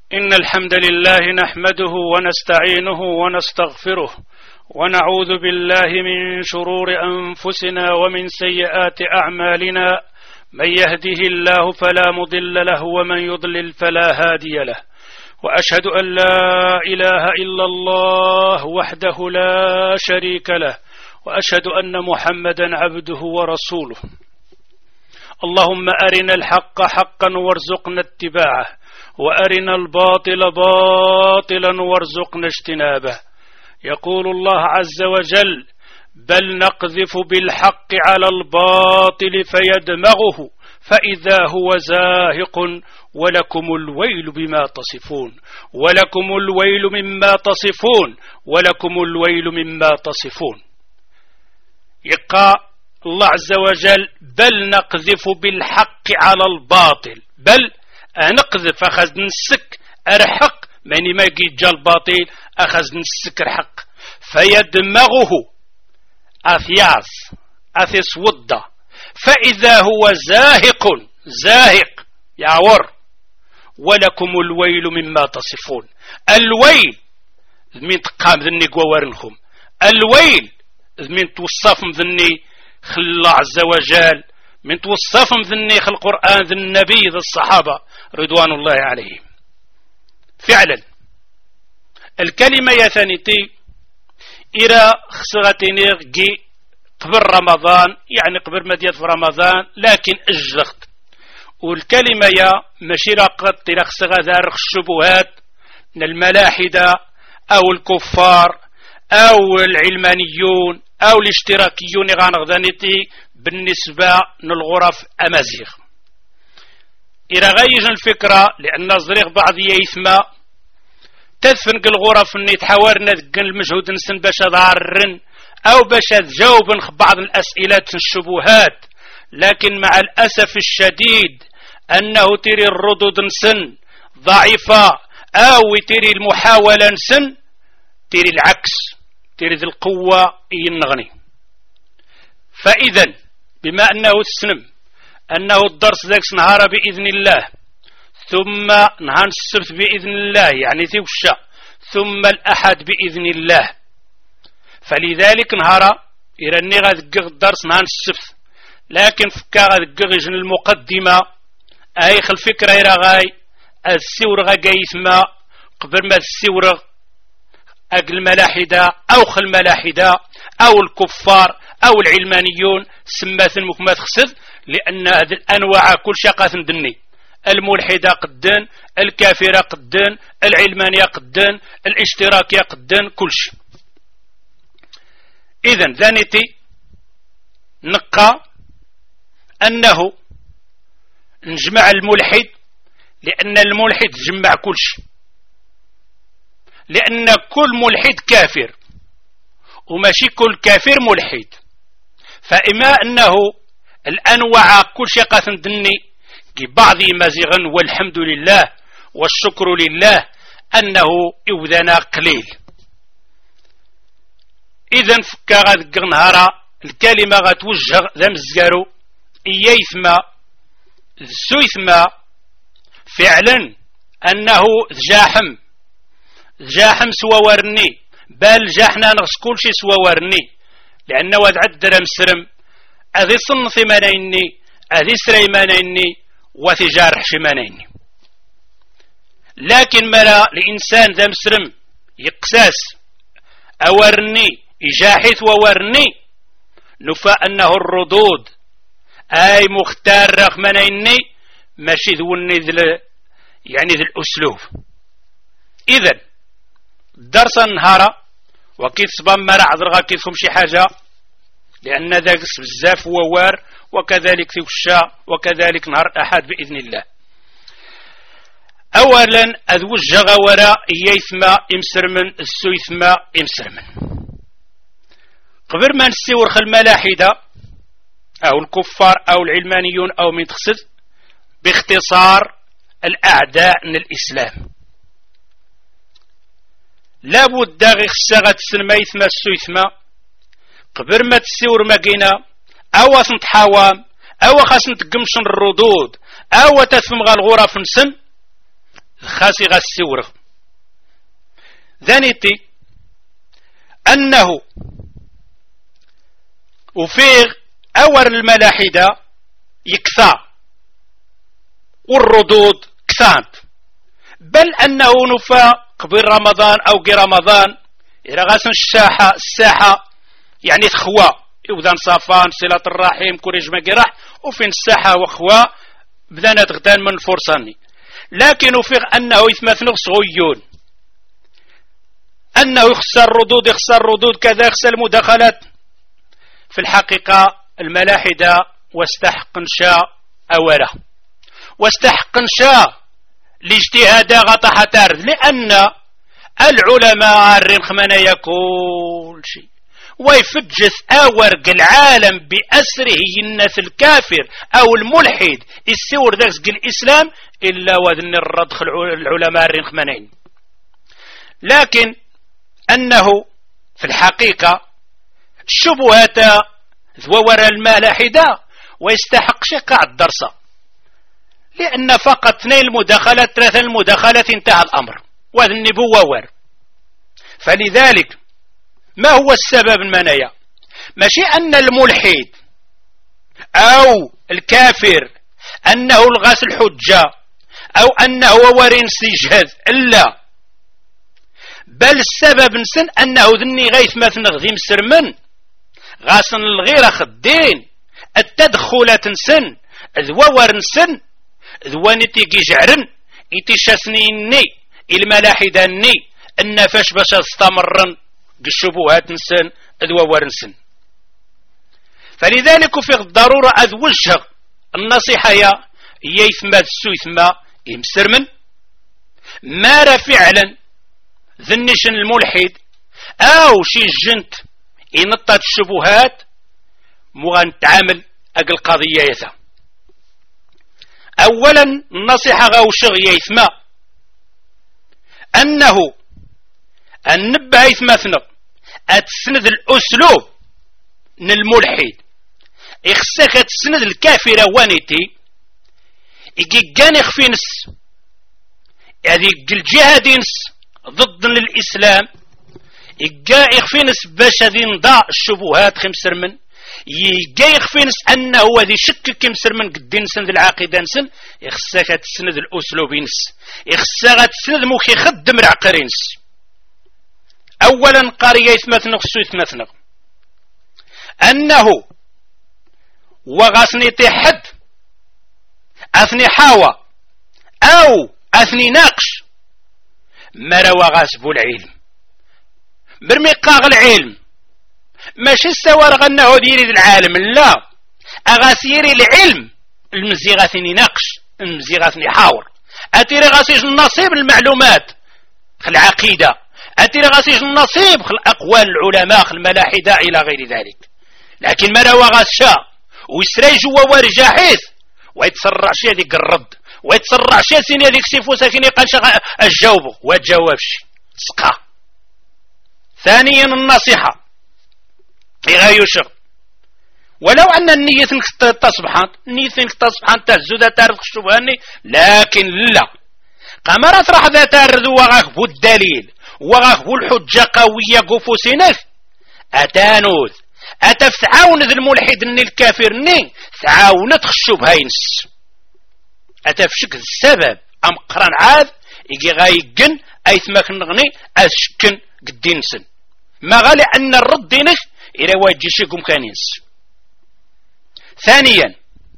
إن الحمد لله نحمده ونستعينه ونستغفره ونعوذ بالله من شرور أنفسنا ومن سيئات أعمالنا. من يهده الله فلا مضل له ومن يضلل فلا هادي له، وأشهد أن لا إله إلا الله وحده لا شريك له، وأشهد أن محمدا عبده ورسوله. اللهم أرنا الحق حقا وارزقنا اتباعه، وأرنا الباطل باطلا وارزقنا اجتنابه. يقول الله عز وجل: بل نقذف بالحق على الباطل فيدمغه فإذا هو زاهق ولكم الويل بما تصفون، ولكم الويل مما تصفون، ولكم الويل مما تصفون. يقع الله عز وجل: بل نقذف بالحق على الباطل. بل نقذف أخذ نسك أرحق ماني ما يجي الباطل أخذ نسك رحق فيدمغه أثياس أثيس وضة فإذا هو زاهق يعور. ولكم الويل مما تصفون. الويل من تقام ذني قوارنكم، الويل من توصف ذني خل الله عز وجل، من توصف ذني خل القرآن ذي النبي ذي الصحابة رضوان الله عليهم. فعلا الكلمة يا ثانيتي إلى خسرتني قبل رمضان، يعني قبل ما ديت في رمضان، لكن أجلغت. والكلمة يا ماشي راقت إلى خسرة ذارخ الشبهات من الملاحدة أو الكفار أو العلمانيون أو الاشتراكيون غانغذانيتي بالنسبة للغرف أمازيغ. إلى غيج الفكرة لأن الزريق بعض يثمى تدفن الغرف أني تحاورنا ذقن المجهود نسن باش ضارن أو باش تجاوب بعض الأسئلة الشبهات، لكن مع الأسف الشديد أنه تري الردود نسن ضعيفة أو تري المحاولة نسن تري العكس، تري ذي القوة ينغني. فإذا بما أنه السنم أنه الدرس ذاك نهار بإذن الله، ثم نهار السبت بإذن الله يعني ثوشة، ثم الأحد بإذن الله، فلذلك نهار إرني غادقغ الدرس نهار السبت، لكن فكا غادقغ يجن المقدمة أي خل فكرة إرى غاي السورغ قايثما قبل ما السورغ أقل الملاحدة أو خل الملاحدة أو الكفار أو العلمانيون سمات المكمات خسد، لأن هذه الأنواع كل شقات دني، الملحدة قدن، الكافرة قدن، العلمانية قدن، الاشتراكية قدن، كل شيء. إذن ذانيتي نقى أنه نجمع الملحد، لأن الملحد جمع كل شيء، لأن كل ملحد كافر وماشي كل كافر ملحد. فإما أنه الأنواع كل شيء قاثن دني بعض مازغا، والحمد لله والشكر لله أنه إوذنا قليل. إذن فكا غادق نهارا الكلمة غتوجه ذا مزقارو إيايثما سويثما فعلا أنه جاحم سوا ورني، بل جاحنا نغس كل شيء سوا ورني، لأنه وذعدر مسرم أذي صنثي مانيني أذي سري مانيني وثي جارح شمانيني. لكن ملا لإنسان ذا مسرم يقساس أورني يجاحث وورني نفى أنه الردود أي مختار رغمانيني ماشي ذوني يعني ذي الأسلوب. إذن درس النهار وكيف صبام مرع ذرغا كيفهم شي حاجة، لأن ذاك بزاف ووار، وكذلك في الشاء، وكذلك نهار الأحد بإذن الله. أولا أذوج وراء يثما إمسرمن السويثما إمسرمن قبل ما نسيور خل الملاحدة أو الكفار أو العلمانيون أو من تخصد باختصار الأعداء من الإسلام. لابد داغي خساغة تسلم يثما السويثما قبل ما تسيور ماكينة أو تحاوام أو خاص نتقمشن الردود أو تثم غا الغرف نسن خاسي غاسيورغ ذانيتي أنه وفيه أور الملاحدة يكثى والردود كثانت، بل أنه نفى قبل رمضان أو قي رمضان إلى غاسن الساحة يعني تخوى يبدا صافان صلة الرحيم كوريج ما قراح وفين الساحة وخوى بدانا تغدان من فرصاني، لكن وفيه أنه يثمثنغ صغيون، أنه يخسر ردود كذا يخسر المداخلات. في الحقيقة الملاحدة واستحق نشاء أوله واستحق نشاء لاجتهاد غطح تارد، لأن العلماء عارين خمانا كل شيء ويفجث أورق العالم بأسره الناس الكافر أو الملحد السور ذاك الإسلام إلا وذن الرضخ العلماء عارين خمانين. لكن أنه في الحقيقة الشبهات ذوور الملاحدة ويستحق شقاع الدرسة، لأن فقط 2 المداخلات 3 المداخلات انتهى الأمر وهذا النبوة ور. فلذلك ما هو السبب المنايا؟ ماشي أن الملحد أو الكافر أنه الغاس الحجة أو أنه ورين سيجهد، إلا بل السبب نسن أنه ذني غيث مثل غذي مسرمن غاسن الغيرة خدين التدخلات نسن ذوور نسن ذوانيتي جعرن إتي شاسنيني الملاحدة ني النفاش باش استمرن الشبهات نسن ذوور نسن. فلذلك في الضرورة أذ وجه النصيحة هي يثمى السويثمى يمسرمن مار فعلا ذنشن الملحد أو شي جنت ينطط الشبهات مغان تعامل أقل قضية يثا. أولا النصيحة غاوشغ يثمى أنه النبه يثمثنا أتسند الأسلوب الملحد إخساك تسند الكافرة وانيتي إيجان يخفي نس هذه الجهاد نس ضد الإسلام إيجا يخفي نس باش هذه نضاع الشبهات خمسر من يجا يخفي نس أنه هذه شك كمسر من قدين سند العقيدة نسن إخساك تسند الأسلوب نس إخساك تسند موكي خدم العقري نس. أولا قارية يثمثنغ سو يثمثنغ أنه وغاسني تحد أثني حاوى أو أثني ناقش مروا غاسبو العلم برمي قاغ العلم ماشي السوارغ أنه ديري العالم، لا أغاسيري العلم المزي غاثني ناقش المزي غاثني حاور أتيري غاسيج النصيب المعلومات في العقيدة أتيري غاسيج النصيب في الأقوال العلماء الملاحدة إلى غير ذلك. لكن مروا غاسشا ويسري جوا وارجع حيث ويتسرع شي هذيك الرد ويتسرع شي سيني هذيك سيفو ساكن يقالش الجاوبه وتجاوبش سقا. ثانيا النصيحة يغايوشغ ولو أن النية تصبحان تهزو ذات تعرف الشبهاني، لكن لا قمرت راح ذات تردو وغاكبو الدليل وغاكبو الحجة قوية قفوسينك أتانوذ أتفتعاون ذا الملحد ني الكافر ني تعاونت الشبهينس أتفشك السبب أم قران عاد يجي غايقن أيثمك نغني أشكن قدينسن ما غالي أن الرد دينك إلى واجي شيكم كانينس. ثانيا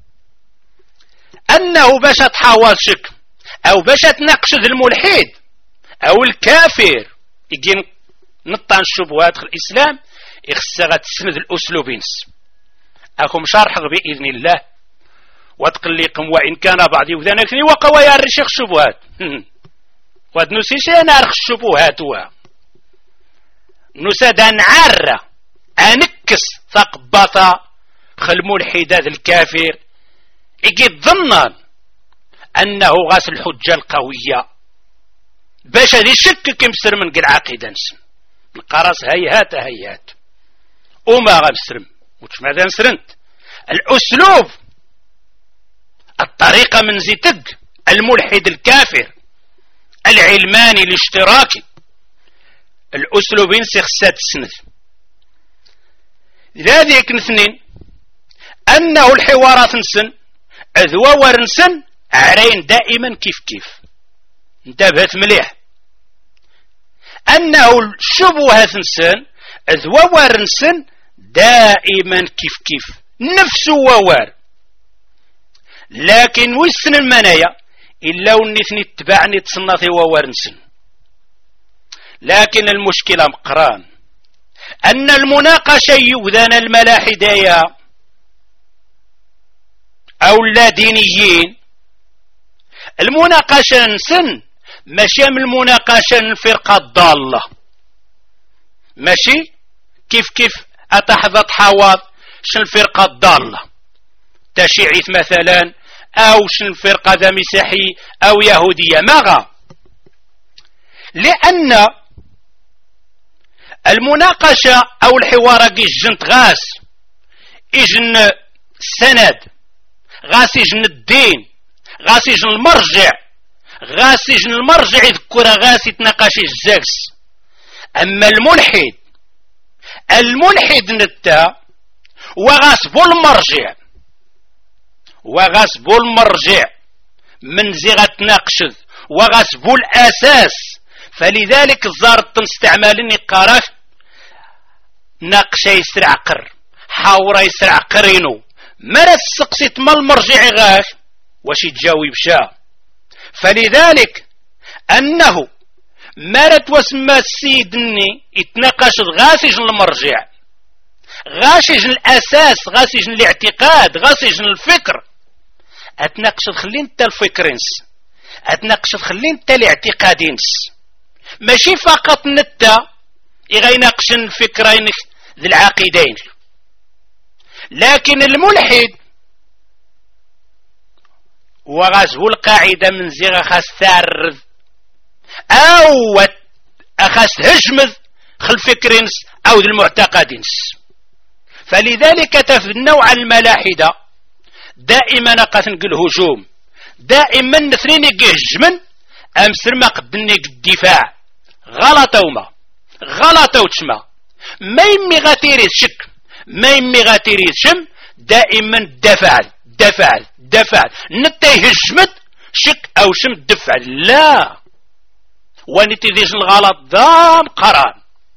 أنه باش تحاول شك أو باش تناقش ذا الملحد أو الكافر يجي نطان الشبهات في الإسلام إخساغة تسند الأسلوبينس أكم شارح بإذن الله وتقليكم وإن كان بعضي وذنكني وقوى الرشيخ الشبهات واد نسيش نارخ الشبهات نسادا نعرى أنكس ثقبطة خالملحد هذا الكافر يجي ظنا أنه غاس الحجة القوية باش هذه شك كمسر من قل عقيدة نسن نقرص هيهات وما غمسرم وش ماذا نسرنت الأسلوب الطريقة من زيتق الملحد الكافر العلماني الاشتراكي الأسلوب ينسخ السادس سنة ذلك اثنين أنه الحوارات نسن أذوار نسن عرين دائما كيف انتبهت مليح أنه الشبهات نسن أذوار نسن دائما كيف نفس ووار لكن وسن المنايا إلا ونثني اتبعني تصنطي ووار نسن لكن المشكلة مقران أن المناقشة يؤذن الملاحدة أو اللادينيين المناقشة نسن ماشي من المناقشة الفرقة الضالة ماشي كيف أتحظى حواض شن الفرقة الضالة تشيعيث مثلا أو شن الفرقة ذا مسيحي أو يهودية ماغا لأن المناقشة أو الحوار يجن تغاس يجن السند غاس يجن الدين غاس يجن المرجع غاس يجن المرجع يذكر غاس يتناقش الزاكس أما الملحد نتا وغاسبو المرجع من زيغة تناقشذ وغاسبو الأساس فلذلك زارت تنستعمالني قارف ناقشة يسرع قر حاورة يسرع قرينو مرس سقسيت ما المرجع غاش واش يتجاوب شا فلذلك أنه مرت واسمى السيدني يتناقش غاسج المرجع غاسج الأساس غاسج الاعتقاد غاسج الفكر أتناقش خلي انت الفكرينس أتناقش خلي انت الاعتقادينس ماشي فقط نتا يغيناقش الفكرين ذي العقيدين لكن الملحد وغازو القاعدة من زيغة خاص ثارذ أو أخاص هجمذ خل فكرينس أو ذي المعتقدينس فلذلك تفنوا على الملاحدة دائما قاثن الهجوم دائما اثنين يهجمن أمسر ما قدني الدفاع غلطوا تشما ما يمي غاتيري شك ما يمي غاتيري شم دائما دفع نتا يهجمت شك أو شم دفع لا ونتي ذيش الغلط ضام قران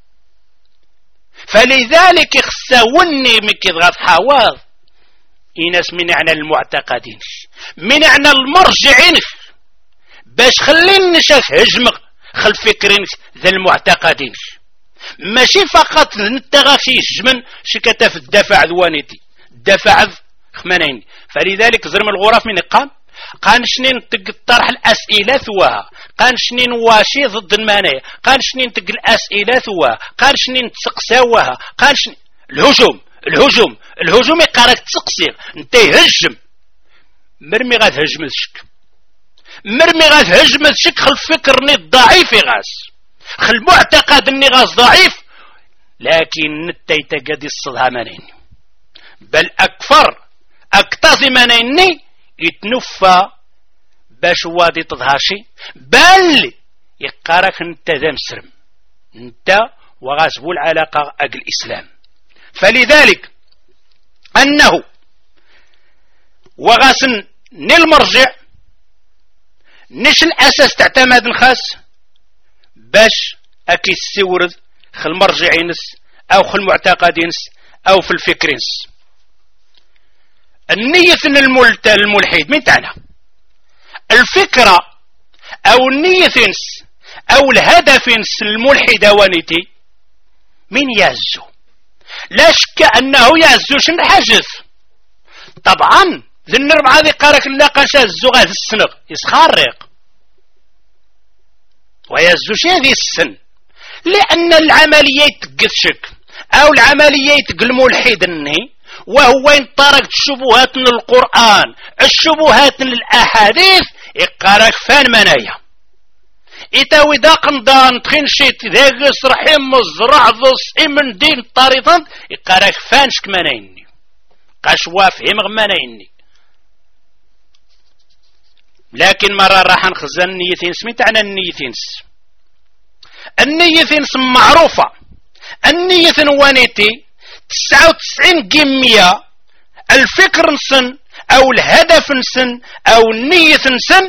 فلذلك يخسوني مكي ضغط حواض إناس من عنا المعتقدين من عنا المرجعين باش خلينا نشاف هجمق خل فكرين ذا المعتقدين ماشي فقط نتغافي الجمن شكتا في الدفع ذوانيتي دفع خمانين فلذلك زرم الغرف من قان شنين طرح الأسئلة ثواها قان شنين واشي ضد المانية قان شنين تق الأسئلة ثواها قان شنين تسقساوها قان شنين الهجوم يقارك تسقسير انت يهجم مرمي غاد هجم الشك خل فكرني الضعيف غاس خل معتقد اني غاس ضعيف لكن نتي تقدي الصدها منين بل اكتظي منيني يتنفى باش وادي تظهاشي بل يقارك انت ذا مسرم انت وغاسبو العلاقة اقل الاسلام فلذلك انه وغاسن نلمرجع نش الاساس تعتمد نخاس باش اكي السورد خل مرجعينس او خل معتقدينس او في الفكرينس النية الملحد من تعنى الفكرة او النية او الهدف الملحد وانيتي من يعزو لا شك انه يعزو شن حاجز طبعا ذي النربعة ذي قارك اللاقاش الزغة في السنغ يسخارق ويزوش هذه السن لأن العملية تقشك أو العملية تقل ملحدني وهو ينطرق الشبهات من القرآن الشبهات من الأحاديث يقارك فان منايا إتاوي داقن دان تخنشيت ذاقس رحيم الزرع ذوس إمن دين طاريطان يقارك فانشك منايني قاش وافهم غمانايني لكن مرة راح نخزن النيتين سميتعنا النيتين معروفة. النية وانيتي 99 قمية الفكر نسن أو الهدف نسن أو النية نسن،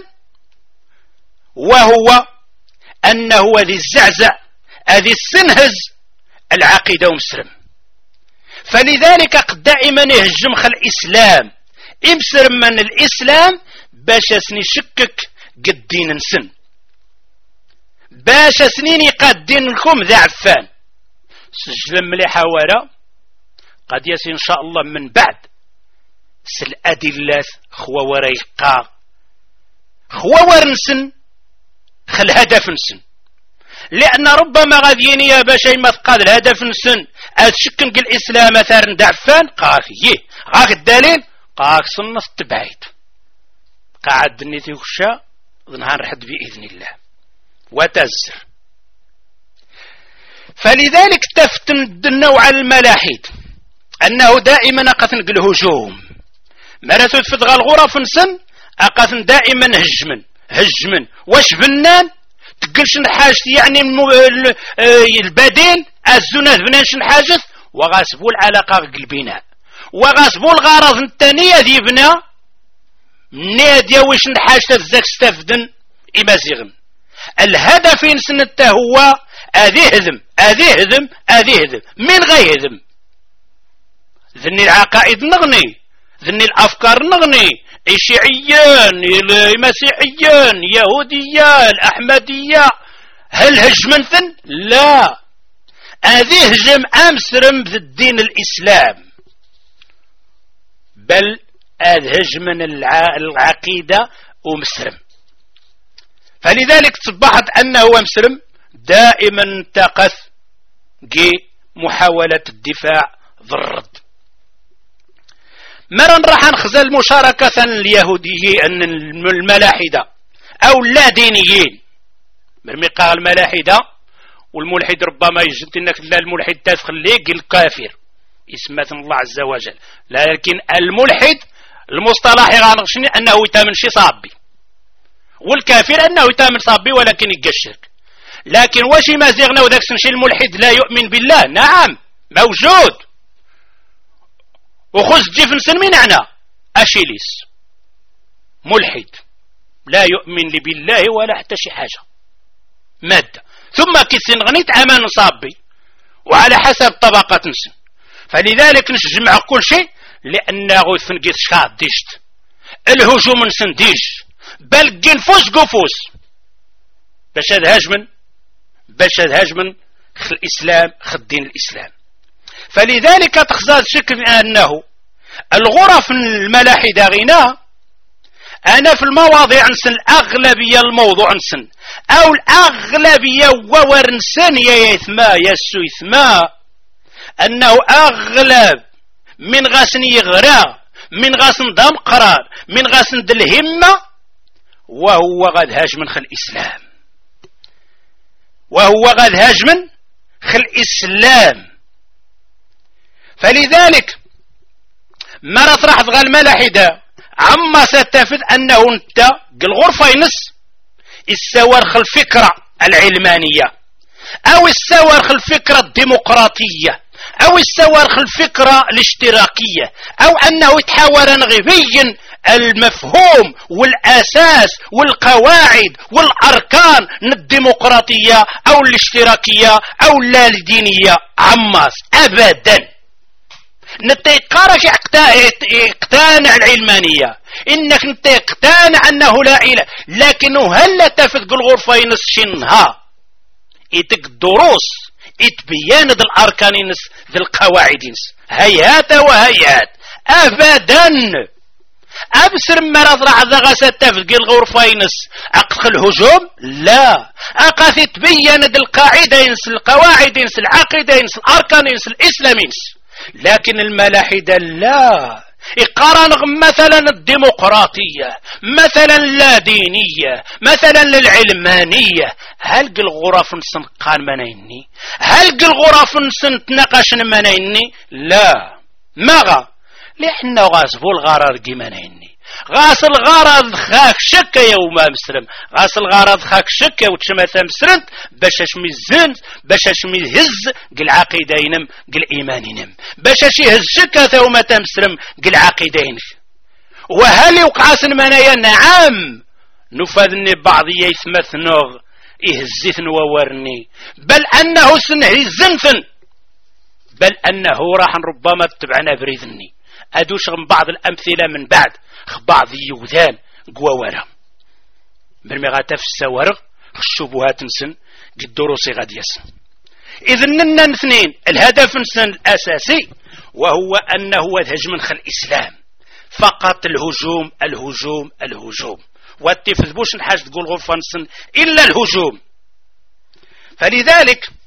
وهو أنه ذي الزعزع ذي السنهز العقيدة ومسرم. فلذلك قد دائما يهجم خل الإسلام امسر من الإسلام باش سني شكك قد دين نسن، باش سنيني قد دين لكم ذا عفان سجل مليحة ورا قد يسي إن شاء الله من بعد سل أدلات خوا وريقا خوا ورنسن خل هدف نسن، لأن ربما غاديين يا باشا ما تقاد الهدف نسن أتشكن الإسلام أثار ندعفان قاك غاك الدليل قاك صنص تبعيد قاعد نيتي وخشا نهار حد بإذن الله وتزر. فلذلك تفتن النوع الملاحد أنه دائما أقثن الهجوم مرة تفدغ الغرف نسن أقثن دائما هجمن واش بنان تقلش نحاجت يعني البديل الزناث بنانش نحاجت وغاسبوا العلاقة البناء وغاسبوا الغرض الثانية ذي بنا ناديا وش نحاجت الزاك استفدن إمازيغن. الهدف نسنته هو أذي هذم من غيهذم ذني العقائد نغني ذني الأفكار نغني الشيعيان المسيحيان يهوديان أحمدية هل هجمن ثن؟ لا أذي هجم أمسرم ذي الدين الإسلام بل أذهج من العقيدة ومسرم. فلذلك تصبحت أنه مسرم دائما تقث محاولة الدفاع ضد مرن راح نخزل مشاركة اليهوديين الملاحدة أو اللادينيين مرمقا الملاحدة والملحد ربما يجد انك لا الملحد تخليك الكافر اسمة الله عز وجل، لكن الملحد المصطلح يغانغشني انه يتامن شي صابي والكافر انه يتامن صابي ولكن يقشرك. لكن واش ما زيغنا وذاك سنشي الملحد لا يؤمن بالله؟ نعم موجود وخذ جفنسن من عنا أشيليس ملحد لا يؤمن بالله ولا حتى شي حاجة مادة ثم كيسن غنيت أمان صابي وعلى حسب طبقة نسن. فلذلك نجمع كل شيء لأنه فنقيت شخاط ديشت الهجوم نسن ديش بل قنفوس قفوس باش هاجمن خل الإسلام خدين الإسلام. فلذلك تخزاد شكل أنه الغرف الملاحدة غناء أنا في المواضيع نسن الأغلبية الموضوع نسن أو الأغلبية وورنسن يا يسو يثما أنه أغلب من غاسن يغرى من غاسن دم قرار من غاسن دالهمة وهو غاد هاجمن خل الإسلام خل الإسلام. فلذلك ما راح تغى الملاحدة عما ستفد أنه انت الغرفة ينس السوارخ الفكرة العلمانية أو السوارخ الفكرة الديمقراطية أو السوارخ الفكرة الاشتراكية أو أنه يتحاور غبيا المفهوم والأساس والقواعد والأركان الديمقراطية أو الاشتراكية أو اللادينية عماس أبدا نتيقارش اقتانع العلمانية إنك نتيقتانع أنه لا إله لكنه هل تفدق الغرفة ينس شنها إتك الدروس إتبيان ذي الأركان ينس ذي القواعد ينس هيهات وهيهات أبدا أبسر مرض رع ذغسة تفدق الغرفة ينس أقف الهجوم لا أقف تبين ذي القاعدة ينس القواعد ينس العقيدة ينس الأركان ينس الإسلام ينس. لكن الملاحدة لا يقارن مثلا الديمقراطية مثلا اللادينية مثلا العلمانية هل الغرف نسن قان منيني هل الغرف نسن تناقش منيني لا ماغا لأنه غاسبو الغرار منيني غاس الغرض خاك شك يوم مسلم غاس الغرض خاك شك وتشمث مسرنت باش اشمي الزن باش اشمي هز قل عقيدينم قل ايمانينم باش يهز شك ثوم مسلم قل عقيدينك. وهل يوقع منايا؟ نعم نفذني بعض يثمث نوغ يهزثن وورني، بل انه سنهزنثن، بل انه راح ربما تبعنا بريذني. ادوش من بعض الامثله من بعد بعض يوذان قوورا من مغاتف السوارغ الشبهات نسن قد دروسي غاد يسن. اذن لنا اثنين الهدف نسن الاساسي وهو انه هجم خل الاسلام فقط، الهجوم الهجوم الهجوم، والتفذبوش نحاج تقول غرفة نسن الا الهجوم. فلذلك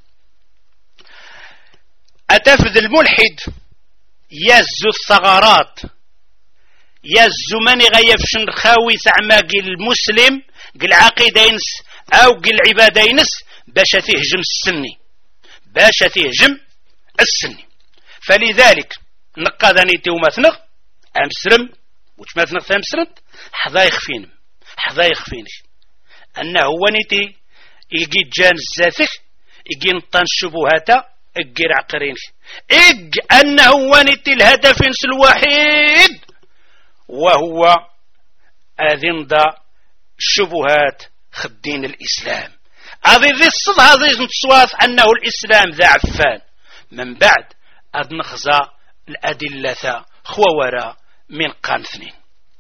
اتفذ الملحد يزو الثغرات، يزو من غيفشن خاوي سعماقي المسلم قل عقيدينس او قل عبادينس باش تهجم السني، باش تهجم السني. فلذلك نقاذني تومثنغ امسرم وتمثنغ تمسرت حظا يخفينم حظا يخفينش انه هو نيتي يجي جان الزاثخ يجي نطان الشبهات اجير عقرينش انه ونيتي الهدف الوحيد وهو اذن ذا الشبهات خدين الاسلام. هذه ذي الصد هذه نتصواف انه الاسلام ذا عفان من بعد اذ نخزى الادله خوورا من قام اثنين.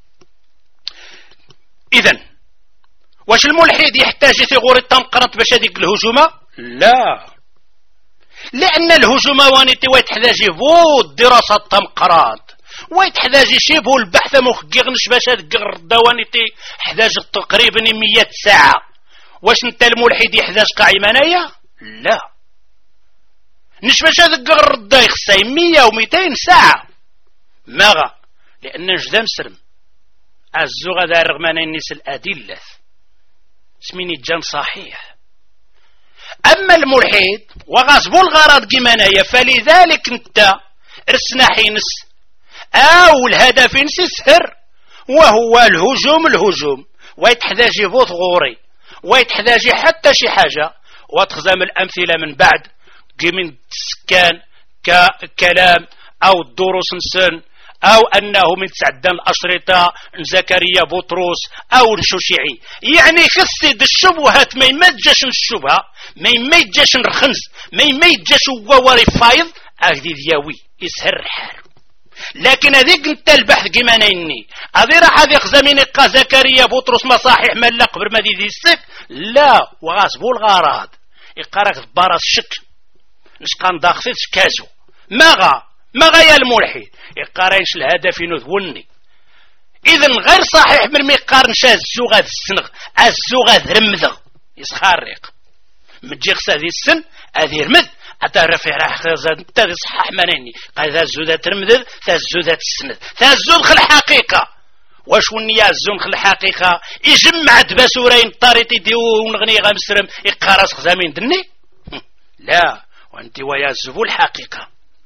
اذن واش الملحد يحتاج ثغور التنقرط باش هذيك الهجومه؟ لا، لان الهجومه وانيتي ويتحتاج بو الدراسه التنقرط ويتحتاج شبه البحث مخقغنش باش هذيك الردوانيتي يحتاج تقريبا 100 ساعه. واش انت الملحد يحتاج قاع منايا؟ لا، نش باش هذيك الرده يخصها 100 و200 ساعه ماغا، لان جدا مسرم الزغا ذا رغم نيس الادله سميني جان صحيح. اما الملحد وغاصبو الغرض كيمانايا، فلذلك انت رسنا حينس او الهدف نسسهر وهو الهجوم الهجوم ويتحتاج يفوت غوري ويتحتاج حتى شي حاجه وتخزم الامثله من بعد من السكان ككلام او الدروس نسن او انه من تعدان الاشرطه زكريا بطرس او الشوشيعي. يعني خصيد الشبهات ما يمجش الشبهه ما يمجش الخنز ما يمجش ووري فايض اهدي دياوي يسهر الحال. لكن هذيك انت البحث كيما نيني هذه راح هذه خزامين زكريا بطرس ما صحيح ما لا قبل ما دي السك لا وغاصبو الغراض يقراك باراس شك نشقان داخسيتش كازو ما يا الملحد يقارنش الهدف ينذوني. اذن غير صحيح من ما يقارنش الزوغه السنغ الزوغه رمذغ يسخارق متجي خص هذه السن هذه رمذ حتى رفع راح انت صحح مناني قال ذا الزوده ترمذ ذا الزوده السند ذا الزوغ الحقيقه. واش ونيا الزوغ الحقيقه يجمع باسورين طاريتي ديو ونغني غمسرم يقارس خزامين دني لا وانت ويا الزبو الحقيقه.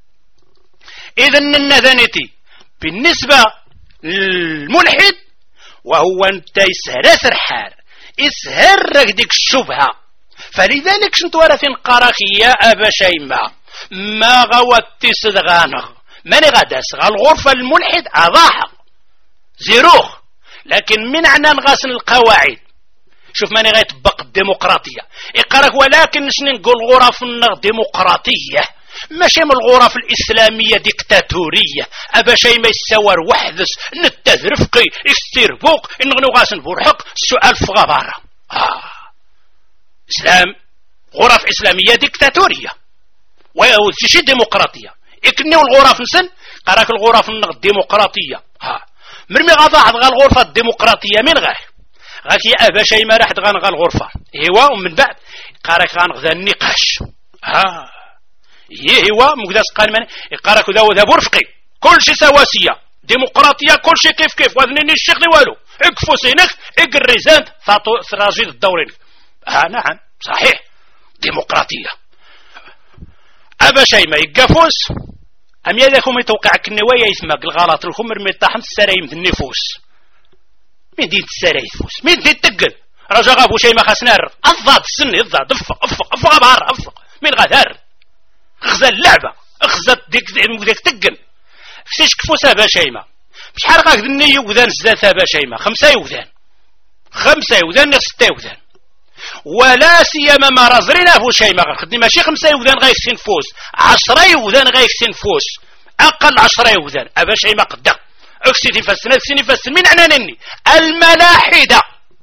إذن النذانتي بالنسبة للملحد وهو أنت يسهر سرحار يسهر ديك الشبهة. فلذلك شنت ورثين قراخي يا أبا شيماء ما غوتي صدغانغ ماني غاداس الغرفة الملحد أضاحة زيروخ. لكن من عنا نغاسن القواعد شوف ماني غيطبق الديمقراطية يقرأك ولكن شنو نقول غرف ديمقراطية ماشي من الغرف الإسلامية ديكتاتورية أبا شي ما يسوار وحدس نتذرفقي استربوق إنغنو غاسن بورحق السؤال فغبارة إسلام غرف إسلامية ديكتاتورية وشي ديمقراطية إكنيو الغرف نسن قراك الغرف الديمقراطية مرمي غضاعد غا الغرفة الديمقراطية من غاك يا أبا شي ما راح تغانغ الغرفة إيوا ومن بعد قراك غانغ ذا النقاش هو مقدس قال من يقارك ذا برفقي كل شيء سواسية ديمقراطية كل شيء كيف وذنيني الشيخ دي والو اكفو سينك اقرزان ثاطو سراجيد الدورين نعم صحيح ديمقراطية أبا شيء ما يقفوس أم يدكم يتوقع كنوايا يسمى الغلط الخمر ميطاحن السرايم النفوس من دين تساري يفوس من دين تقل رجا غابو شي ما خاصنا الضاد السني الضاد افق بهار افق من غدار خزا اللعبه خزا ديك تقل فسيش كفوسها باشيمه شحال غاكدني يوذان زاثا باشيمه 5 يوذان 6 يوذان ولا سيما ما رازرين افو شيمه غنخدم ماشي 5 يوذان غايكسين فوس 10 يوذان غايكسين فوس اقل 10 يوذان ابا شيمه قدا اكسيتي فسن من عنانني الملاحده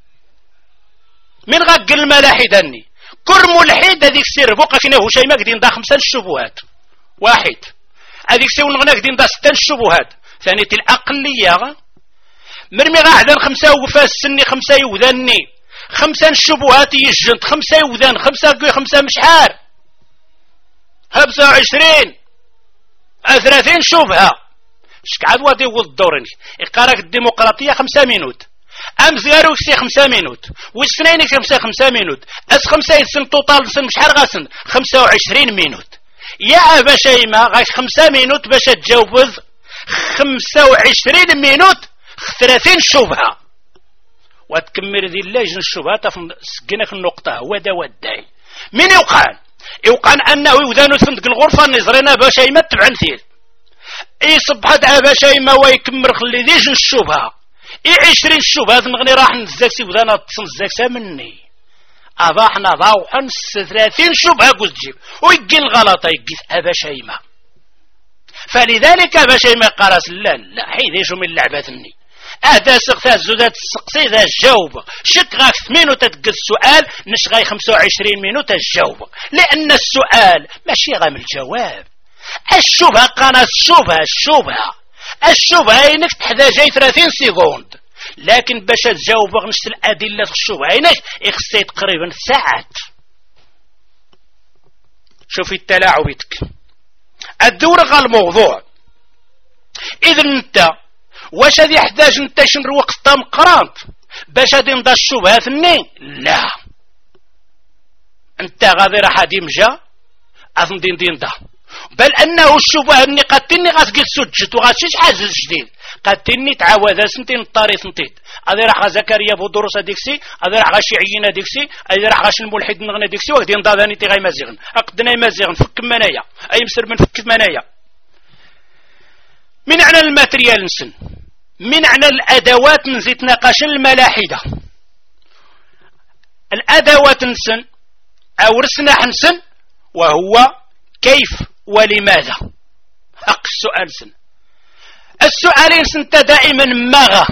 من غاق الملاحده ني كل ملحد هذيك السير بوقا فينا هو شيمه قدين دا 5 الشبهات واحد هذيك سيون غنا قدين دا 6 الشبهات ثانية الأقلية مرمي غاعدان 5 وفاس سني 5 يوذاني 5 الشبهات يجنت 5 يوذان 5 مشحار 25 30 شبهة شكعاد وادي ولد الدورني إقارك الديمقراطية 5 مينوت أمس غارو يكسي 5 مينوت والسنين يكسي 5 مينوت 5 يسن توطال سن مشحار غاسن 25 مينوت يا أبا شيما غاك 5 مينوت باش تجاوب 25 مينوت 30 شبهة وتكمل ذي اللجنة الشبهة سقنا في النقطة هو دا وداي من يوقعن أنه يوذانو فندق الغرفة نزرنا باشا يما تبعن ثيل صبحت باشا يما ويكمل خلي ذي جن الشبهة 20 شبهة نغني راح نزاكسي وذانا تصنزاكسا مني أضاحنا ضاوحا 30 شبهة قلت جيب ويقل الغلطة يقل باشا يما فلذلك باش ما قراس لا حيديشو من لعبتني اهدا سقتا زودات السقسي ذا الجاوب شك غاك 8 وتتقد السؤال نش غاي 25 مينوت الجاوب لان السؤال ماشي غام الجواب الشبهه قناص الشبهه انك تحتاج 30 سكوند لكن باش تجاوب نفس الادله في الشبهه انك يخصي تقريبا ساعات شوفي التلاعبتك الدور غا الموضوع اذا انت واش غادي يحتاج انت شنو وقت مقرانت باش غادي نضا الشبهات ني لا انت غادي راح ديمجا اظن دين دا بل انه الشبهه اني قاتلني غاتقل سجت وغاتشي حاجه جديد قاتلني تعاود سنتين الطريق سنتين غادي راح زكريا بودروس ديكسي غادي راح شيعيين ديكسي غادي راح الملحد نغنى ديكسي وغادي نضا ثاني تي غاي مازيغن اقدنا مازيغن فك منايا اي مسر من فك منايا من عنا الماتريال نسن من عنا الادوات نزيد نقاش الملاحده الادوات نسن او رسنا حنسن وهو كيف ولماذا حق السؤال سن السؤالين سنت دائما ماغا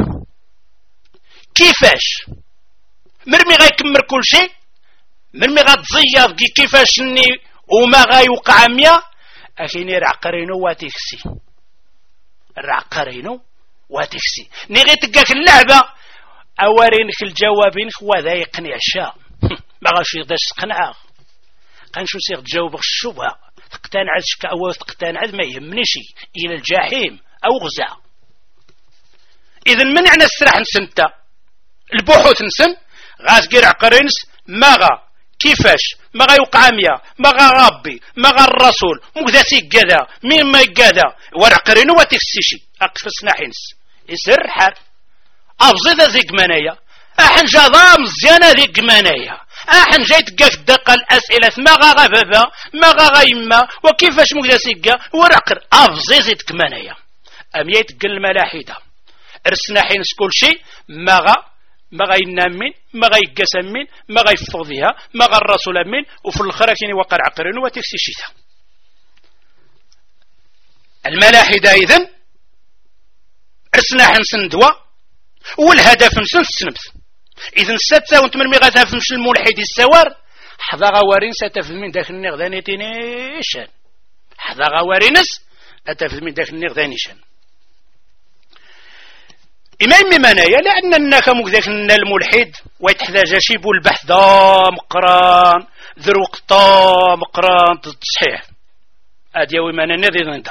كيفاش مرمي غيكمر كل شيء مرمي غتزيض كيفاش ني وما غيوقع 100 اكيني رعقرينو واتيكسي الرعقرينو واتيكسي ني غي تقاك اللعبه اوارينك الجوابين هو ذا يقنع الشا ما غاش يقدرش تقنعه قنشو سيغ تجاوب الشبهه تقتنع شك او تقتنع ما يهمنيش الى الجحيم او غزا اذا منعنا السرح نسنتا البحوث نسن غاسقير عقرينس ماغا كيفاش ما غيوقع 100 ما غربي ما الرسول مكذاسي كذا مين ما كذا ورعقرينو وتفسيشي اقفصنا حينس يسر حار افزيد ذيك منايا احن جاضا مزيانه ذيك منايا احن جايت قاك دقه الاسئله ما غابابا ما غايما وكيفاش مكذاسي ورعقر افزيد منايا اميت قل الملاحده ارسنا حينس كل شيء ما غينامين ما غيقسمين ما غيفضيها ما غالرسول من وفي الاخر كاين وقع عقرين وتفسي شيتا الملاحده اذن ارسنا حنسن دوا والهدف نسن السنبت اذا ستة وانت من مغاثها في مش الملحد السوار حظا غوارين ستفهم من داخل النغذاني تنيشان حظا غوارينس اتفهم من داخل النغذاني شان إمام منايا لأننا مكذاك الملحد ويتحتاج شيب البحث دا مقران ذروق دا مقران تصحيح هذا هو مانا نذي انت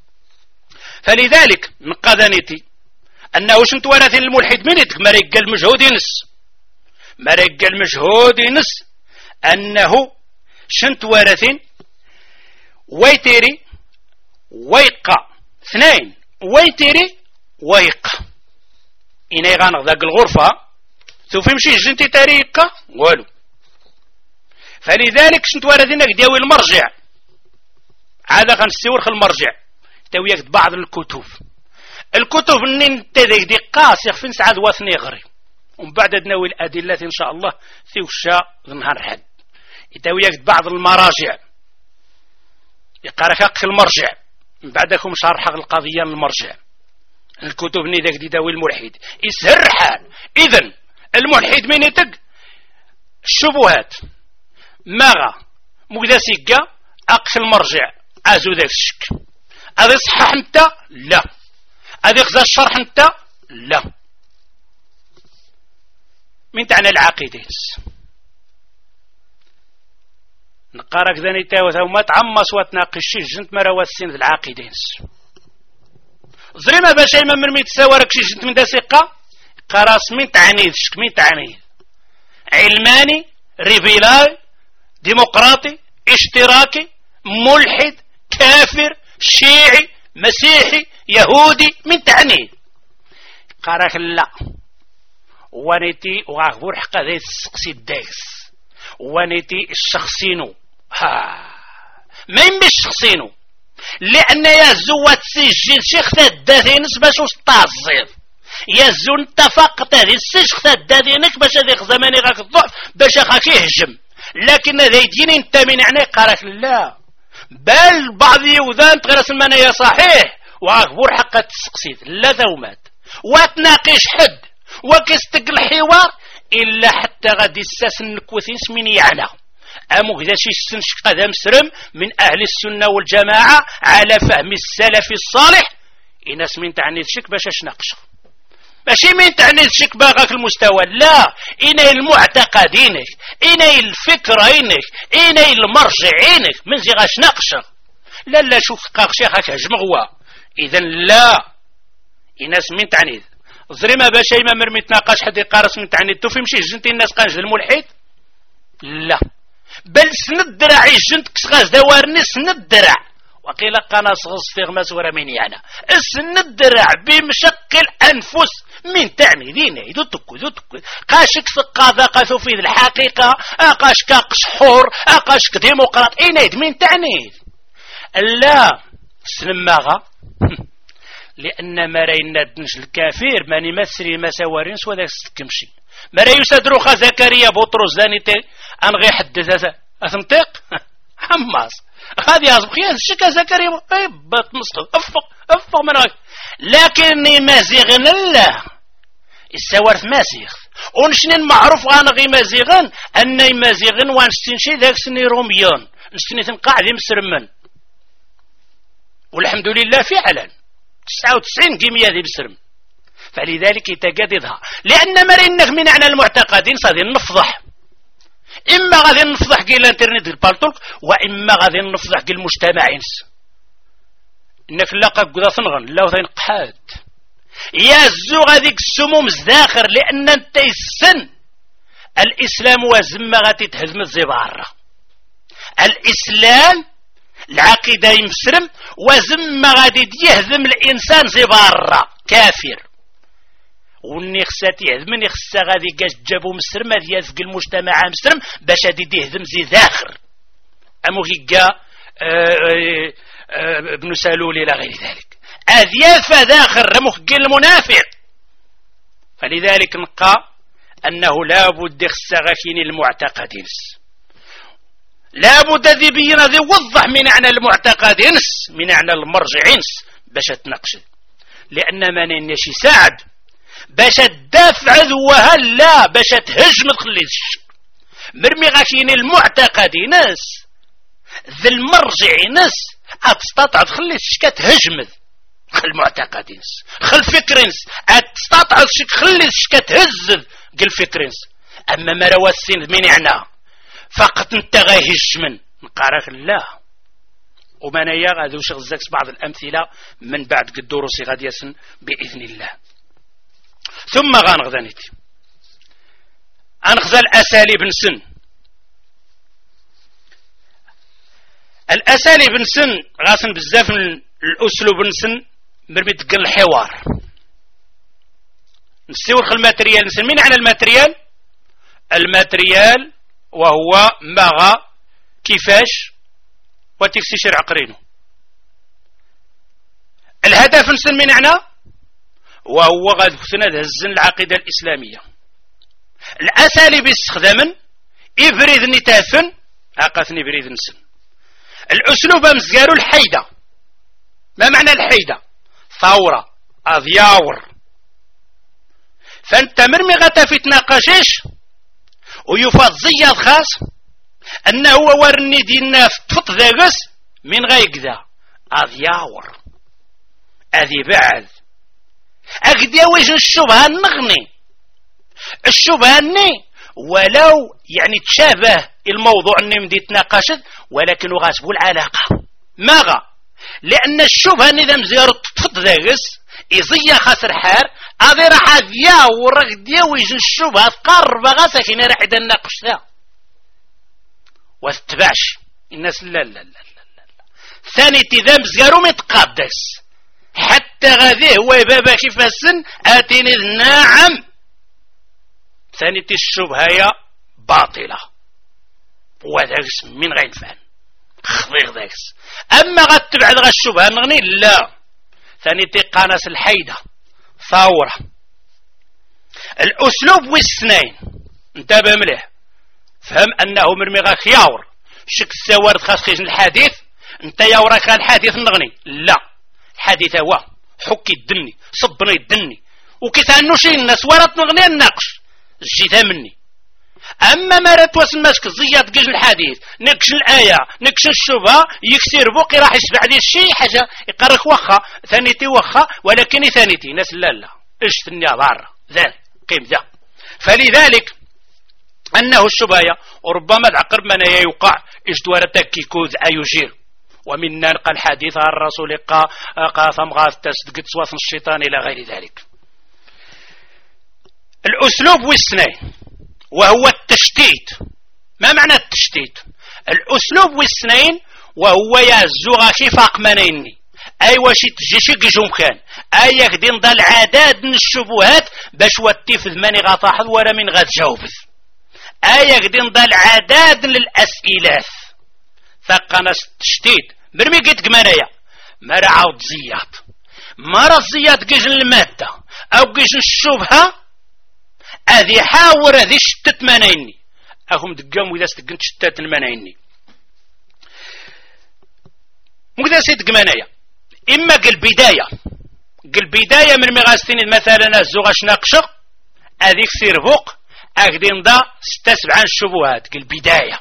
فلذلك نقاذانيتي أنه شنت ورث الملحد منتك مريق المجهود ينس أنه شنت ورث ويتيري ويقع 2 ويتيري ويقع إنا يغانغ ذاك الغرفة توفي مشي جنتي تاريكا والو. فلذلك شنت واردينك ديوي المرجع عاد غنستورخ المرجع تاويك بعض الكتب اللي تديك دي قاسي فين سعاد واثني غري ومن بعد ناوي الأدلة إن شاء الله ثوشا نهار حد يتاويك بعض المراجع يقرأ حق المرجع من بعدكم شرح القضية المرجع الكتب اللي ذاك دي داوي الملحد يسهر حال. إذن الملحد من يتق الشبهات ماغا مقدا سيقا أقش المرجع أزو ذاك الشك هذا صحح انت لا هذا خذا الشرح انت لا. من تعنى العقيدة نقارك ذاني تاوثا وما تعمص وتناقش جنت مراوات السين العقيدة زريما باش ايما مرمي تساورك شي جنت من دا ثقة قراص من تعنيد شك من تعنيد علماني ريفيلاي ديمقراطي اشتراكي ملحد كافر شيعي مسيحي يهودي من تعنيد قراك لا ونيتي وغاغبور حقا ذي السقسي الداكس ونيتي الشخصينو ما يمش شخصينو لأن يزو تسجل شيخ الداثينس باش وستعزيض يزو انتفقت هذه السجخ الداثينك باش هذيك زماني غاك الضعف باش غاك يهجم لكن هذا يديني انت من يعني قالك لا بل بعض يوذان تغير سمانا يا صحيح وغاغبور حقا تسقسيت لا ذومات وتناقش حد وكستق الحوار إلا حتى غادي الساس النكوثينس من يعنى أمو كذا شي السنش قدم سرم من أهل السنة والجماعة على فهم السلف الصالح إناس من تعني شك باش نقش ماشي من تعني شك باغاك المستوى لا إنا المعتقدينك إنا الفكرينك إنا المرجعينك من زي غاش نقش لا شوف قاقشي هاك هجمغوا إذن لا إناس من تعني زريما باش ايما مرمي تناقش حد يقارس من تعني تو فيمشي جنتي الناس قانج الملحد لا بل سند درعي جنت كسغاز دوارني سند درع وقيل قناص غص ما سورة من يعني سند درع بمشق الأنفس من تعني دينا يدو تكو قاشك ثقة ذاقثو في الحقيقة أقاشك قشحور أقاشك ديمقراط إينيد من تعني لا سنماغا لأن مرينا دنش الكافر ماني مسري ما سوارين سوا ذاك ستكمشي مري يسدروخا زكريا بطرس زانيتي أنغي حدث أثنطيق حماس هذه أصبخيان الشكا زكريا بطمسطل أفق من غير لكني مازيغن الله السوارث مازيغ ونشنين معروف غانغي مازيغن أني مازيغن وانستنشي ذاك سني روميون نستني تنقاع ذي مسرمن والحمد لله فعلا 99 قيمية ذي بسرم فلذلك يتجددها لأن مرينك من على المعتقدين صادي نفضح إما غادي نفضح قيل الانترنت البالتوك وإما غادي نفضح قيل المجتمعين إنك لاقا قدا ثنغن لا وثين قحاد يا الزو غاديك السموم الزاخر لأن انت السن الإسلام وزم غادي تهزم الزبارة الإسلام العقيدة يمسرم وزم غادي يهزم الإنسان زبارة كافر وني خساتي يهزم خسا غادي جابو مسرم هذا يزق المجتمع مسرم باش هادي يهزم زي ذاخر أمو هيكا ابن سالول إلى غير ذلك أذياف ذاخر رمك المنافق فلذلك نقى أنه لا بد خسا غاكين المعتقدين لا بد ذي بينا ذي وضح من معنى المعتقدين من معنى المرجعين باش تناقش لأن ما نيش يساعد باش تدافع ذوها لا باش تهجم تخلي الشك مرمي غاكين المعتقدين ذي المرجعين أتستطع تخلي الشك تهجم خل المعتقدين خل فكرين أتستطع خلي الشك تهز قل فكرين أما ما روا السين من يعنى فقط انت غايهش من نقارك لا وما نيا غادي وش غزاك بعض الأمثلة من بعد قدوروسي غادي يسن بإذن الله ثم غانغذانيتي أنغذى الأساليب نسن الأساليب نسن غاسن بزاف من الأسلوب نسن مرمي تقل الحوار نسيورخ الماتريال نسمين عن الماتريال. الماتريال وهو ماغا كيفاش وتفسي شرع قرينه. الهدف نسمين عنها وهو غاد هزن العقيدة الإسلامية. الأساليب استخداما إبريد نتافن أقاثني بريد نسن. الأسلوب مزقارو الحيدة. ما معنى الحيدة؟ ثورة أضياور. فانت مرمي غتا في تناقشش ويفاض زياد خاص أنه هو ورني دينا فتفط ذاقس من غيقذا أضياور أذي بعد أقدي وجه الشبهة النغني الشبهة الني ولو يعني تشابه الموضوع اللي مدي تناقشت ولكن غاسبوا العلاقة ماغا لأن الشبهة إذا مزيارة تفض ذاقس إزيا خاسر حار أذي راح أذيا ورق ديويج الشبهة تقرب غاسا كينا راح إذا ناقش ذا وتتبعش الناس لا لا لا لا لا ثاني إذا مزيارو متقدس حتى غادي هو بابا كيف السن آتيني نعم ثاني الشبهة باطلة وذاكس من غير فان خضيغ ذاكس أما غتبعد غا الشبهة نغني لا ثاني قاناس الحيدة ثورة. الأسلوب والسنين انتبه مليح فهم أنه مرمي غا خياور شك السوارد خاص خيجن الحديث انت يا وراك الحديث نغني لا الحديث هو حكي الدني صبني الدني وكيتعنو شي الناس ورات نغني الناقش جيتها مني. أما ما راتواس ماسك زياد كيج الحديث نكش الآية نكش الشبهة يكسر بوقي راح يسبع دي الشي حاجة يقرك وخا ثانيتي وخا ولكن ثانيتي ناس لا لا ايش ثنيا ضارة ذا قيم ذا. فلذلك أنه الشبهة وربما العقرب من يوقع ايش دوارتك كيكوذ أيجير ومن نلقى الحديث عن الرسول قاثم غاث تسدقت سواث الشيطان إلى غير ذلك. الأسلوب والسنين وهو التشتيت. ما معنى التشتيت؟ الأسلوب والسنين وهو يهزو غاشي فاق منيني أي واشي تجيشي قجوم كان أي يخدين ضل عداد من الشبهات باش واتفذ ماني غطاحظ ولا من غاد جاوبث أي يخدين ضل عداد للأسئلات ثقنا التشتيت برمي قيت قمانايا مرا عاود زياد مرا زياد قيج المادة أو قيج الشبهة هذه حاور هذه شتت منايني أهم دقام وإذا استقنت شتات المنايني مكذا سيدق منايا إما قل بداية من مغاستين مثلا الزغاش ناقشة هذيك سير فوق أقدين ضا 6-7 الشبهات قل بداية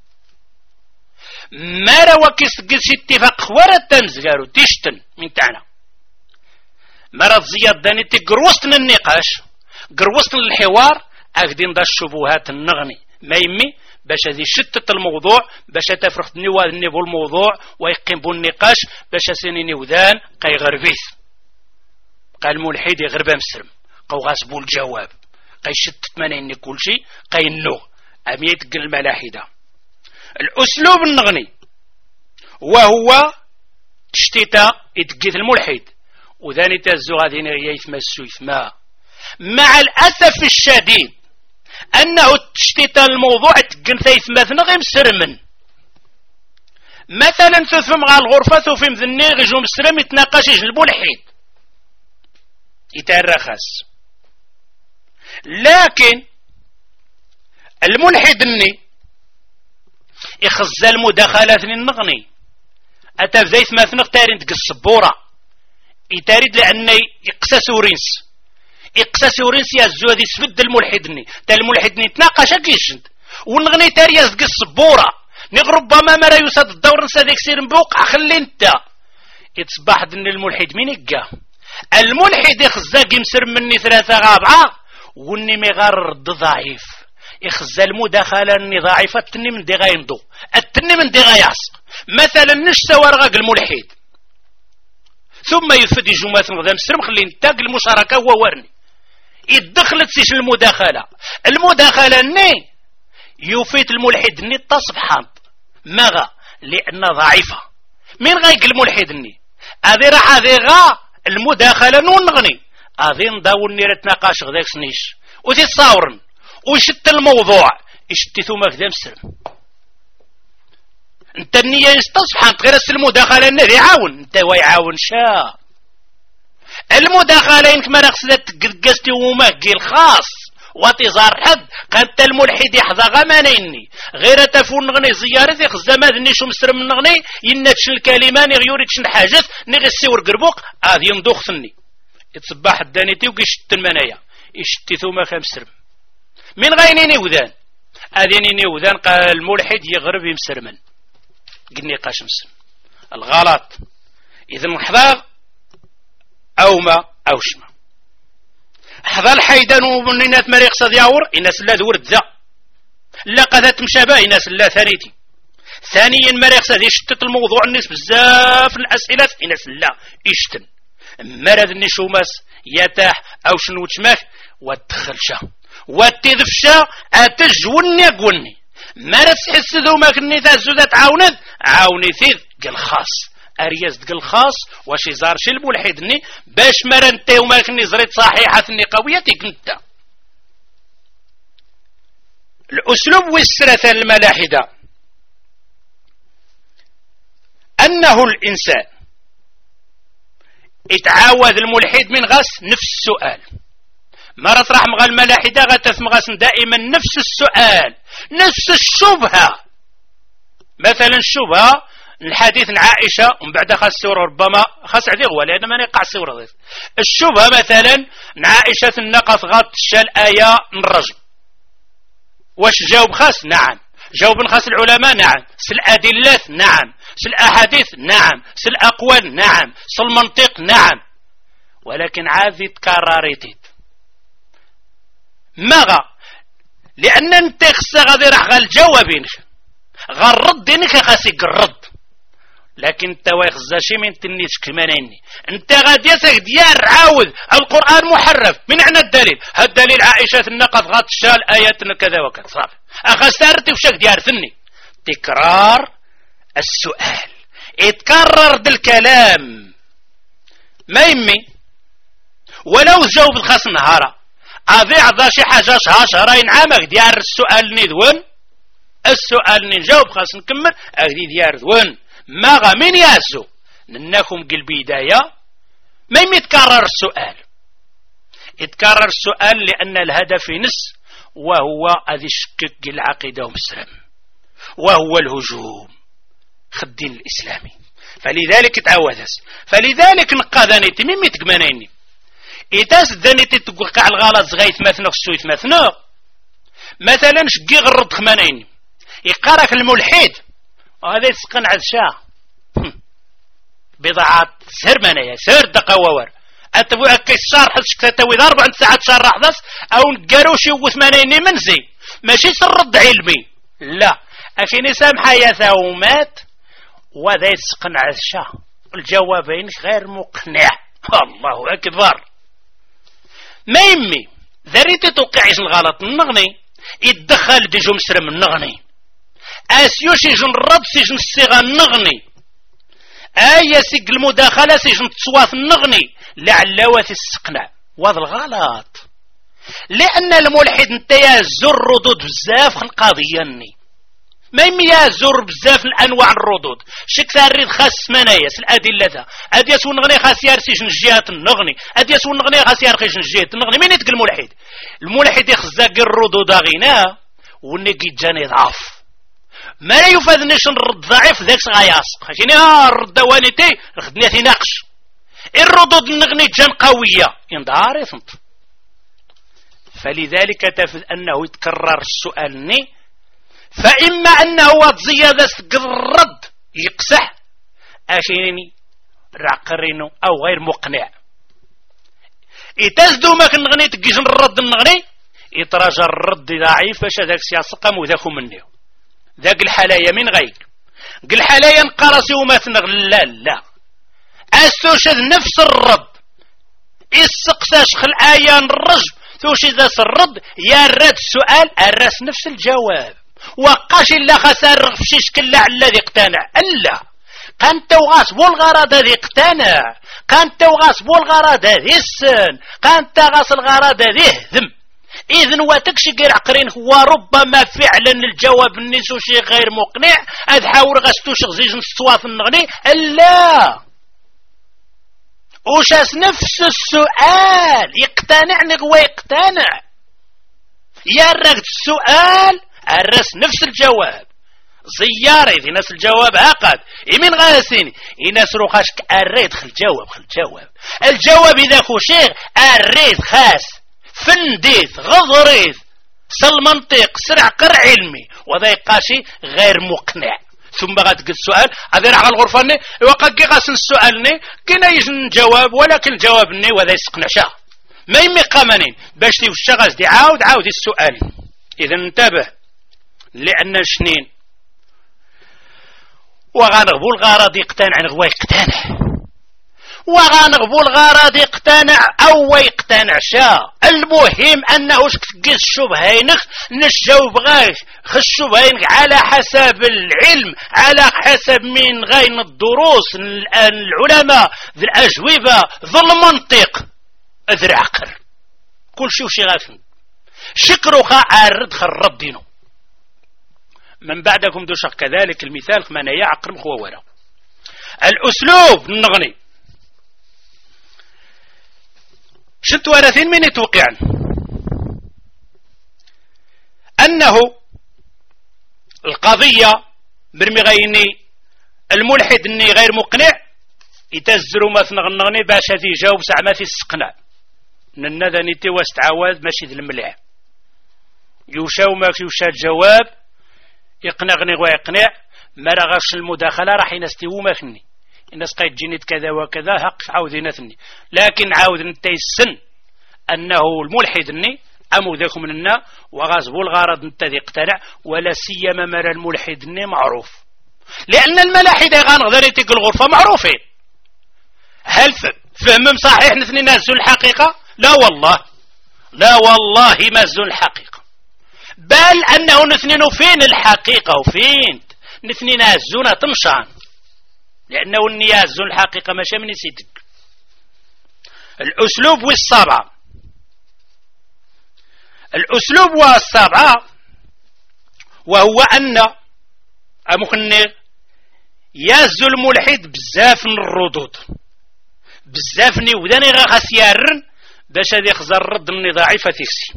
ما روا كيستقل شي اتفاق خوارا تمزقارو تيشتن من تاعنا مرض زياد داني تقروستن النقاش قروستن الحوار أقدين ضا الشبهات النغني ما يمي باش هذه شتت الموضوع باش تفرخ النيفو الموضوع ويقيم بو النقاش باش سينيني وذان قي غربيث قال الملحد يغرب مسرم قو غاسبو الجواب قي شتت منيني كل شيء قي النوغ أميت قل الملاحدة. الأسلوب النغني وهو تشتيتا يتقيث الملحد وذاني تازو غادي يثمسو يثما مع الأسف الشديد أنه تشتيتا الموضوع تقن ثيثمثنا غير مسرمن مثلا تثم غا الغرفة ثوفي مذني غيجو مسرم يتناقش يجلبو الحيد يترخص لكن الملحد الني يخزى المداخلات النغني أتا بذيث مثنغ تارين تقل الصبورة يتاريد لأن يقسس ورنس يا الزوادي سفد الملحدني تا الملحدني تناقش كيشد ونغني تاريا تقل الصبورة ربما ما لا يساد الدور نسا ديك سير مبوقع خلي انت يتصبح دن الملحد مين يقا الملحد يخزى قمسر مني 3-4 وني مغار ضعيف يخزى المداخلة اني ضعيفة التني من دي غايمضو التني من دي غايعصق مثلا نش سوارغاق الملحد ثم يفد يجومات نغذا مسرم خلي نتاق المشاركة هو ورني يدخلت سيش المداخلة اني يفيت الملحد اني تصبحان ماغا لأن ضعيفة من غايق الملحد اني هذه راح هذه غا المداخلة نغني أظن داول نيرت نقاش غداك سنيش وتتصاورن ويشت الموضوع يشتي ثم كذا مسرم. انت النية يستصبح غير المداخلة النبي يعاون انت ويعاون شا المداخلة كما نقصد تقلقستي وماكي الخاص وتزار حد قانت الملحد يحظى غمانيني غير تفون نغني زيارتي خزامات نيشو مسرم نغني ينتش الكلمة نغيوريتش نحاجز نغسي ورقربوك هذا ينضوخ ثني يتصبح الدانيتي ويشت المنايا يشتي ثم خمسرم من غينيني وذان أذينيني وذان قال الملحد يغرب يمسرمن قلني قاش مسلم الغلط إذا نحضر أو ما أوش ما حضر الحيدان ومنينات مريق صدياور إناس لا ذورد ذا لا قذات مشابه إناس لا ثانيتي ثانيا مريق صدي شتت الموضوع الناس بزاف الأسئلة إناس لا إشتن مرض النشوماس يتاح أو شنو تشماك وتدخلشا وتدفشا أتجوني أقولني ما تحس ذو ما كني تازو تعاوند عاوني ثيذ قال خاص أرياز قال خاص واش يزار شي الملحدني باش مرنتي وما كني زريت صحيحة قوية كنت الأسلوب والسرثة الملاحدة أنه الإنسان يتعاود الملحد من غاس نفس السؤال ما رطرح مغا الملاحدة غتثم غاس دائما نفس السؤال نفس الشبهة. مثلا الشبهة الحديث عن عائشة ومن بعد خاص السورة ربما خاص عدي هو لأن ما نقع السورة ذات الشبهة مثلا عن عائشة النقص غاط الشال آية الرجم واش جاوب خاص نعم جاوب خاص العلماء نعم سل أدلات نعم سل أحاديث نعم سل أقوال نعم سل منطق نعم ولكن عادي تكررتي ماغا لأن انت خصا غادي راح غالجوابينك غالردينك خاسيك الرد لكن انت واخزا شي من تنيتش كمانيني انت غادي ديار عاود القرآن محرف من عنا الدليل هاد الدليل عائشة النقص غاتشال آيات كذا وكذا صافي أخسرتي وشك ديار ثني تكرار السؤال يتكرر بالكلام ما يمي ولو جاوب الخاص نهارا أضيع ذا شي حاجة شهرين عامك ديار السؤال ندون السؤال نجاوب خاص نكمل أغدي ديار ذون ما غا من ياسو نناكم قل بداية ما يتكرر السؤال يتكرر السؤال لأن الهدف نس وهو أذي شكك العقيدة ومسلم وهو الهجوم خدين الإسلامي فلذلك تعوذس فلذلك نقاذاني تميمي تقمانيني إتاس ذانيتي توقع الغلط زغيث مثنى السويت مثنى مثلا شقي غرد خمانين يقارك الملحد وهذا يتسقن عد شاه بضاعات سر منايا سر دقاوور أتبو أكي الشار حسك تتوي 4 ساعات شار رحضس أو نقاروشي وثمانين منزي ماشي سرد علمي لا أكيني سامحة يا ثومات وهذا يتسقن عد شاه الجوابين غير مقنع الله أكبر ما يمي ذريتي توقعيش الغلط النغني يتدخل دي جو مسرم النغني اسيو سيجن الرد سيجن الصيغة النغني ايا سيق المداخلة سيجن تصواف النغني لعلاوات السقنع وهذا الغلط لان الملحد انت يزر ردود بزاف القضية ني ما يزور بزاف الانواع الردود شكثر ريد خاص منايس الادله ذا ادي يسون نغني خاص يرسيش الجهات النغني ادي يسون نغني خاص يرقيش الجهات النغني مين يتق الملحد يخزاق الردود غينا ونقي جاني ضعف ما لا يفادنيش الرد ضعيف ذاك غياسق خشيني الرد دوانيتي خدني تناقش الردود النغني جان قويه يندار يفهمت فلذلك تفذ انه يتكرر السؤال ني فإما أنه زيادة الرد يقسح أشيني راقرينو أو غير مقنع يتزدو ما كنغني تقيجن الرد النغني يتراجع الرد ضعيف باش هذاك سياسقم وذاكو منه ذاك الحلايا من غير قل الحلايا نقرسي وما تنغل لا أستوشد نفس الرد السقساش خل آية الرجم توشد ذا الرد يا الرد السؤال الراس نفس الجواب وقاش إلا خسر فشيش كلا الذي اقتنع ألا كانت وغاس بالغرض هذه اقتنع، كانت وغاس بالغرض هذه السن، كانت غاس الغرض هذه ذم. إذن واتكشي غير عقرين وربما فعلا الجواب النسو شي غير مقنع أذ حاول غستو شغزيج نستواف النغني. لا وشاس نفس السؤال يقتنع نغوى يقتنع يرقد السؤال الرس نفس الجواب زيارة إذا ناس الجواب عقد يمين غاسيني يناس روخاشك الريد خل الجواب إذا خوشيغ الريد خاس فنديث غضريث سالمنطق سرع قرع علمي وذا يقاشي غير مقنع. ثم غتقل السؤال هذا على الغرفة وقد قاسن السؤال كنا يجن نجاوب ولكن الجواب وذا يسقنع شا ما يمي قمانين باش تيو الشغاز دي عاود السؤال. إذا انتبه لأن شنين وغانغبو الغرض يقتنع نغوى يقتنع وغانغبو الغرض يقتنع أو يقتنع شا. المهم أنه تقيس الشبهينك نجاوب غاش الشبهينك على حسب العلم على حسب من غين الدروس العلماء ذي الأجوبة ذي المنطق ذي العقل كل شيء وشي غافن شكرو عارض خرب دينو. من بعدكم دوشق كذلك المثال كما يعقل هو ورا الأسلوب النغني شنت ورثين من يتوقعن أنه القضية برمي غيني الملحد اني غير مقنع يتزروا ما ثنغنغني باش هذه يجاوب ساعة ما في السقنع ننذا نيتي واستعواد ماشي ذي الملح يوشاو ما يوشا الجواب يقنعني ويقنع ما رغش المداخلة راح ينستيو ما فني الناس قايد جينيت كذا وكذا حق عاود ينثني لكن عاود نتي السن أنه الملحد اني أمو ذاكم منا وغازبو الغرض نتذي اقتنع ولا سيما مرى الملحد اني معروف لأن الملاحدة غانغذر يتقل الغرفة معروفين. هل فهم صحيح نثني نازل الحقيقة؟ لا والله ما زول الحقيقة بل أنه نثنين فين الحقيقة وفين نثني نازونا تنشان لأنه النيازون الحقيقة ماشي من يسيدك. الأسلوب والسابعة الأسلوب والسابعة وهو أن أمخني يازو الملحد بزاف من الردود بزاف وداني غاس يارن باش هذي يخزر الرد من ضعيفة تيكسي.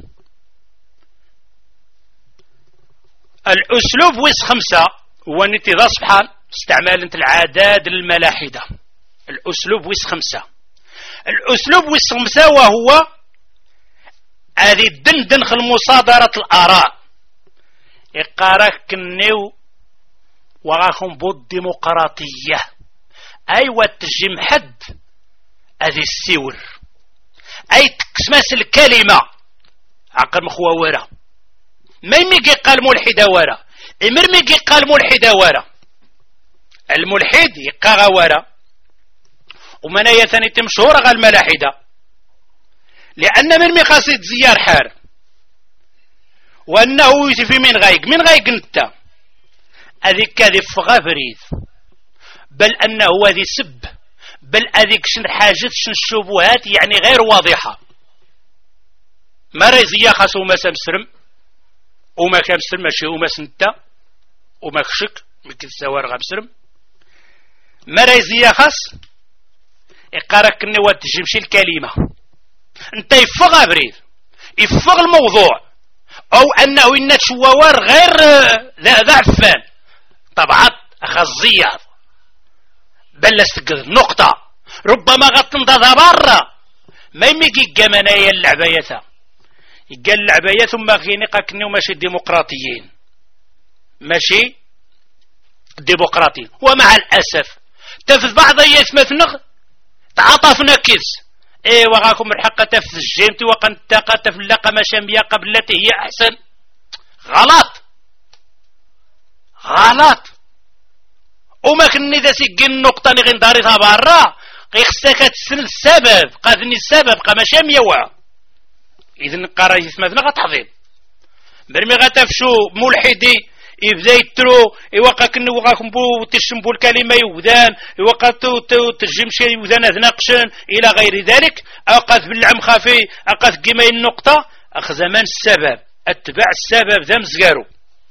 الأسلوب ويس خمسة هو نتي ذا سبحان استعمال العداد الملاحدة. الأسلوب ويس خمسة الأسلوب ويس خمسة وهو هذه دندن خل مصادرة الآراء يقارك النيو وغاكم بالديمقراطية أي وتجم حد هذه السور أي تكسماس الكلمة عقل مخوة ورا ما يميقي قال ملحدة ورا امر ميقي قال ملحدة ورا الملحد يقاغ ورا ومن يثني تمشهور غا الملاحدة لأن من مقاصد زيار حار وأنه يتفي من غايق انت أذيك كذب فغافريث بل أنه هذه سب بل أذيك شن حاجة شن الشبهات يعني غير واضحة ما ريزيا خاص وما سمسرم وما كمسرم ماشي وما سنتا وما كشك مكت سوار غمسرم ما ريزيا خاص يقارك النواد تجمشي الكلمة انت يفغ بريد يفغ الموضوع او انه ان تشوار غير ذا عفان طبعا اخزية بلست نقطة ربما غتنضى برا ما يميقي قمنايا اللعبايثة يقال اللعبايا ثم غينيقا كنيو ماشي ديمقراطيين ماشي ديمقراطيين ومع الأسف تفذ بعض يثمثنغ تعاطفنا كيس ايه وغاكم الحق تفذ الجيمتي وقن تاقا تفلق مشامية قبلتي هي احسن غلط وما كني ذا سيقين النقطة اللي غين داريتها برا غيخساك تسن السبب قاذني السبب قا مشامية وعا إذن قرا يثمثنا غتحضيب برمي غتفشو ملحدي يبدا يترو يوقع كنو وقاكم بو تشمبو الكلمه يودان يوقع ترجم شي يودان ناقشن الى غير ذلك اقاذ بالعم خافي اقاذ كيما النقطه اخ زمان السبب اتبع السبب ذا مزقارو.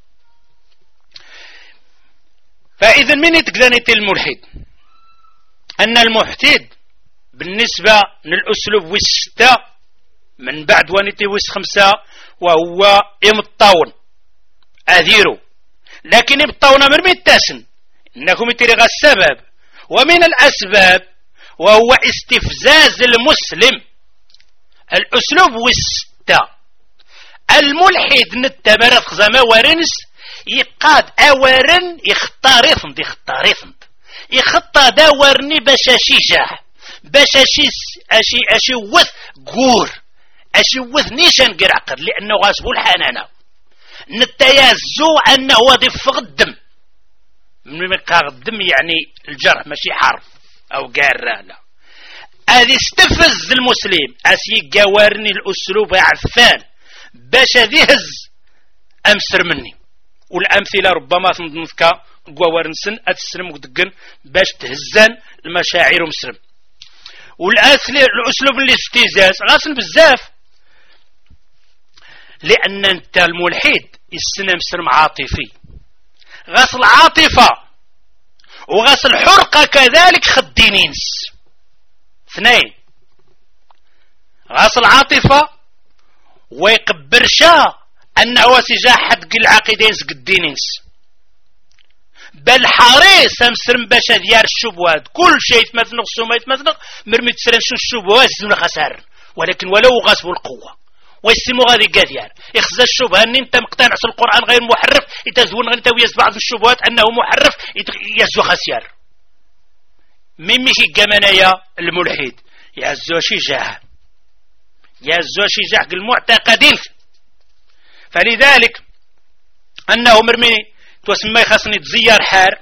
فاذا من يتقدانيتي الملحد ان المحتد بالنسبه للاسلوب والستة من بعد ونيتي ويس 5 وهو يمطاون أذيرو لكن يبطاون من التاسن إنكم يترغى السبب ومن الأسباب وهو استفزاز المسلم الأسلوب والستة الملحد نتبرد خزامة ورنس يقاد أورن يختارثند يخطى داورني باش شيجاح باش أشي وث قور أشي وث نيشان قرعقر لأنه غاسبو الحنانة نتيازو أنه ضفق الدم من مقاغ الدم يعني الجرح ماشي حرف أو قارة هذه استفز المسلم أسي قوارني الأسلوب عفان باش ذهز أمسر مني والأمثلة ربما تنذكا قوارنسن أتسلم ودقن باش تهزان المشاعر مسلم والأسلوب اللي استيزاز غاسن بزاف لأن أنت الملحد السنة مسرم عاطفي غسل عاطفة وغسل حرقة كذلك خدينينس 2 غسل عاطفة ويقبرشا أنه سجاح حد العقيدين قدينينس بل حريص مسرم باشا ديار الشبهات كل شيء يتمثنق سوما يتمثنق مرمي تسرنشو الشبهات زون خسار ولكن ولو غصبوا القوة ويسمو غادي قاديار يخزى الشبهة ان انت مقتنع في القرآن غير محرف يتزون انت ويز بعض الشبهات انه محرف يزو خسيار ميمشي قمنايا الملحد يزو شجاع المعتقدين فلذلك انه مرمي تسمى خاصني تزيار حار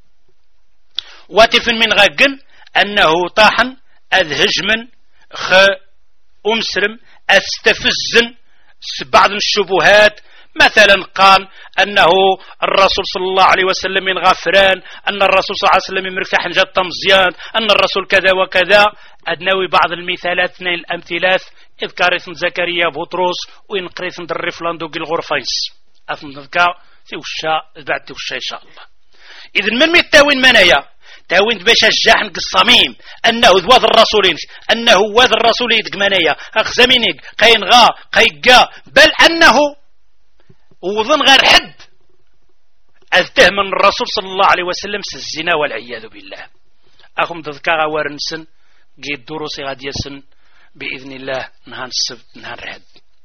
واتف من غاقن انه طاحن اذهجمن خ امسرم استفزن بعض الشبهات مثلا قال انه الرسول صلى الله عليه وسلم من غفران ان الرسول صلى الله عليه وسلم مرتاح جات مزيان ان الرسول كذا وكذا ادناوي بعض المثالات 2 الامثلات اذ كارث زكريا بطرس وان قريث ندري فلاندوق الغرفيس اثنذكا توشا بعد توشا ان شاء الله. اذا من التاوين منايا تاوين باش الجاحن الصميم انه ذوذ الرسولين انه وذ الرسولين دقمانيا اخزمينيك قينغا قيقا بل انه وظن غير حد التهم من الرسول صلى الله عليه وسلم الزنا والعياذ بالله. اخم تذكر ورنسن قيد دروسي غادي يسن باذن الله نهار السبت نهار الحد.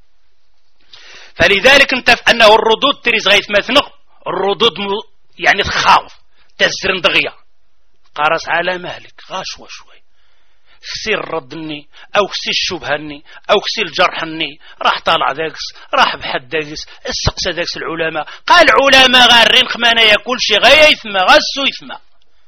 فلذلك انتف انه الردود تريز غيث مثنق الردود يعني تخاوف تزرن دغيا قارس على مهلك غاشوا شوي كسير ردني او كسير شبهني او كسير جرحني راح طالع ذاكس راح بحد ذاكس السقس ذاكس العلماء قال علماء غارين خمانا ياكل شي غاية يثمى غسو يثمى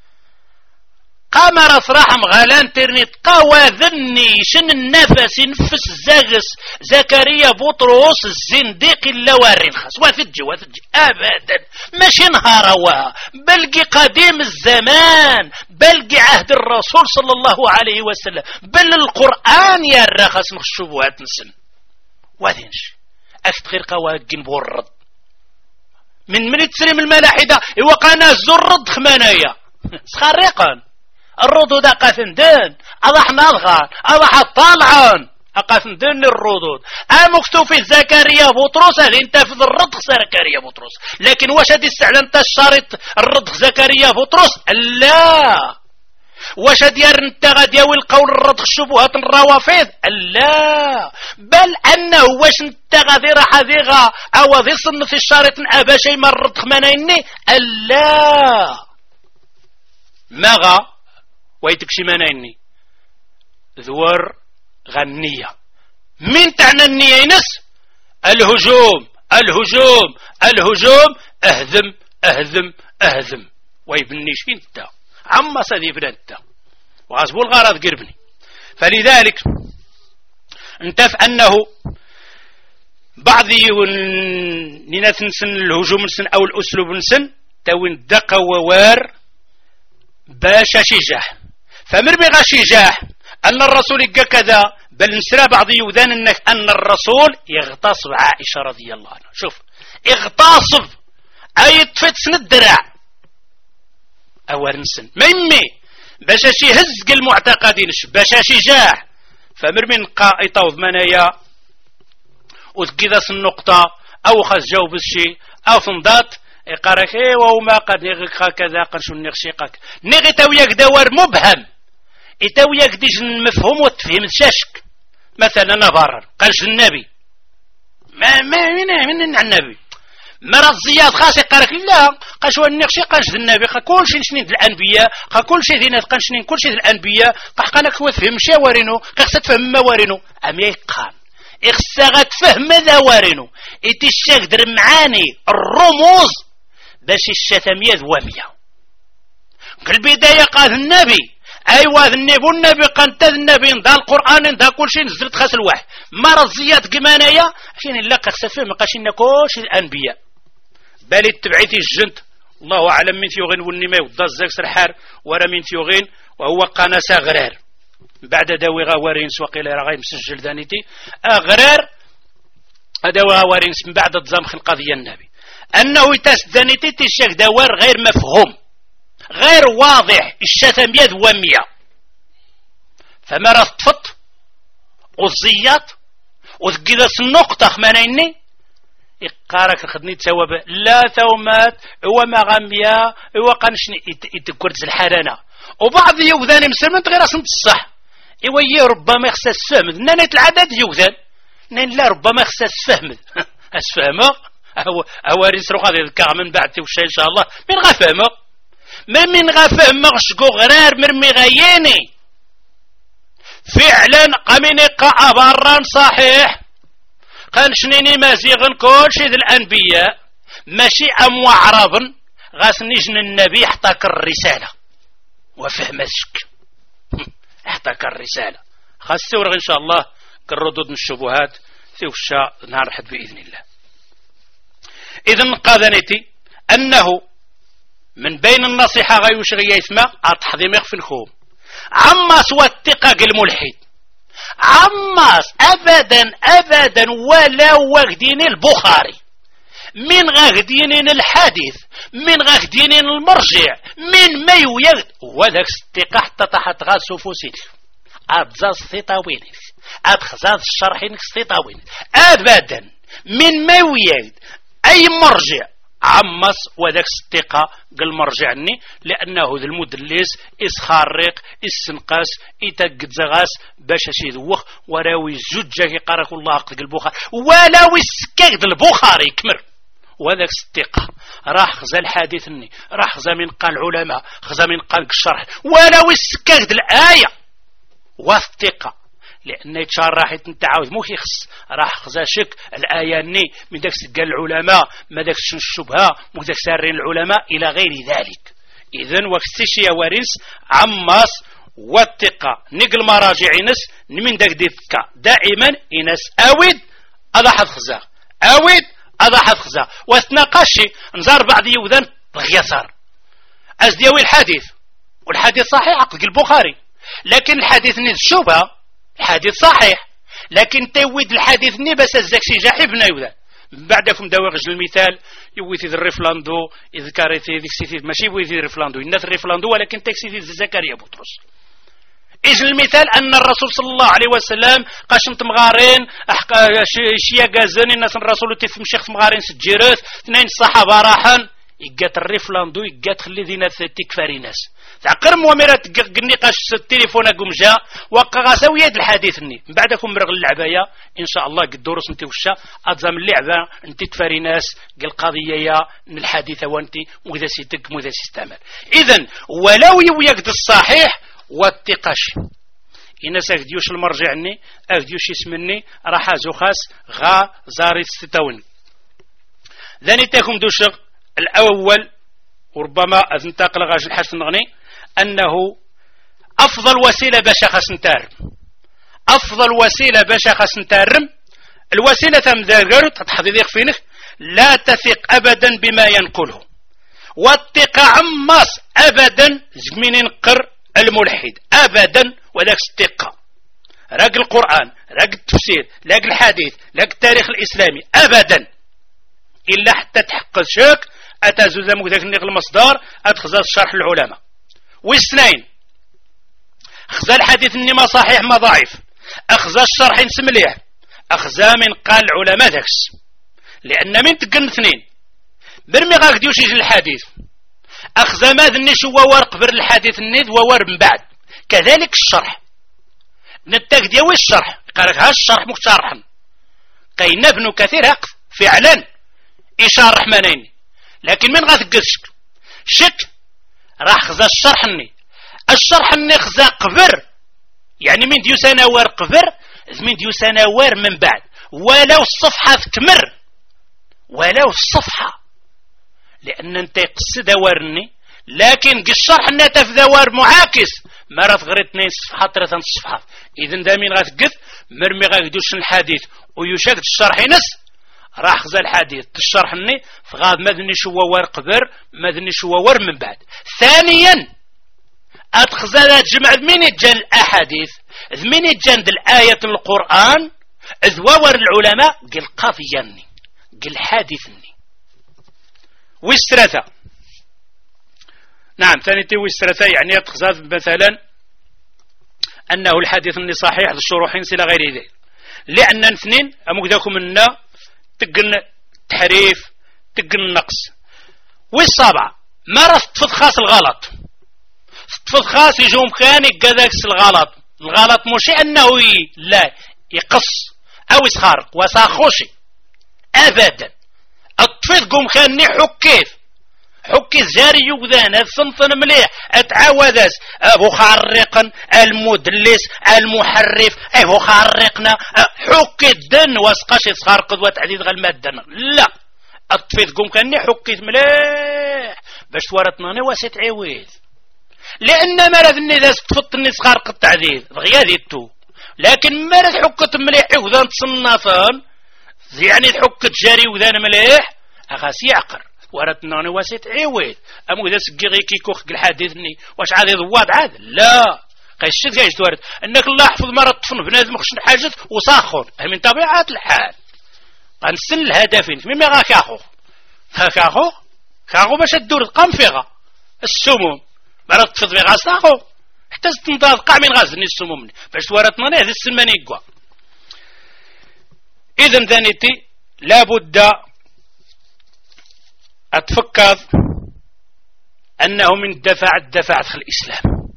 قامر صراحة مغالان ترنيت قاوى ذني شن النفس ينفس زاغس زكريا بطرس الزنديق اللوارين خاص واثجي ابدا ماشي نهاروا بلقي قديم الزمان بلقي عهد الرسول صلى الله عليه وسلم بل القرآن يا الرخص مخشوبوات نسن واذينش اكت غير قواقين بورد من تسريم الملاحدة وقانا الزرد خمانايا سخريقا الردود أقاثندن أضح نالغان أضح طالعان أقاثندن الردود مكتوب في زكريا بطرس هل انت في الرد زكريا بطرس لكن واش هدي استعلن انت الشريط الرد زكريا بطرس لا واش ديار انت غادي ياوي القول الرد الشبهات الروافض لا بل انه واش انت غادي راح ذيغا او ذي صن في الشريط ابا شي مرد خمانيني لا ماغا ويتكشي منايني ذور غنية من تعنى النية ينس الهجوم الهجوم الهجوم اهذم اهذم اهذم ويبنيش انت عما سدي بنت وغاسبو الغرض قربني. فلذلك انتف انه بعض نينات نسن الهجوم نسن أو الأسلوب نسن تاوين دقة ووار باشا شجاح فمرمي غشجاح أن الرسول يقى كذا بل نسرى بعض يوذان أن الرسول يغتصب عائشة رضي الله عنها. شوف اغتصب أي تفتسن الدراع أورنسن ميمي باشا شي هزق المعتقدين باشا شجاح فمرمي نقا يطوض منايا وذكذاس النقطة أو خاص جاوب الشي أو فنضات يقارك وما قد نغيك هكذا قنشو نغشيقك نغي تاوياك دوار مبهم يتاوياك ديج المفهوم وتفهم الشاشك مثلا نبرر قالش النبي من النبي مرض زياد خاص يقارك لا قاش ونغشي قاش النبي كل شيء نشني الانبياء كل شيء ذينا قنشنين كل شيء الانبياء قالك هو تفهم شاورينو قصة تفهم موارينو أم يقام إخسا تفهم ذوارينو إتشاك در معاني الرموز باش الشتمية ذوامية البداية قال النبي أيوة النبي قال تذ النبي دا القرآن دا كل شيء نزلت خاص الواحد مرض زياد قمانية عشان لا قصة تفهم قاشين كل شيء الأنبياء بالي تبعيتي الجنت الله أعلم من ثيوغين والنماء ودا الزاك سرحار ورا من ثيوغين وهو قناصة غرار بعد داوي غوارين سواقي لا غاي مسجل دانيتي غرار داوي غوارين من بعد تزامخ القضية النبي أنه يتاس دانيتي تشاك دوار غير مفهوم غير واضح الشتم يد ومية فما راه تفط والزيات وذكذا النقطة خمانيني يقارك خدني تسواب لا ثومات هو ما غامية هو قنشني يتكرت الحرانة وبعض يوذاني مسلمين غير اسم الصح إيوه ربما يخص الفهم نانيت العدد يوذان نان لا ربما يخص الفهم أسفهمه هو ريسرو غادي يذكر من بعد توشي إن شاء الله من غفهمه ما من غفهمه غشكو غرار مرمي غياني فعلا قميني قاع بران صحيح قال شنيني مازيغن كل شيء الأنبياء ماشي أمو عرب غاس نجن النبي احتاك الرسالة وفهم الشك احتاك الرسالة خاص سورغ إن شاء الله كالردود من الشبهات في وشا نهار حد بإذن الله. إذن قادنتي أنه من بين النصيحة غيوش غيثما أتحضيم يخفي الخوم عما سوى التقاق الملحد عماس أبدا ولا وغدين البخاري من غاغدين الحديث من غاغدين المرجع من ما يوجد وذاك استقاح تحت غاسو فوسيل أبزاز ثيطاوين أبخزاز الشرحين ثيطاوين أبدا من ما يوجد أي مرجع عمص وذاك استقى قال مرجعني لأنه ذا المدلس إسخارق إسنقاس إتقد زغاس باش يذوخ وراوي زجة يقارك الله أقدق البخاري ولاوي السكاك البخاري كمر وذاك استقى راح خزا الحديثني راح خزا من قال العلماء خزا من قال الشرح ولاوي السكاك الآية واثقة لأن يتشرح يتعاود مو يخص راح خزا شك الآية ني من داك قال العلماء ما داك الشبهة مو داك سارين العلماء إلى غير ذلك. إذن وكستشي يا وارنس عماس والثقة نقل مراجع نس من داك ديفكا دائما إنس أود أضحى خزا أود أضحى خزا واثناقشي نزار بعض يوذن غيصار أزديوي الحديث والحديث صحيح عقد البخاري لكن الحديث نز شبهة الحديث صحيح لكن تود الحديث ني بس الزكسي جاحبنا يوذا بعدكم دواغج المثال يوثي الريفلاندو إذ كاريتي ذيك سيثي ماشي يوثي الريفلاندو إنث الريفلاندو ولكن تكسيثي زكريا بطرس. إذ المثال أن الرسول صلى الله عليه وسلم قاشمت مغارين شيا قازن الناس الرسول تفهم شيخ مغارين سجيرث اثنين الصحابة راحن يقات الريفلاندو يقات خلي ذينا تكفاري ناس تعقرم وميرات قنيقاش التليفون قم جاء وقع سوية الحديثني بعدكم مرغ اللعبايا إن شاء الله قد دورس انت وشا أتزام اللعبة انت تفاري ناس قل قضية يا الحديثة وانت مذا سيتك مذا سيستعمل. إذن ولو يوجد الصحيح والتقاش إن ساكديوش المرجعني أكديوش اسمني راح زخاس غا زاري ستاون ذاني تاكم دوشغ الأول وربما أذنتاق لغاج الحسن غني أنه أفضل وسيلة باش خاص نتارم أفضل وسيلة باش خاص نتارم الوسيلة مذاكر تتحضي فينك لا تثق أبدا بما ينقله، والثقة عماس أبدا زمين ينقر الملحد أبدا، وذاك الثقة راق القرآن راق التفسير راق الحديث راق التاريخ الإسلامي أبدا، إلا حتى تحقق شك أتزوز مكذاك المصدر أتخزى الشرح العلماء. واثنين أخذ الحديث إني ما صحيح ما ضعيف، أخذ الشرح مليح، أخذ من قال العلماء ذاكس، لأن من تقن اثنين برمي غاك ديوش يجي الحديث أخذ ما ذني شو ورق بر الحديث النيذ وور من بعد، كذلك الشرح نتاك ديوي الشرح قالك ها الشرح مشارحا كاين ابن كثير هقف فعلا يشرح منين، لكن من غتقدشك شك راح خذا الشرح الني خذا قبر، يعني من ديو سنوار قبر من ديو سنوار من بعد، ولو الصفحة تكمر ولو الصفحة، لأن انت يقصد ورني، لكن الشرح النتا في دوار معاكس مرة غير 2 صفحات 3 صفحات، إذن دا مين غتقد مرمي غاكدوش الحديث ويشاكد الشرح ينس راح خذا الحديث الشرح الني فغاد مدني شوار قبر مدني شوار من بعد. ثانيا أتخذ جمع من الجن الأحاديث من الجن الآية القرآن ذوار العلماء قل قضياني قل حادثني والثلاثة. نعم ثانيتي والثلاثة يعني أتخذ مثلا أنه الحديث الني صحيح الشروحين إلى غير ذلك، لأن اثنين أمكداكم منا تقن تحريف تقن نقص. والسابعة ما راح تفض خاص الغلط، تفض خاص يجوم كان يقداك الغلط مش أنه لا يقص أو يسخارق وساخوشي أبدا، التفض قوم كان حكي الزاري يوذان الصنفن مليح اتعاوذاس ابو خارقا المدلس المحرف ابو خارقنا حكي الدن واسقاش يسخار قدوة تعديد غالمادة لا التفيض قوم كاني حكيت مليح باش تورطناني واسيت عويذ، لان مرض الناس تفطني سخارق التعديد غيادي التو، لكن مرض حكت مليح وذان تصنفان يعني حكت جاري وذان مليح اغاس يعقر ورتناني واسيت عويد امو اذا سقي كيكوخ الحديثني واش عاد ضواد عاد لا قيشت كايش تورد انك الله يحفظ مرض طفن بنادم مخش حاجه وصاخون من طبيعه الحال غنسن الهدفين مما غاك اخو باش تدور قام فيها السموم مرض تفض في غاصاخو حتى تنضاد قاع من غازني السموم باش تورطناني هذا السلماني يقوى. اذا ذانيتي لابد أتفكر أنه من الدفع في الإسلام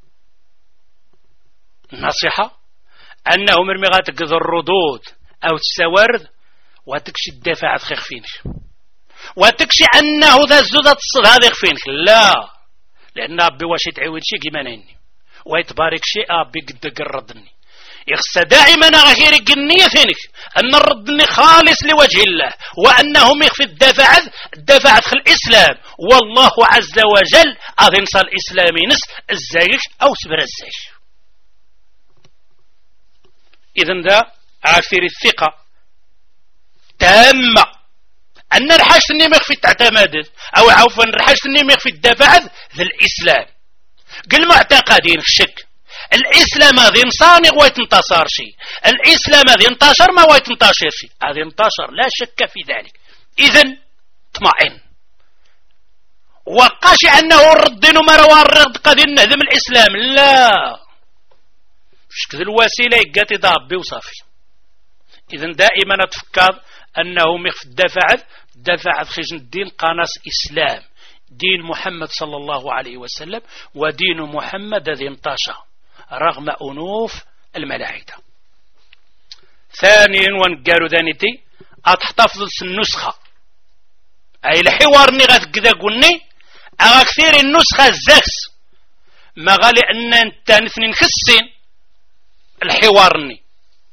النصيحة أنه من مغاتك الردود أو تسورد وتكشي الدفاع خيخفينك وتكشي أنه ذا الزودة تصد هذا يخفينك لا، لأن أبي واشي تعود شي كما نيني ويتبارك شيء أبي قد قردني يخص دائما غير النية فينك أن الردني خالص لوجه الله، وأنهم يخفي الدفعت في الإسلام، والله عز وجل أظنص الإسلامي نس الزيش أو سبر الزيش. إذن ذا عافير الثقة تامة أن الحاجة النيم يخفي التعتمد أو عوفا الحاجة النيم يخفي الدفعت في الإسلام قل معتقدين الشك الإسلام هذا ينصاني ويتنتصر شيء، الإسلام هذا ينتشر ما ويتنتشر شيء، هذا ينتشر لا شك في ذلك. إذن اطمئن وقاش أنه الردين ومروى الرد قد ينهدم الإسلام لا شكذ الوسيلة يقاتي ضابي وصافي. إذن دائما تفكر أنه مخف دفعت خجن الدين قناص إسلام دين محمد صلى الله عليه وسلم، ودين محمد الذي انتشر رغم أنوف الملاحدة. ثانيا ونقارو ذانيتي أتحتفظ النسخة أي الحوار نغاث كذا قلني أغا كثير النسخة الزاكس ما غالي أن أنت نثنين خسين الحوارني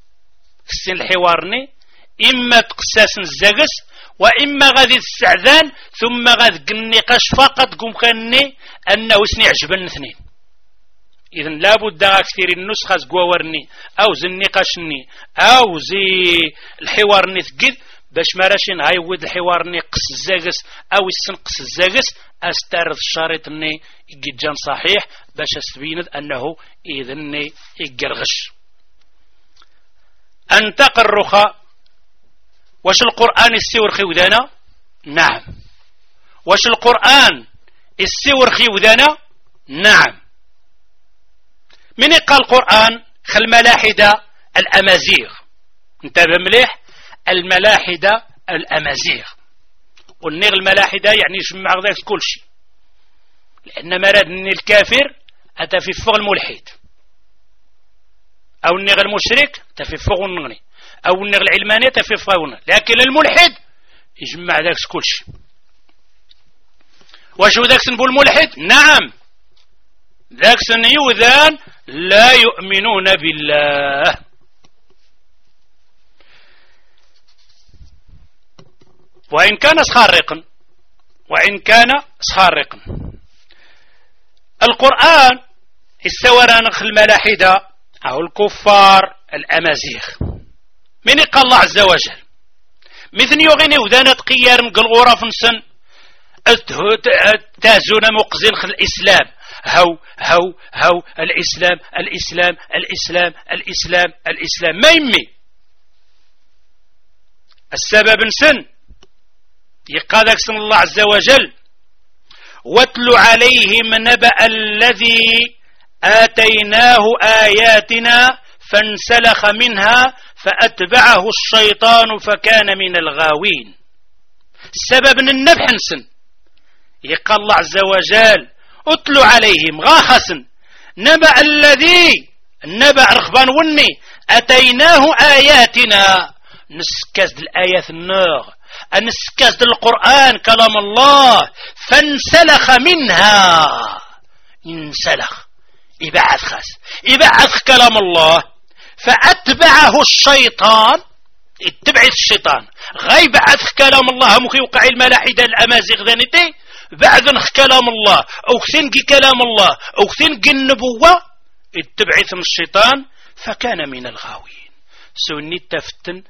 إما تقساس الزاكس وإما غادي السعدان ثم غادي النقاش فقط قم كاني أنه سني عجبن اثنين إذن لابد كثير النسخة زقوورني أو زي النقاشني أو زي الحوارني ثقيد باش ما راشين هايود الحوارني قص الزاقس أو السنقص الزاقس أستارد الشريطني يجان صحيح باش أستبيند أنه إذني يقرغش. أنتق الرخاء واش القرآن السور خيودانا؟ نعم. واش القرآن السور خيودانا؟ نعم. من قال القرآن الملاحدة الأمازيغ، انتبه مليح، الملاحدة الأمازيغ. والنيغ الملاحدة يعني يجمع ذاك كل شيء، لأن مراد الكافر أتى في فوق الملحد، أو النيغ المشرك أتى في فوق النغني، أو النيغ العلماني أتى في فوق النغني، لكن الملحد يجمع ذاك كل شيء. واش ذاك سنبو الملحد؟ نعم، ذاك سنيوذان لا يؤمنون بالله. وإن كان سخارقا، وإن كان سخارقا. القرآن السورانخ الملاحدة أو الكفار الأمازيغ. من قال الله عز وجل مثل يغني وذانت قيار مقل غرف نسن تازون مقزن خل الإسلام، هو الإسلام الإسلام الإسلام الإسلام الإسلام ما يمي السبب نسن يقال سن الله عز وجل واتل عليهم نبأ الذي آتيناه آياتنا فانسلخ منها فأتبعه الشيطان فكان من الغاوين. السبب النبح نسن يقال الله عز وجل اتل عليهم غاخسن نبأ الذي النبأ رخبان وني أتيناه آياتنا نسكز الآيات النار نسكز القرآن كلام الله فانسلخ منها انسلخ يبعث خاس يبعث كلام الله فأتبعه الشيطان اتبع الشيطان غيبعث كلام الله مخي وقع الملاحدة الأمازيغ ذانتي بعد نخ كلام الله أو ثنقي كلام الله أو ثنقي النبوة اتبع ثم الشيطان فكان من الغاوين. سوني تفتن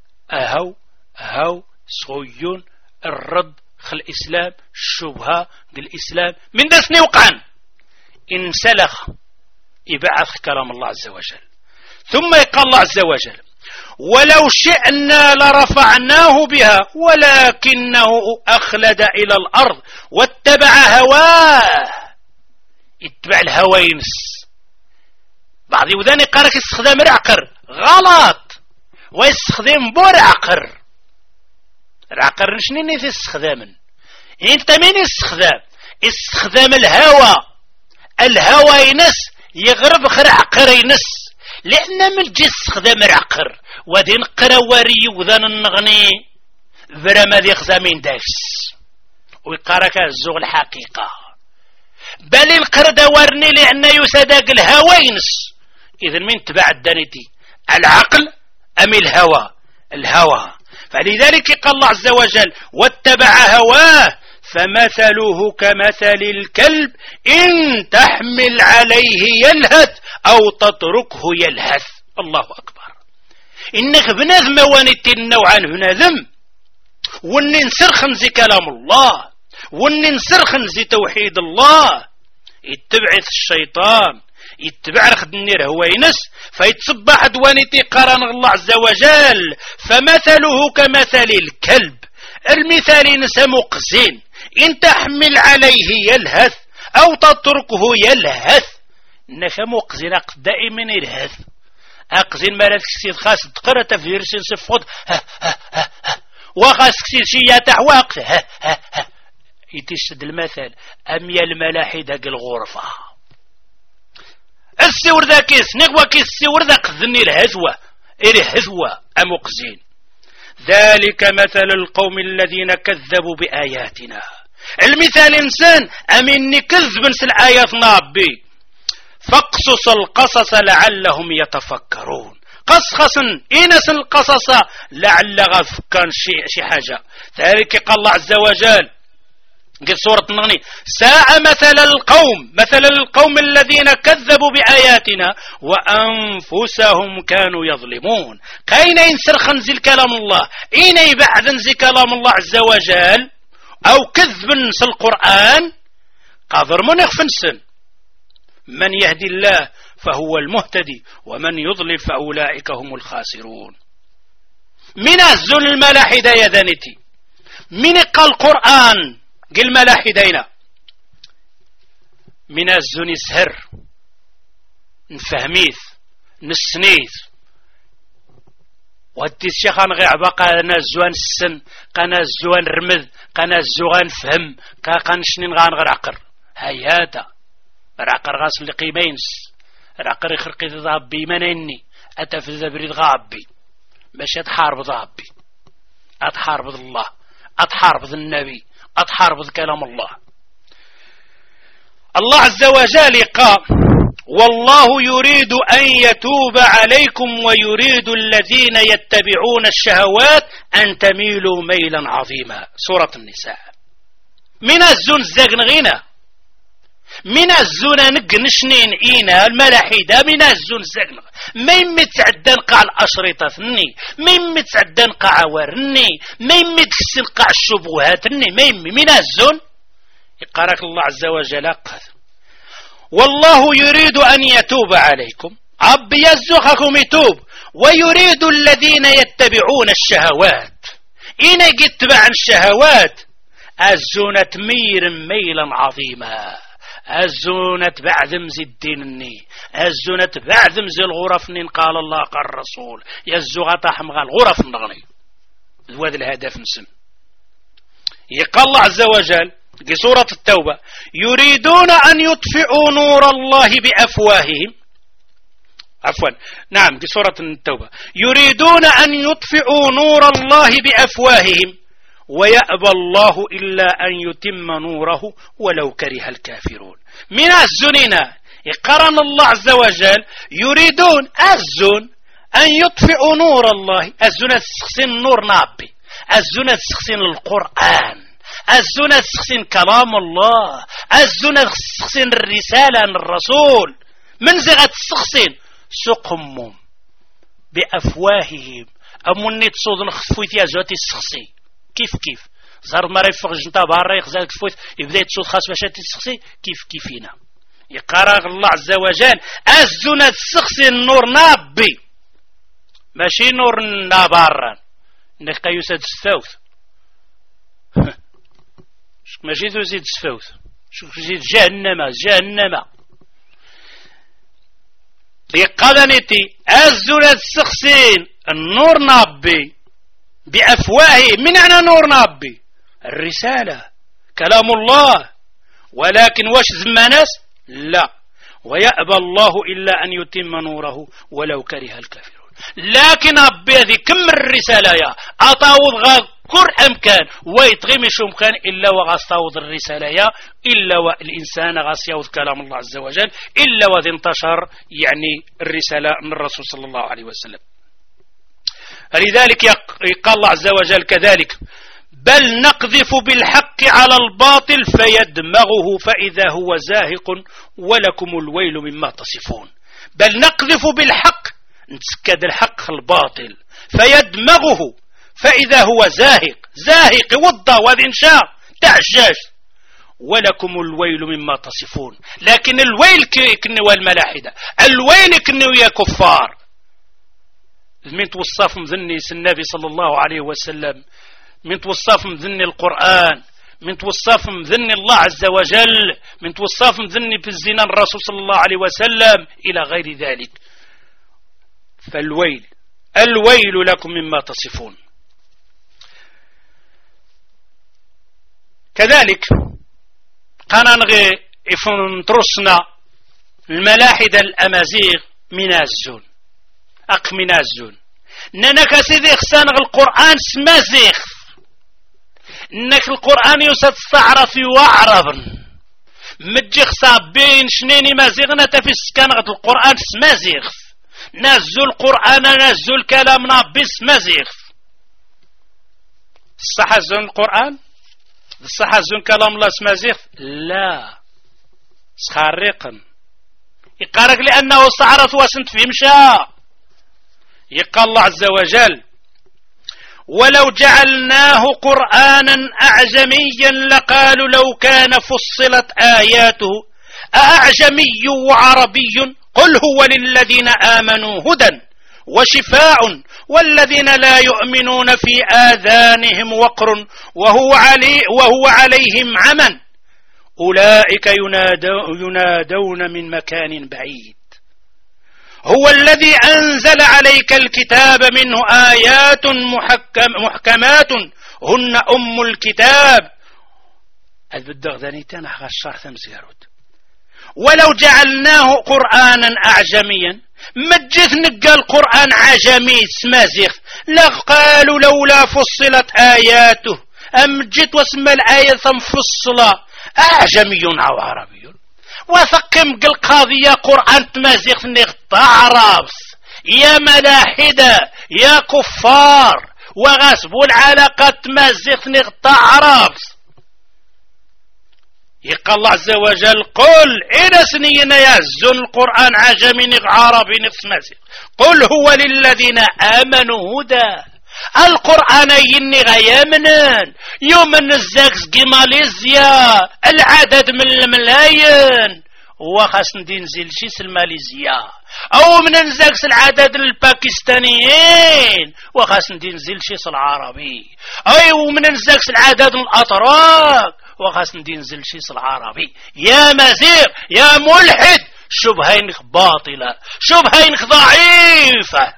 أهو صغيون الرد خل الإسلام الشبهة بالإسلام من دسني وقعن انسلخ يبعث كلام الله عز وجل. ثم يقال الله عز وجل ولو شئنا لرفعناه بها ولكنه أخلد إلى الأرض واتبع هواه يتبع الهوى ينس. بعض يوذاني قارك استخدام العقر غلط ويستخدم بور عقر. العقر نشنيني في استخداما انت مين استخدام الهوى ينس يغرب خر عقر ينس لأن من جي استخدام العقر ودين قرواري وذان النغني برما ذي خزامين داكس ويقارك الزوغ الحقيقة بل القرد ورني لأن يسدق الهوى ينس. إذن من تبع الدانيتي العقل أم الهوى فلذلك قال الله عز وجل واتبع هواه فمثله كمثل الكلب إن تحمل عليه يلهث أو تتركه يلهث. الله أكبر. إنك بنذم وانت النوعا هنا ذم وننسر خنزي كلام الله وننسر خنزي توحيد الله يتبعث الشيطان يتبع رخد النير هو ينس فيتصبح دوانيتي قرن الله عز وجل فمثله كمثل الكلب. المثال نسمو قزين إن تحمل عليه يلهث أو تتركه يلهث. نفهمو قزين دائما يلهث أقزين مالك كسيد خاص تقرأ تفجير سنصفود وخاص كسيد شي يتحواق يتشد المثل أمي الملاحدة الغرفة السور ذا كيس نقوى كيس السور ذا قذني الهزوة أمقزين. ذلك مثل القوم الذين كذبوا بآياتنا. المثال إنسان أمني كذب نسل آياتنا ربي فاقصص القصص لعلهم يتفكرون. قصصا إنس القصص لعل غفكان شي حاجة. ذلك قال الله عز وجل قد سورة النغني ساء مثل القوم الذين كذبوا بآياتنا وأنفسهم كانوا يظلمون. كاين ينسر خنزل كلام الله إين يبعد نزي كلام الله عز وجل أو كذب نس القرآن قادر من يخفنسن. من يهدي الله فهو المهتدي ومن يضلل فأولئك هم الخاسرون. من الزل الملاحدة يا ذانتي من قال القرآن قل ملاحدينا من الزن سهر نفهميث نسنيث ودي الشيخ غير عباقة نازوان السن قنازوان رمذ قنازوان فهم قنشنين غان غير عقر هياتا عقر غاس اللي قيمينس عقر يخرقي ضابي منيني أتفذ بريد غابي باش أتحارب ضابي أتحارب الله أتحارب النبي أتحارب كلام الله. الله عز وجل قال والله يريد أن يتوب عليكم ويريد الذين يتبعون الشهوات أن تميلوا ميلا عظيما. سورة النساء. من الزن زقن غنى من الزن نقنشنين إينا الملاحدة من الزن زقن ما يمتعدن قاع الأشرطة ثني ما يمتعدن قاع عوارني ما يمتكسن قاع الشبهات ما من الزن يقرأك الله عز وجل قال والله يريد أن يتوب عليكم عب يزخكم يتوب ويريد الذين يتبعون الشهوات إن يتبع الشهوات الزنة مير ميلا عظيما. الزونة بعد مزي الدينني الزونة بعد مزي الغرف قال الله قال الرسول يزوغة تحمغ الغرف نغني هذا الهدف نسم. يقال الله عز وجل في سورة التوبة يريدون أن يطفئوا نور الله بأفواههم عفوا نعم في سورة التوبة يريدون أن يطفئوا نور الله بأفواههم ويأبى الله إلا أن يتم نوره ولو كره الكافرون. من الزنين يقرن الله عز وجل يريدون الزن أن يطفئوا نور الله. الزن تسخسين نور نابي الزن تسخسين القرآن الزن تسخسين كلام الله الزن تسخسين الرسالة من الرسول من زغة تسخسين سقمهم بأفواههم أمني تصود نخفويت يا زوتي السخسي كيف زار ما يفرج نتا بارا يخزالك فوت يبدا يتصود خاص باش تسخسي كيفنا. يقرا الله عز وجل الزنا تسخسي النور نابي ماشي نور نابارا انك قيوسة السفوث ماشي تزيد السفوث شوف زيد جهنم لقدنتي الزنا تسخسين النور نابي بأفواه. من أنا نور نابي الرسالة كلام الله ولكن واش زمانس لا ويأبى الله إلا أن يتم نوره ولو كره الكافرون. لكن أبي هذه كم الرسالة يا أطاوض غا كر أمكان ويتغمي شمكان إلا وغاستاوض الرسالة يا إلا والإنسان غاسيوض كلام الله عز وجل إلا وذي انتشر يعني الرسالة من الرسول صلى الله عليه وسلم. لذلك قال الله عز وجل كذلك بل نقذف بالحق على الباطل فيدمغه فإذا هو زاهق ولكم الويل مما تصفون. بل نقذف بالحق نتسكد الحق الباطل فيدمغه فإذا هو زاهق وضع وذي انشاء تعجاج ولكم الويل مما تصفون. لكن الويل كنوا الملاحدة الويل كنوا يا كفار من توصف مذني النبي صلى الله عليه وسلم من توصف مذني القرآن من توصف مذني الله عز وجل من توصف مذني في الزنا الرسول صلى الله عليه وسلم إلى غير ذلك. فالويل لكم مما تصفون. كذلك قننغي إفنترسنا الملاحدة الأمازيغ من الزون من الزون ننك سيدي خسانغ القرآن سمازيغ انك القرآن يوسف استعرف وعرب مجي خصابين شنيني مازيغنا تفي سكانغ القرآن سمازيغ نزل القرآن نزل كلامنا بسمازيغ الصحة زون القرآن الصحة زون كلام الله سمازيغ لا سخارقا يقارك لأنه صعرت واسنت في مشى. يقال الله عز وجل ولو جعلناه قرآنا أعجميا لقالوا لو كان فصلت آياته أعجمي وعربي قل هو للذين آمنوا هدى وشفاء والذين لا يؤمنون في آذانهم وقر وهو عليهم عمى أولئك ينادون من مكان بعيد. هو الذي أنزل عليك الكتاب منه آيات محكمات هن أم الكتاب. البدغدانيتان خشار ثمزيرود. ولو جعلناه قرآنا أعجميا مجث نقى القرآن عجمي سمازيخ لقالوا لولا فصلت آياته أمجت واسم الآية مفصلة أعجمي أو عربي وثقم القضية قرآن تمازيخ نغتعرف يا ملاحدة يا كفار وغاسبوا العلاقة تمازيخ نغتعرف. يقال الله عز وجل قل إن سنينا يهزون القرآن عجمي عربي نفسمازيخ قل هو للذين آمنوا هدى. القرآن يني غيامنن يوم الزاكس كي ماليزيا العدد من الملايين وخاص ندينزل شيس الماليزيا او من نزاكس العدد الباكستانيين وخاص ندينزل شيس العربي اي ومن نزاكس العدد الاتراك وخاص ندينزل شيس العربي. يا مزير يا ملحد شبهينك باطلة شبهينك ضعيفة.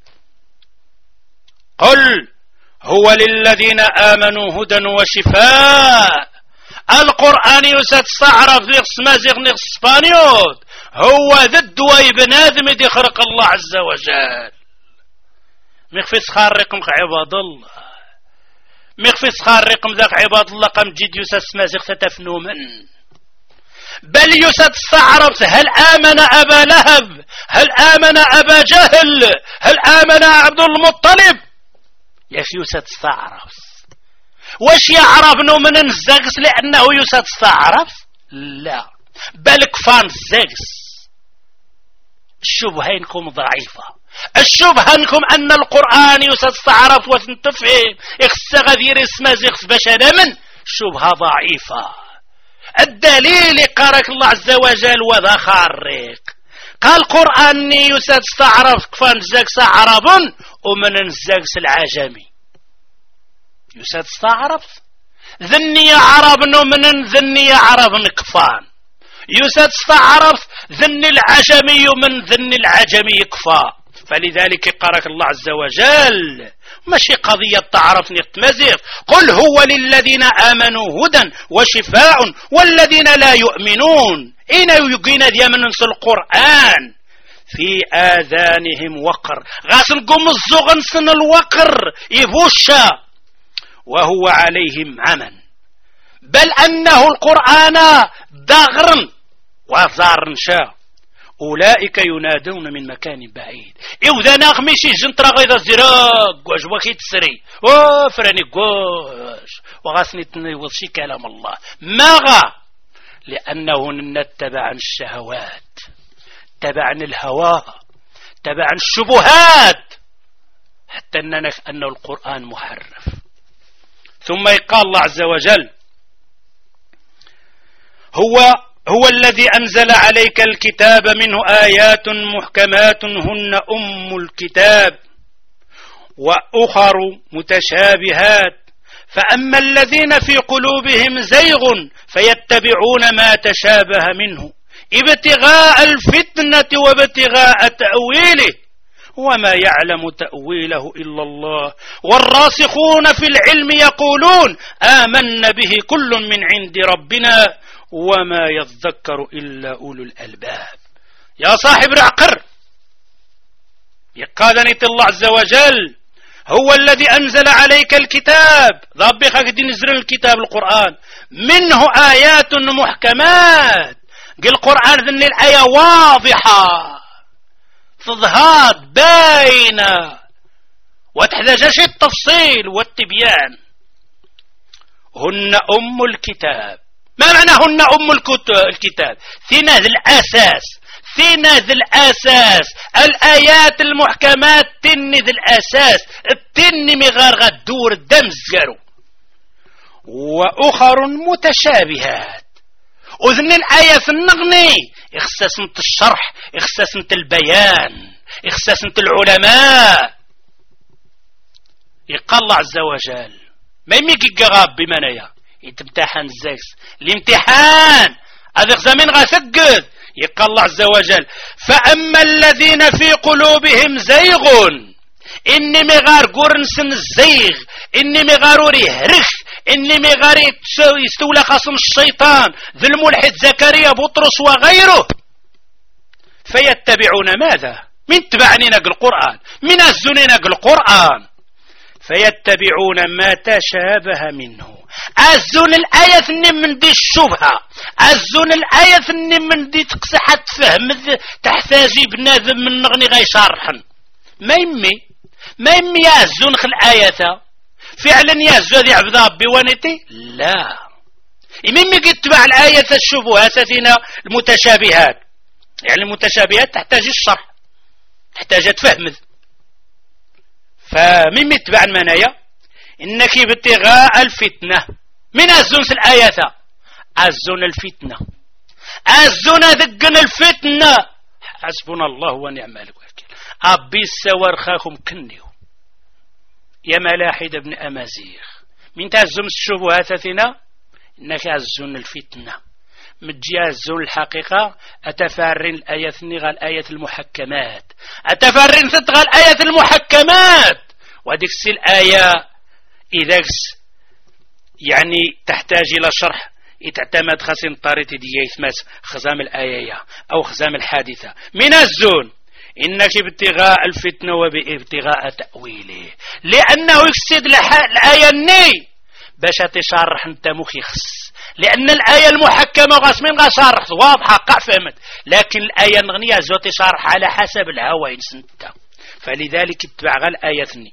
قل هو للذين آمنوا هدى وشفاء. القرآن يستعرف نغس مازيغ نغس اسبانيوت هو ضد ويبنادم دي خرق الله عز وجل. مخفي سخاركم عباد الله مخفي سخاركم ذاك عباد الله قم جد يسس مازيغ ستفنو من بل يستعرف هل آمن أبا لهب هل آمن أبا جهل هل آمن عبد المطلب يفيوسات تستعرف واش يعرف انه من الزغس لانه يوسات تستعرف لا بل كفان الزغس. الشبهينكم ضعيفة الشبهنكم ان القرآن يوسات تستعرف وتنتفهم اخس غدير اسمه زغس باش من شبهة ضعيفة. الدليل قارك الله عز وجل وذا خارق قال القرآن يوسات تستعرف كفان الزغس عرب ومن الزغس العجمي يوسات تستعرف ذني عرب من ذني عرب كفان يوسات تستعرف ذني العجمي من ذني العجمي كفا. فلذلك قالك الله عز وجل ماشي قضية تعرف نتمزيغ قل هو للذين آمنوا هدى وشفاء والذين لا يؤمنون إن يقين ذي من القرآن في آذانهم وقر غاسن قم الزغن سن الوقر يبوشا وهو عليهم عمى بل أنه القرآن دغر وزار شا أولئك ينادون من مكان بعيد. إذا نغمشي جنطرا غيظ الزراق واش وخي تسري فراني قوش وغاسني تنوضشي كلام الله ماغا لأنه نتبع الشهوات تبع الهوى تبع الشبهات حتى أن القرآن محرف. ثم يقال الله عز وجل هو الذي أنزل عليك الكتاب منه آيات محكمات هن أم الكتاب وأخر متشابهات فأما الذين في قلوبهم زيغ فيتبعون ما تشابه منه ابتغاء الفتنة وابتغاء تأويله وما يعلم تأويله إلا الله والراسخون في العلم يقولون آمنا به كل من عند ربنا وما يذكر إلا أولو الألباب. يا صاحب العقر يقالني الله عز وجل هو الذي أنزل عليك الكتاب ضبخك دي نزل الكتاب القرآن منه آيات محكمات قل القرآن ذن الآية واضحة تظهر باينة وتحتاجش التفصيل والتبيان هن أم الكتاب. ما معنى هن أم الكتاب؟ ثنا ذي الأساس الآيات المحكمات تني ذي الأساس التني مغار غدور الدم الزقارو، وأخر متشابهات أذن الآية النغني إخساسنت الشرح، إخساسنت البيان، إخساسنت العلماء. يقال الله عز وجل ما يميك غاب بمنايا يتمتحن الزاكس الامتحان هذا زمن غاسقد. يقال الله عز وجل فأما الذين في قلوبهم زيغ إني مغار قرنسن الزيغ، إني مغاروري هرخ، إني مغاري يستولى خصم الشيطان ذي الملحد زكريا بطرس وغيره، فيتبعون ماذا؟ من تبعني نقل القرآن، من الزني نقل القرآن، فيتبعون ما تشابه منه. أزون الآية من دي الشبهة، أزون الآية من دي تقسحة تفهم تحتاجي بنادم من نغني غاي شارحا. ما يمي يأزون خل آية فعلا يأزون ذي عبد ربي ونتي لا يمي يتبع الآية الشبهات ثنا المتشابهات، يعني المتشابهات تحتاج الشرح، تحتاج تفهم. فمن يتبع المنايا إنك ابتغاء الفتنة من أزون في الآية أزون الفتنة، أزون ذقن الفتنة. حسبنا الله ونعم الوكيل. أبي السوار خاكم كنيو يا ملاحد ابن أمازيغ من تأزم الشبهات ثنا إنك أزون الفتنة مجي أزون الحقيقة. أتفارن الآية ثنغى الآية المحكمات، أتفارن ثتغى الآية المحكمات. وديك الآية إذا يعني تحتاج إلى شرح يتعتمد خاسين طاريتي ديال خزام الآية أو خزام الحادثة. من الزون إنك ابتغاء الفتنة وبابتغاء تأويله، لأنه يفسد الآية الني باش تشرح انت مخيخس، لأن الآية المحكمة غاسمين غاشرح واضحة قع فهمت، لكن الآية النغنية زو تشرح على حسب الهوى ينسنتا، فلذلك اتبع الآية الني.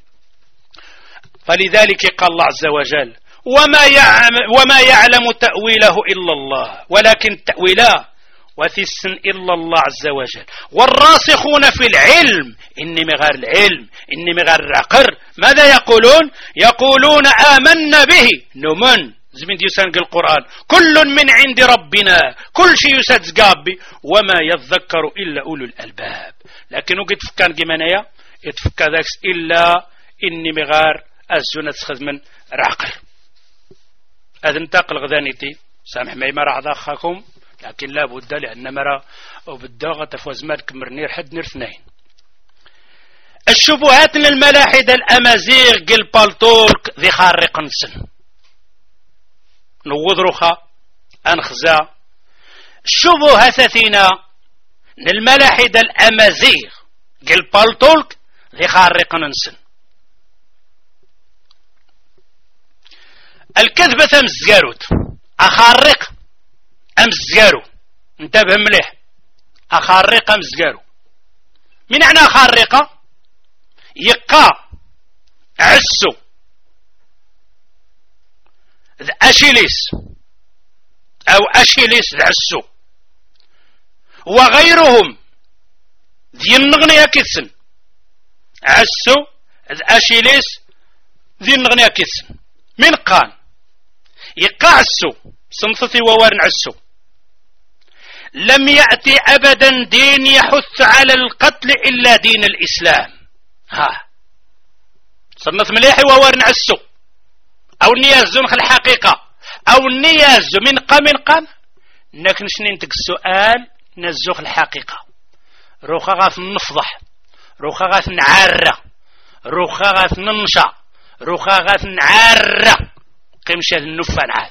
فلذلك قال الله عز وجل وما يعلم تأويله إلا الله، ولكن التأويله وثسن إلا الله عز وجل. والراسخون في العلم إني مغار العلم إني مغار العقر ماذا يقولون؟ يقولون آمنا به نمن زمين يسنق القرآن كل من عند ربنا كل شيء يسد قابي وما يذكر إلا أولو الألباب. لكن وقت فكان جمانيا يتفكى ذاك إلا إني مغار الزنة تخذ من العقل. هذا انتقل غذانيتي سامح ما يمر أخاكم، لكن لا بد لأن مرة وبالدغة تفوز مالك مرنير حد نرثنين. الشبهات للملاحدة الأمازيغ قل بالطولك ذي خارق نسن نوض رخا أنخزا. الشبهة ثلاثين للملاحدة الأمازيغ قل بالطولك ذي خارق نسن. الكذبة مزقاروت أخارق أمزقارو، انتبه مليح، أخارق أمزقارو. من معنى أخارق؟ يقا عسو أشيليس أو أشيليس عسو وغيرهم ذي النغنية كسن عسو أشيليس ذي النغنية كسن. من قال يقا عسو صنفتي ووارن عسو لم يأتي أبدا دين يحث على القتل إلا دين الإسلام. ها صنف مليحي ووارن عسو أو نيازون خل الحقيقة أو نياز من قام نكنش ننتك السؤال نزوخ الحقيقة. روخا غاث نفضح، روخا غاث نعرة، روخا غاث ننشا، روخا غاث نعرة قمشة النفان عاث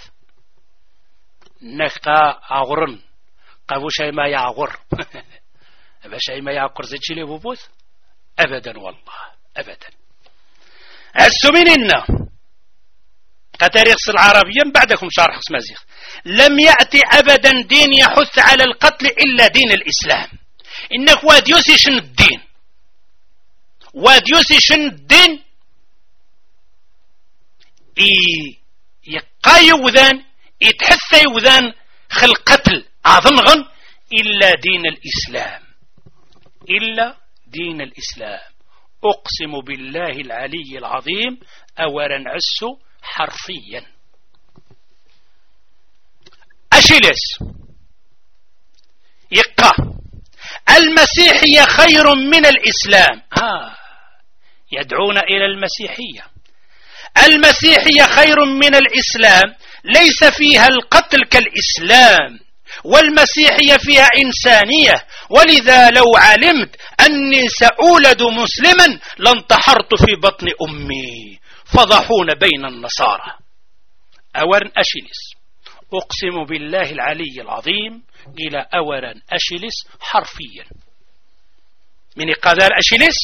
نكا أغرن قابو شاي ما يعغر أبا شاي ما يعقر زي تشيلي بوبوث أبدا والله أبدا. السميننا كتاريخ العربية بعدكم شارح اسمازيغ لم يأتي أبدا دين يحث على القتل إلا دين الإسلام. إنك واديوسي شن الدين واديوسي شن الدين يقا يوذان يتحث يوذان خلقتل أظنغن إلا دين الإسلام، إلا دين الإسلام. أقسم بالله العلي العظيم أولا عسو حرفيا. أشيلس يقا المسيحية خير من الإسلام. يدعون إلى المسيحية. المسيحية خير من الإسلام، ليس فيها القتل كالإسلام، والمسيحية فيها إنسانية، ولذا لو علمت أني سأولد مسلما لانتحرت في بطن أمي. فضحون بين النصارى. أورن أشيلس أقسم بالله العلي العظيم إلى أورن أشيلس حرفيا. من قدر أشيلس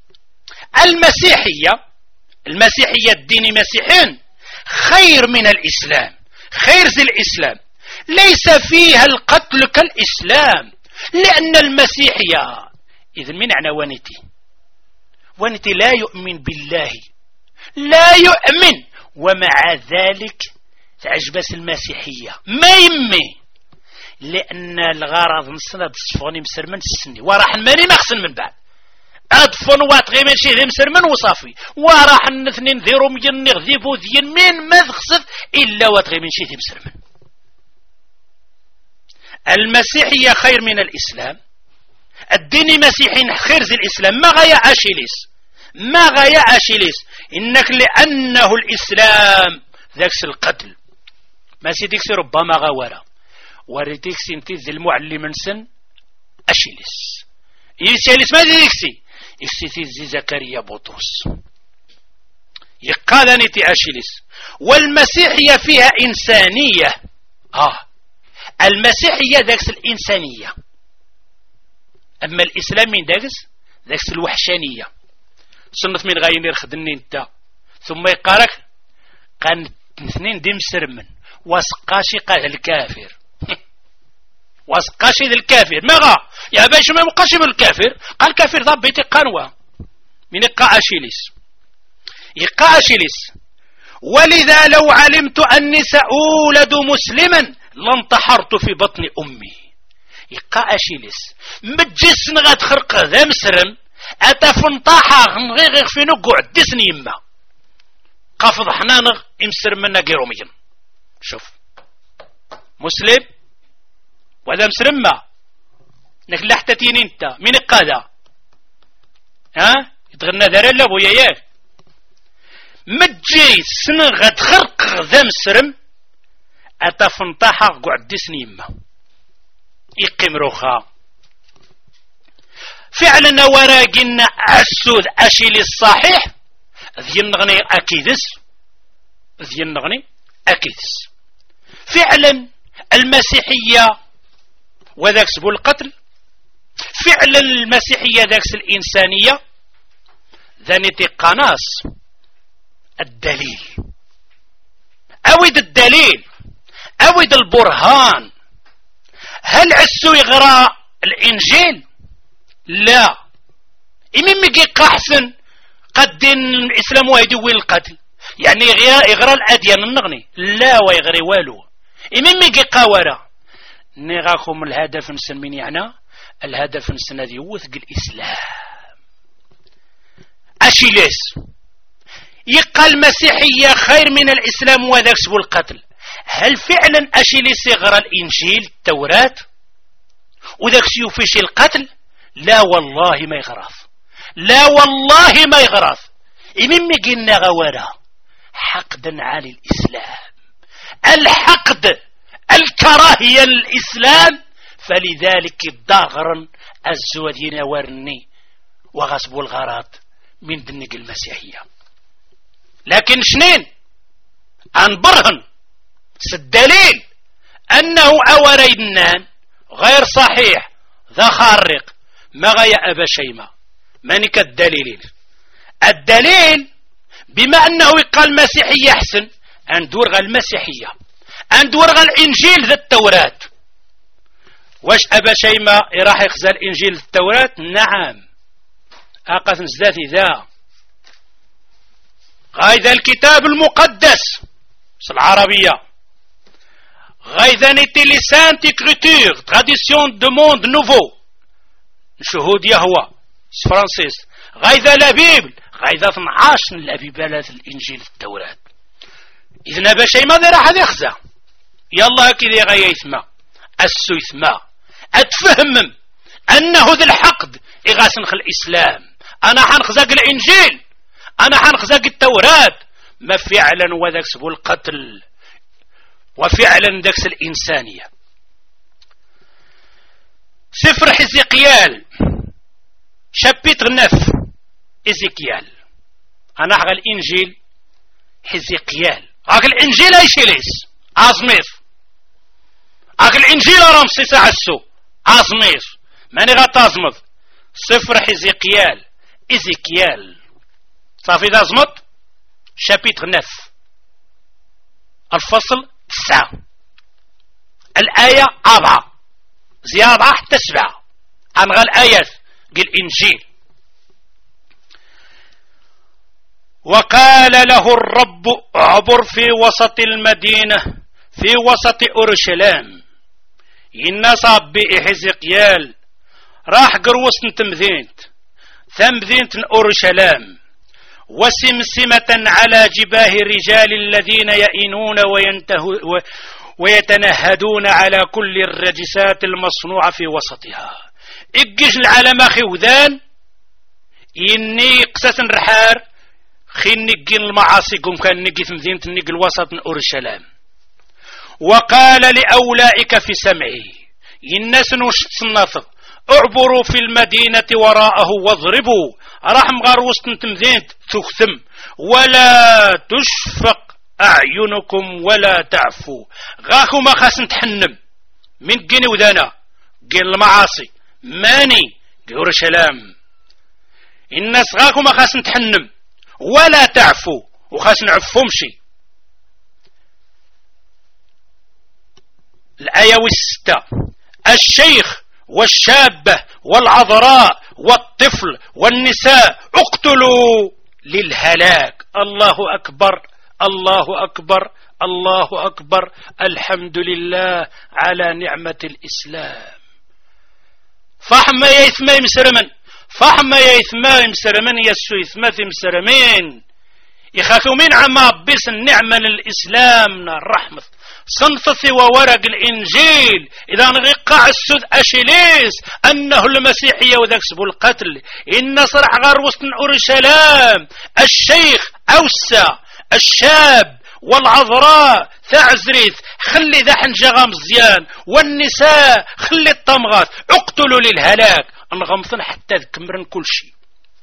المسيحية الدين مسيحين خير من الإسلام، خير زي الإسلام، ليس فيها القتل كالإسلام، لأن المسيحية إذن من معنى ونتي لا يؤمن بالله، لا يؤمن، ومع ذلك تعجبس المسيحية ما يمي، لأن الغرض نصنا بصفوني مسرمن السني وراح الماني ما خصن من بعد أدفن واتغي من شيء مسرمن وصافي، وراح الاثنين ذيرو مين نغذيبو ذين مين ما تخصف إلا واتغي من شيء مسرمن. المسيحية خير من الإسلام، الدين مسيحي خير زي الإسلام. ما غاية أشيليس إنك لأنه الإسلام ذاكس القتل ما سيديكسي ربما غاورا وريتيكسي انتي ذي المعلم سن أشيليس يسيليس ما ديكسي إكسي ذي زكريا بطرس يقال نتي أشيليس. والمسيحية فيها إنسانية. المسيحية ذاكس الإنسانية، أما الإسلام من ذاكس الوحشانية. سنة من غاينير خدني انت ثم يقارك قان اثنين ديم سرمن واسقاشي قال الكافر واسقاشي ذا الكافر ما غا يا باش ما مقاشي من الكافر قال الكافر ضبيتي قنوة من يقع أشيليس. ولذا لو علمت أني سأولد مسلما لانتحرت في بطن أمي. يقع أشيليس مجسن غاد خرق ذا مسرم أتفنطاحا غير في نقع دسني يما قافض حنانغ امسر منا قيروميا. شوف مسلم وذا مسرم ما نك لحتتين انت من القادة يتغنى ذرا لابو ياياك مجي سنغ خرق ذا مسرم أتفنطاحا قعد دسني يما يقيم روخا. فعلا وراقنا عسود أشيلي الصحيح ذي النغني أكيدس فعلا المسيحية وذاك سبو القتل، فعلا المسيحية ذاك الإنسانية ذانيتي قناص. الدليل أويد البرهان. هل عسو يغرى الإنجيل؟ لا. إمين ميقي قحسن قد الإسلام ويدوي القتل يعني يغرى الأديان النغني لا ويغري والو. إمين ميقي قاورا نغاكم الهدف نسن من يعني الهدف نسن هذه وثق الإسلام. أشيليس يقال المسيحية خير من الإسلام وذاك سبو القتل. هل فعلا أشيليس يغرى الإنجيل التوراة وذاك سيوفيش القتل؟ لا والله ما يغرف. إمين ميقينا غوارا حقدا على الإسلام، الحقد الكراهية للإسلام. فلذلك الضاغرا الزودين ورني وغصب الغارات من دنق المسيحية. لكن شنين عن برهن الدليل أنه أوريدنان غير صحيح ذا خارق ما غاية أبا شيما مانك الدليل بما أنه يقال المسيحية أحسن أن دورغ المسيحية أن دورغ الإنجيل ذا التوراة. واش أبا شيما راح يخزى الإنجيل ذا التوراة؟ نعم أقاس نزداتي ذا غاية الكتاب المقدس العربية غايدا نيتي لي سانت إكريتور تراديسيون دو موند نوفو شهود يهوى فرانسيس غايدا لا بيبل غايدا 12 لا بيبالات الإنجيل التوراة إذن باش ما ذي راح يخزى يلا كذي غايثما السيثما أتفهمم أنه ذي الحقد إغاسنخ الإسلام أنا حنخزاق الإنجيل أنا حنخزاق التوراة ما فعلا وذاك سبو القتل وفعلا ذاك الإنسانية. سفر حزقيال شابيتر 9 إزيكيال أنا حق الإنجيل حزقيال هاك الإنجيل أيشي ليس عظميث هاك الإنجيل رمسيس عسو عظميث ماني غتازمض سفر حزقيال إزيكيال صافي دازمض شابيتر 9 الفصل 9 الآية 4 زيادة حتى 7 أنغى الآيات قال الإنجيل. وقال له الرب عبر في وسط المدينة في وسط أورشليم إن صابي حزقيال راح قروس تمذينت ثمذينت أورشليم وسمسمة على جباه الرجال الذين يئنون ويتنهدون على كل الرجسات المصنوعة في وسطها إجيش العالم أخي وذان إني قسس الرحار خي نقي المعاصي قم كان نقي في مدينة نقي الوسط من أورشليم. وقال لأولئك في سمعه الناس نوش تصنف اعبروا في المدينة وراءه واضربوا رحم غار وسط تمدينة تختم ولا تشفق أعينكم ولا تعفوا غاكو ما خاص نتحنم من قيني وذانا قين المعاصي ماني أورشليم الناس غاكو ما خاص نتحنم ولا تعفوا وخاص نعفهم شي. الآية 6 الشيخ والشابة والعذراء والطفل والنساء اقتلوا للهلاك. الله أكبر الله أكبر الله أكبر الحمد لله على نعمة الإسلام. فحما يثمى مسرمن فحما يثمى مسرمن يسو يثمى مسرمين يخافوا من عما بس النعمة للإسلام الرحمة صنفثي وورق الإنجيل إذا نغيقع السود أشيليس أنه المسيحية وذاك سبو القتل إن صرح غار وسط أورشليم الشيخ أوسى الشاب والعذراء تعزريث خلي ذا حنجغام مزيان والنساء خلي الطمغات اقتلوا للهلاك انغمثن حتى ذكمرن كل شيء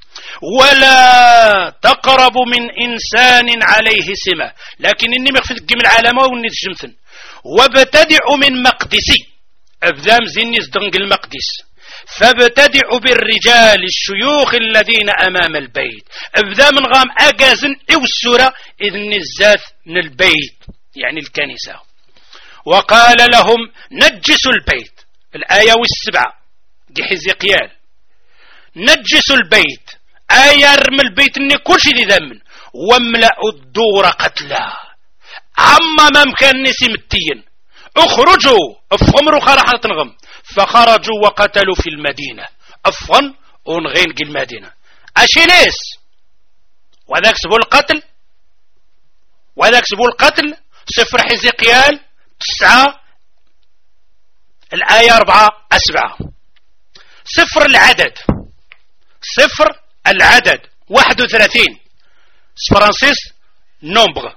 ولا تقرب من إنسان عليه سمة لكن إني مغفل الجيم العالمة ونتجمثن وابتدع من مقدسي أبدام زيني زدنق المقدس فابتدع بالرجال الشيوخ الذين أمام البيت أبدا من غام أجازن إو السورة إذن الزاث من البيت يعني الكنيسة وقال لهم نجسوا البيت الآية 7 دي حزقيال نجسوا البيت آية رم البيت إني كل شيء ذي ذمن واملأوا الدور قتلا عما ما مكان نسي متين اخرجوا افغمروا خرحة تنغم فخرجوا وقتلوا في المدينة افغن ونغين المدينة اشيليس وذاك سبو القتل وذاك سبو القتل سفر حزقيال 9 الآية 4 7 سفر العدد سفر العدد 31 فرانسيس نومبر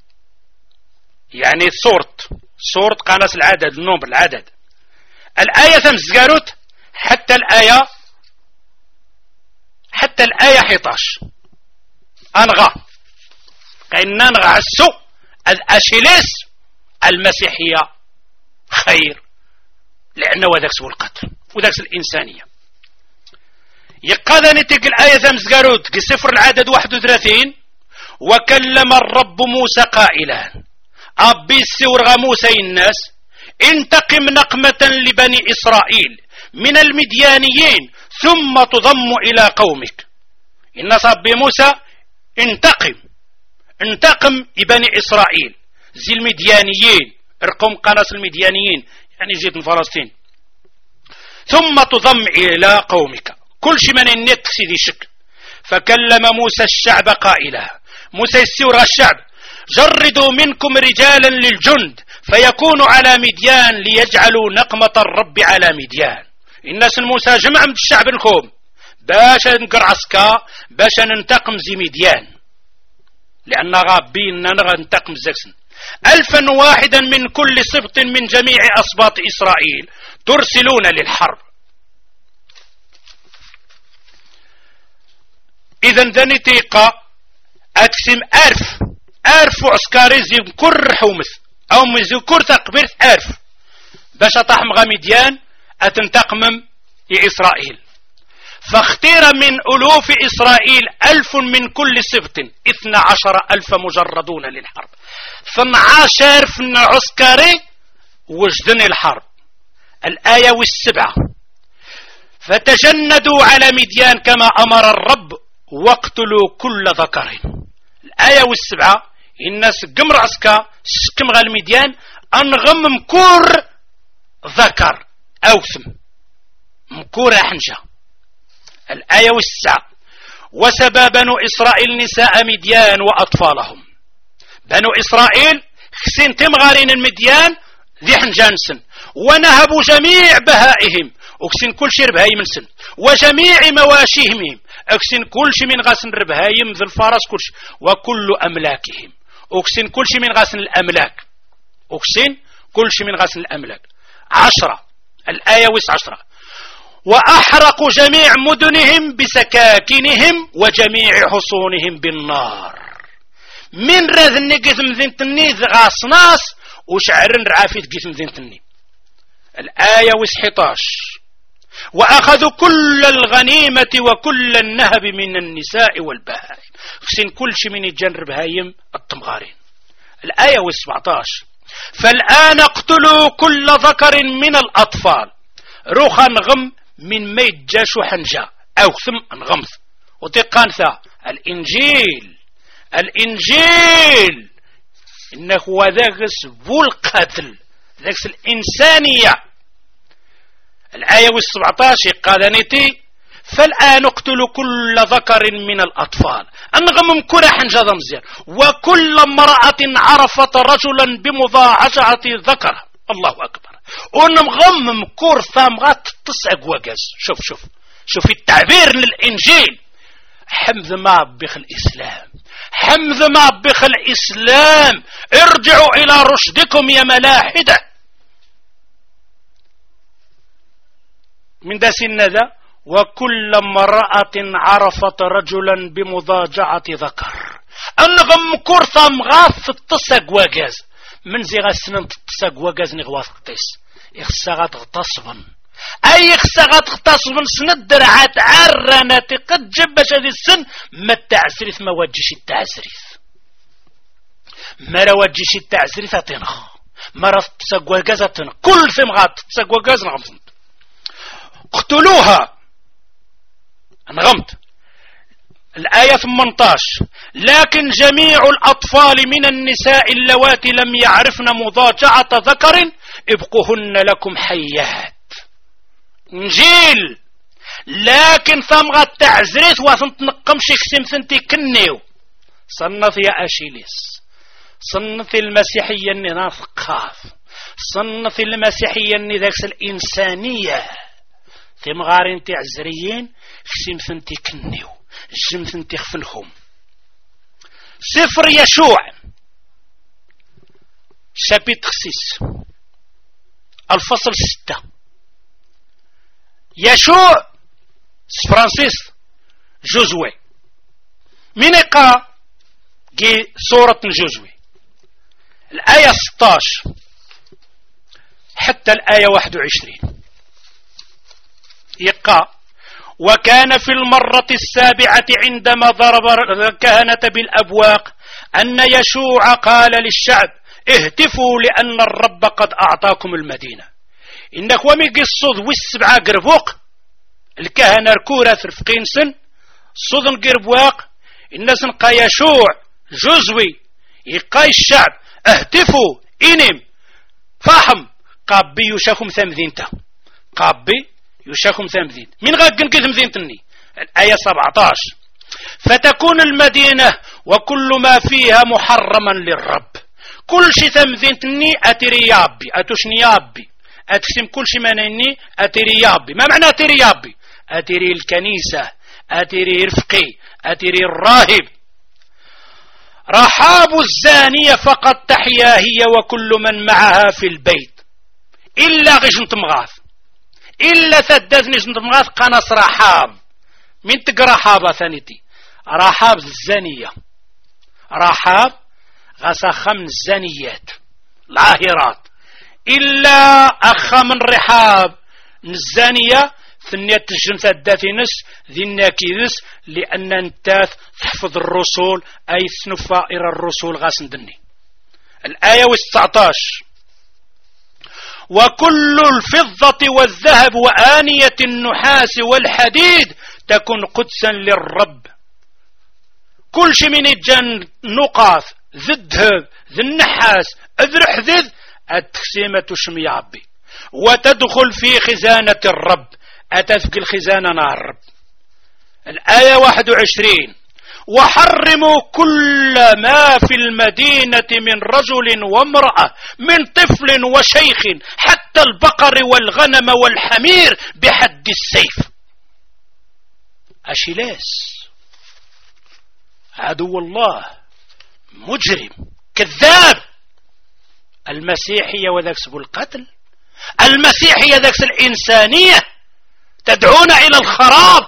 يعني صورة قناة العدد النومبر العدد الآية تمزقاروت حتى الآية 11 أنغى كأننا نغى السوء الأشيليس المسيحية خير لأنه وذاك سوء القتل وذاك الإنسانية يقاذني تلك الآية تمزقاروت كسفر العدد 31 وكلم الرب موسى قائلا أبي السور موسى الناس انتقم نقمة لبني إسرائيل من المديانيين ثم تضم إلى قومك إن صبي موسى انتقم لبني إسرائيل زي المديانيين، رقم قناص المديانيين يعني جيت من فلسطين. ثم تضم إلى قومك كل شي من النت سيدي شك. فكلم موسى الشعب قائلا، موسى يسير الشعب جردوا منكم رجالا للجند فيكونوا على مديان ليجعلوا نقمة الرب على مديان. الناس موسى جمع من الشعب لكم باش نقر عسكا باش ننتقم زي مديان، لأن غابين ننتقم زكسن. 1000 واحدا من كل سبط من جميع أسباط إسرائيل ترسلون للحرب. إذن ذني تيقى أكسم 1000 عسكري زي كر حومث أو مزكور تقبير 1000 باش تحمغ مديان أتنتقمم إسرائيل. فاختير من ألوف إسرائيل 1000 من كل سبط 12,000 مجردون للحرب. 12,000 من عسكري وجدن الحرب. الآية 7 فتجندوا على مديان كما أمر الرب واقتلوا كل ذكر. الآية 7 الناس قمر عسكا سكم غال مديان أنغم مكور ذكر أوثم مكور حنجة. الآية 9 وسبى بنو إسرائيل نساء مديان وأطفالهم. بنو إسرائيل خسين تمغارين المديان ذي حنجانسن ونهبوا جميع بهائهم أكسن كل شي ربهايم سن وجميع مواشيهم أكسن كل شي من غاسن ربهايم ذي الفرس كل شي وكل أملاكهم أكسن كل شي من غاسن الأملاك أكسن كل شي من غاسن الأملاك. 10 الآية 10 وأحرقوا جميع مدنهم بسكاكنهم وجميع حصونهم بالنار. من رذن قسم ذنتني غاصناس وشعرن رعافيت قسم ذنتني. الآية 11 وأخذوا كل الغنيمة وكل النهب من النساء والبهائم خسين كل شي من الجنر بهايم التمغارين. الآية 17 فالآن اقتلوا كل ذكر من الأطفال روخا نغم من ميت جاشو حنجا أو ثم انغمث. وتقانثا الإنجيل إنه هو ذاكس بو القتل ذاكس الإنسانية. الآية 17 قال نتي فالآن اقتلوا كل ذكر من الأطفال أنغم كل حنجا مزيان وكل امرأة عرفت رجلا بمضاعجة ذكر. الله أكبر. ونغمم كور ثامغات 9 وقاز. شوف التعبير للإنجيل. حمد ما بخ الإسلام حمد ما بخ الإسلام. ارجعوا إلى رشدكم يا ملاحدة. من دا سنة ذا وكل امرأة عرفت رجلا بمضاجعة ذكر أنغم كور ثامغات 9 وقاز. من زي غاسنن تتساق وقاز نغواث قطيس إخساغات غتصبن أي إخساغات غتصبن سندر عاد عراناتي قد جبش هذه السن ما التعسريث ما وجيش التعسريث ما وجيش التعسريث أتنخ ما تتساق وقاز أتنخ كل ثمغات تتساق وقاز نغمت اقتلوها نغمت. الآية 18 لكن جميع الأطفال من النساء اللواتي لم يعرفن مضاجعة ذكر ابقهن لكم حيات. نجيل لكن ثمغة تعزريث وثنتنقمش اكسم ثنتي كنيو. صنف يا أشيليس صنف المسيحية اني نثقاف صنف المسيحية اني ذاكس الإنسانية ثمغارين تعزريين اكسم ثنتي كنيو جمثن تخفلهم. سفر يشوع شابيت خسيس الفصل 6 يشوع فرانسيس جوزوي من يقرأ جي سورة جوزوي الآية 16 حتى الآية 21 يقرأ وكان في المرة 7 عندما ضرب الكهنة بالأبواق أن يشوع قال للشعب اهتفوا لأن الرب قد أعطاكم المدينة. إنك وميقي الصوض والسبعة قربوق الكهنة ركورة رفقين سن صوض قربواق الناس نقا يشوع جزوي يقاي الشعب اهتفوا إنم فاحم قابي يشاكم ثمذينتا قابي يشاكم ثمذين من غاقن كي ثمذينتني الآية 17 فتكون المدينة وكل ما فيها محرما للرب كل شي ثمذينتني أتري يابي أتوشني يابي أتكسم كل شي منيني أتري يابي ما معنى أتري يابي أتري الكنيسة أتري رفقي أتري الراهب رحاب الزانية فقط تحيا هي وكل من معها في البيت إلا غشنت مغاث إلا ثدثني جنت مغاث قناص رحاب من تقرا حابة ثانيتي رحاب الزانية رحاب غسخ من الزانيات العاهرات إلا أخ من رحاب الزانية ثنية الجنة الداثنس ذي الناكيدس لأن انتاث تحفظ الرسول أي ثنفا إلى الرسول غاسندني الآية 19 وكل الفضة والذهب وآنية النحاس والحديد تكون قدسا للرب كل شيء من الجن نقاث ذي الذهب ذي النحاس ذي الحديد التقسيمة شمي عبي وتدخل في خزانة الرب أتذكي الخزانة نار الرب الآية 21 وحرموا كل ما في المدينة من رجل وامرأة من طفل وشيخ حتى البقر والغنم والحمير بحد السيف أشيلاس عدو الله مجرم كذاب المسيحية وذاك سبو القتل المسيحية ذاك الإنسانية تدعون إلى الخراب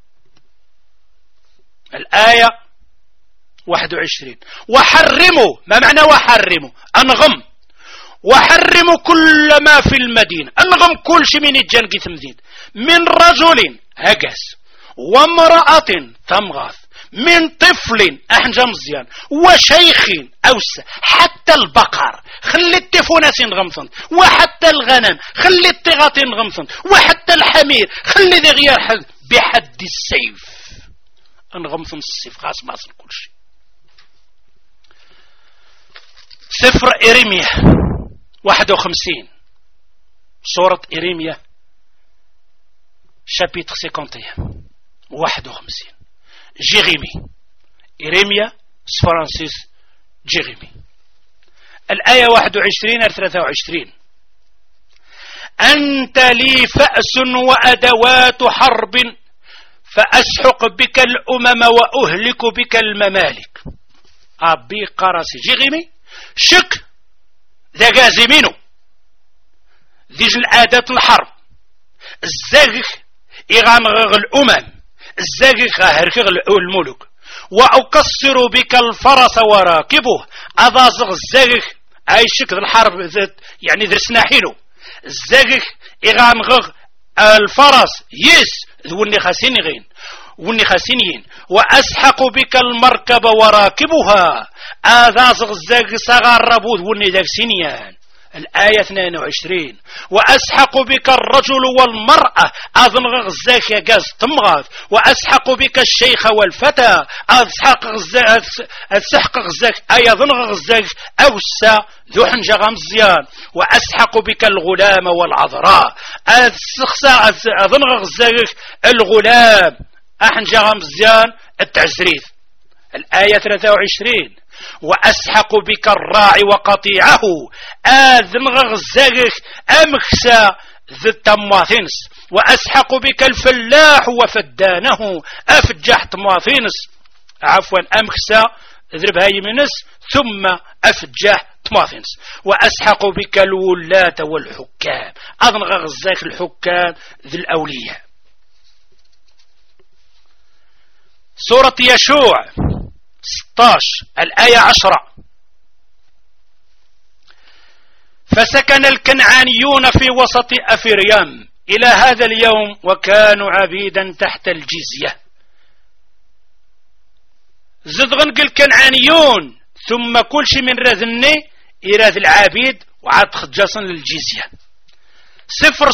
الآية 21 وحرموا ما معنى وحرموا أنغم وحرموا كل ما في المدينة أنغم كل شيء من الجنق ثمذين من رجل هجس وامرأة تمغاث من طفل أحنجم مزيان وشيخ أوس حتى البقر خلي التفوناسين غمصن وحتى الغنم خلي الطغاتين غمصن وحتى الحمير خلي ذي غير حد بحد السيف انغمصن السيف خاص ما أصل كل شيء سفر إرميا 51 سورة إرميا شابيتر 51 جيريمي إرميا فرانسيس جيريمي الآية 21 إلى 23 أنت لي فأس وأدوات حرب فأسحق بك الأمم وأهلك بك الممالك أبي قراسي جيريمي شك ذا غازمينو ذي العادات الحرب الزاغخ إغامغ الأمم الزاغخ هركغ الملك وأكسر بك الفرس وراكبه أضازغ الزاغخ أي شك الحرب يعني درسنا حيلو الزاغخ إغامغ الفرس يس ذوني خاسين غين وني خاسينين وأسحق بك المركب وراكبها أضازغ الزاغ صغار ربوذ وني ذاك سينيان الآية 22 وأسحق بك الرجل والمرأة أظنغ الزاك يا جاز تمغاث وأسحق بك الشيخ والفتى أسحق الزاك أي أظنغ الزاك أوسى ذو حنجة غمزيان وأسحق بك الغلام والعذراء أظنغ الزاك الغلام أحنجة غمزيان التعزريث الآية 23 وأسحق بك الراعي وقطيعه آذنغ الزاغخ أمكسا ذي التماثينس وأسحق بك الفلاح وفدانه أفجح تماثينس عفوا أمكسا ذربها يمنس ثم أفجح تماثينس وأسحق بك الولاة والحكام أذنغ الزاغخ الحكام ذي الأولياء سورة يشوع 16 الآية 10 فسكن الكنعانيون في وسط أفريام إلى هذا اليوم وكانوا عبيدا تحت الجزية زدغنق الكنعانيون ثم كل شيء من رذني إراث العبيد وعاد خجاصا للجزية سفر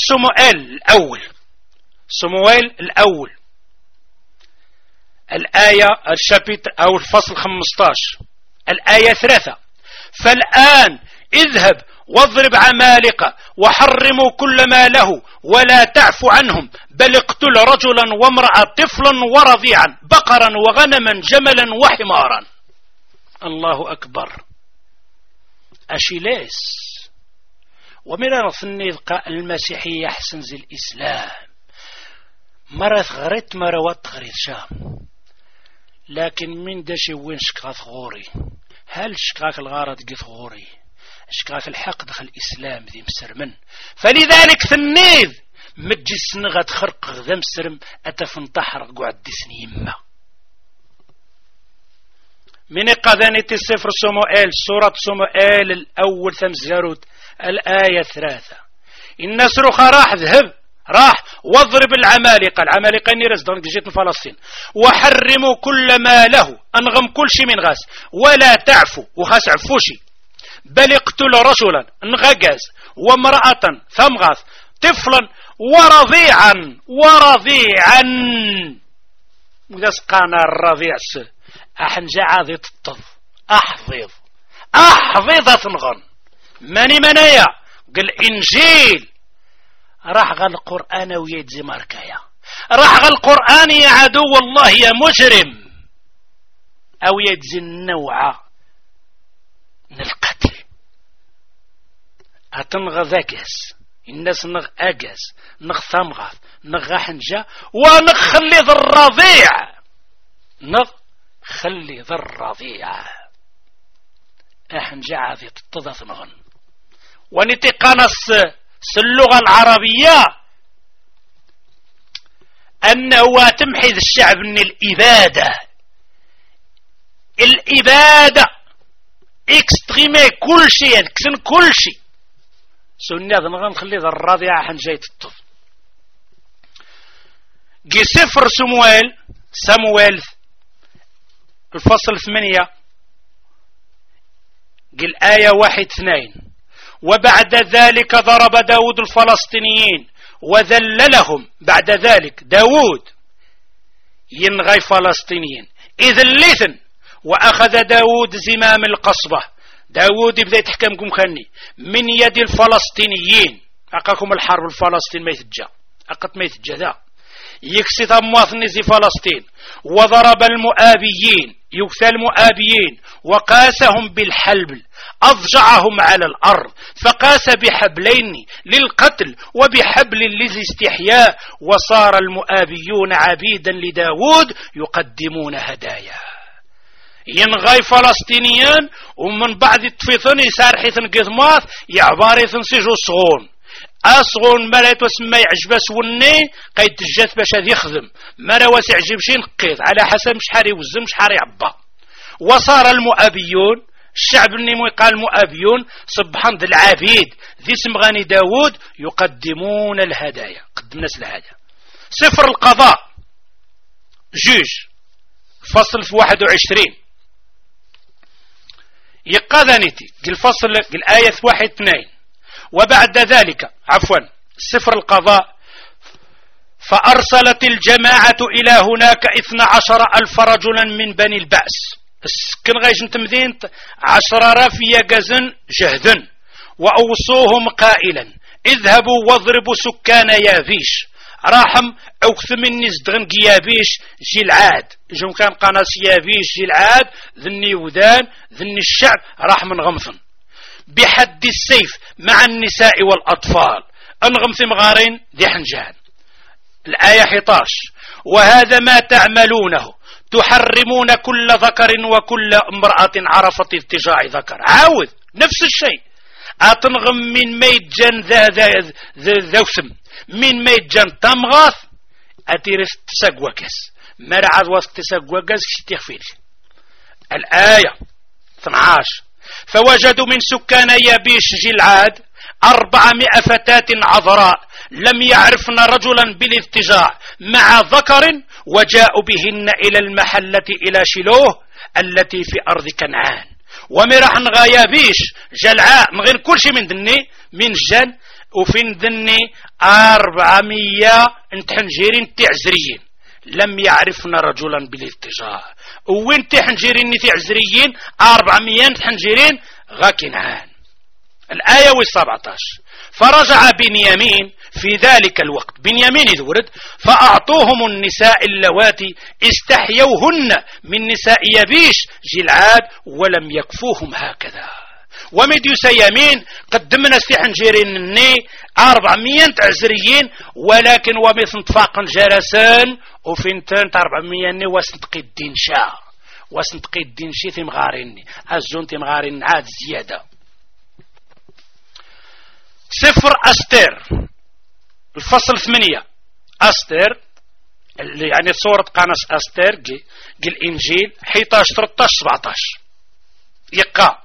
صموئيل الأول الآية الشابيتر أو الفصل 15 الآية 3 فالآن اذهب واضرب عمالقة وحرموا كل ما له ولا تعف عنهم، بل اقتل رجلا وامرأة طفلا ورضيعا بقرا وغنما جملا وحمارا. الله أكبر. أشيليس ومن ثني المسيحية حسن زي الإسلام مرة غريت مرة واتغريت شام، لكن من داشي وين شكاك غوري؟ هل شكاك الغارة قيت غوري؟ شكاك الحق دخل الإسلام ذي مسرمن. فلذلك ثنيذ مجي السنغة تخرق غذا مسرم أتفنتحر قعد ديسني يما من قذانة السفر سموئيل سورة سموئيل الأول ثمزجارود الآية 3 إن صرخ راح ذهب راح واضرب العمالقة اني رزدان جيت من فلسطين وحرموا كل ما له أنغم كل شي من غاس ولا تعفوا وخاس عفوشي، بل اقتل رجلا انغاز وامرأة ثمغاث طفلا ورضيعا وذا سقانا الرضيع أحنجا عاذي تطض أحفظ تنغن ماني منايا قل إنجيل راح غا القرآن ويدزي ماركايا راح غا القرآن يا عدو الله يا مجرم أو يدزي النوع من القتل أتنغ ذاكس الناس نغ أجاز نغ ثمغاث نغ حنجا ونخلي ذا الرضيع خلي ذا الرضيع أحنجا عاذي تتضى نغن ونتقنص اللغة العربية أنه تمحيذ الشعب من الإبادة اكستريمي كل شيء كسن كل شيء سنة نخلي ذا الرضيعة حنجاي تطف. جي سفر سمويل الفصل 8 قل آية 1-2 وبعد ذلك ضرب داود الفلسطينيين وذللهم. بعد ذلك داود ينغي فلسطينيين إذ الليثن وأخذ داود زمام القصبة. داود يبدأ يتحكمكم خاني من يد الفلسطينيين أقاكم الحرب الفلسطين ما يتجا ذا يكسث مواطني زي فلسطين وضرب المؤابيين يكثى المؤابيين وقاسهم بالحلب أضجعهم على الأرض فقاس بحبلين للقتل وبحبل للاستحياء وصار المؤابيون عبيدا لداود يقدمون هدايا. ينغاي فلسطينيان ومن بعد التفيثن يسار حيثن قثماث يعباريثن سيجو صغون أصغون ملايت وسمى يعجبس وني قيد الجات باش هذا يخدم ملا واسع جيبشين قيد على حسب شحاري وزم شحاري عبا. وصار المؤابيون الشعب النموي قال المؤابيون سبحان ذي العبيد ذي سمغاني داود يقدمون الهدايا قدمنا الهدايا. سفر القضاء جوج فصل في 21 يقاذنتي الفصل الآية 1-2 وبعد ذلك سفر القضاء فأرسلت الجماعة إلى هناك 12,000 رجلا من بني البأس السكن غايش نتمذين 10,000 يجزن جهدن وأوصوهم قائلا اذهبوا واضربوا سكان يافيش راحم أكث من نزدغن يافيش جلعاد جم كان قناص يافيش جلعاد ذني وذان ذني الشعب راح من غمثن بحد السيف مع النساء والأطفال أنغمث مغارين ذي حنجان. الآية 11 وهذا ما تعملونه تحرمون كل ذكر وكل امرأة عرفت ارتجاع ذكر. عاود نفس الشيء أتنغم من ميت جن ذوسم من ميت جن تمغاث أتيرس تسقوكس مرعز وسط تسقوكس شتيخفيل. الآية 12 فوجدوا من سكان يابيش جلعاد 400 فتاة عذراء لم يعرفن رجلا بالاضطجاع مع ذكر وجاءوا بهن إلى المحلة إلى شيلوه التي في أرض كنعان. ومرح غيابيش جلعاء من غير كل شيء من ذني من جن وفين ذني 400 انتحنجيرين تعزريين لم يعرفن رجلا بالاضطجاع وين تحنجيرين تعزريين 400 انتحنجيرين غا كنعان. الآية 17 فرجع بنيامين في ذلك الوقت، بنيامين يورد فأعطوهم النساء اللواتي استحيوهن من نساء يبيش جلعاد ولم يكفوهم هكذا. ومديوس يمين قدمنا استحنجيرين الني 400 عزريين، ولكن ومثل اتفاقا جلسان وفينتان 400 ني وسنتقي الدين شا وسنتقي الدين شي تمغاريني الزون تمغارين عاد زيادة. سفر أستير الفصل 8 أستير يعني صورة قناص أستير جي الإنجيل 11 13 17 يقع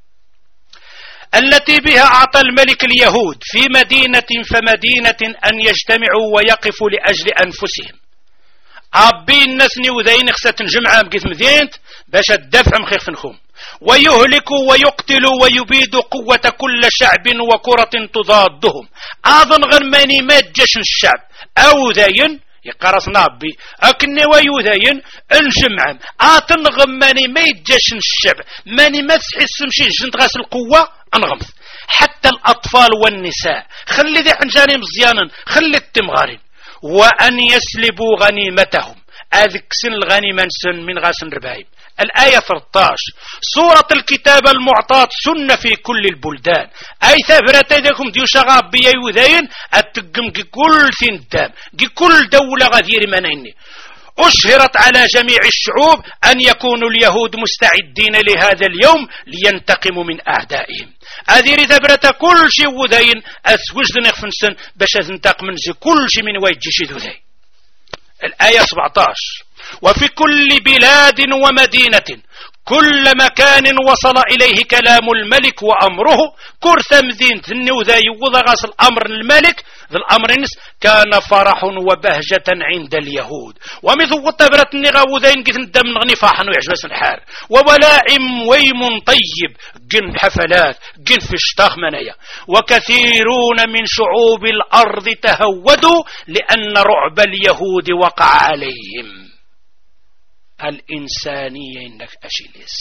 التي بها أعطى الملك اليهود في مدينة فمدينة أن يجتمعوا ويقفوا لأجل أنفسهم. عبي الناس نيوذين خسة جمعة بقيت مدينت باش الدفع مخيف نخوم ويهلكوا ويقتلوا ويبيدوا قوة كل شعب وكرة تضادهم. أظن غير ماني ما جاش الشعب أو ذين يقرص نابي أكني ويوذين الجمعة أتنغم ماني ما يجاش الشعب ماني ما تحس مشي جنت غاس القوة أنغمث حتى الأطفال والنساء خلي ذي حنجاني مزيانا خلي التمغارين وأن يسلبوا غنيمتهم أذك سن الغنيمة سن من غاسن ربايب. الآية 13 سورة الكتاب المعطاة سنة في كل البلدان أي ثبرت يدكم ديو شغاب بيوذين أتقم كل ثندام كل دولة غذير منيني. أشهرت على جميع الشعوب أن يكونوا اليهود مستعدين لهذا اليوم لينتقموا من أعدائهم. أذير ثبرت كل شيء وذين أسوجد نخفنسن باش تنتقم من كل شيء من ويجيش ذوذين. الآية 17 وفي كل بلاد ومدينة كل مكان وصل إليه كلام الملك وأمره كرث مدين ذنو ذا يوضغس الأمر الملك ذا الأمر كان فرح وبهجة عند اليهود. ومثل وطبرت النغاو ذين قثن دم نغنفاحا ويعجبس الحار وولائم ويم طيب جن حفلات جن في الشتاخ منايا. وكثيرون من شعوب الأرض تهودوا لأن رعب اليهود وقع عليهم. الإنسانية إنك أشيلس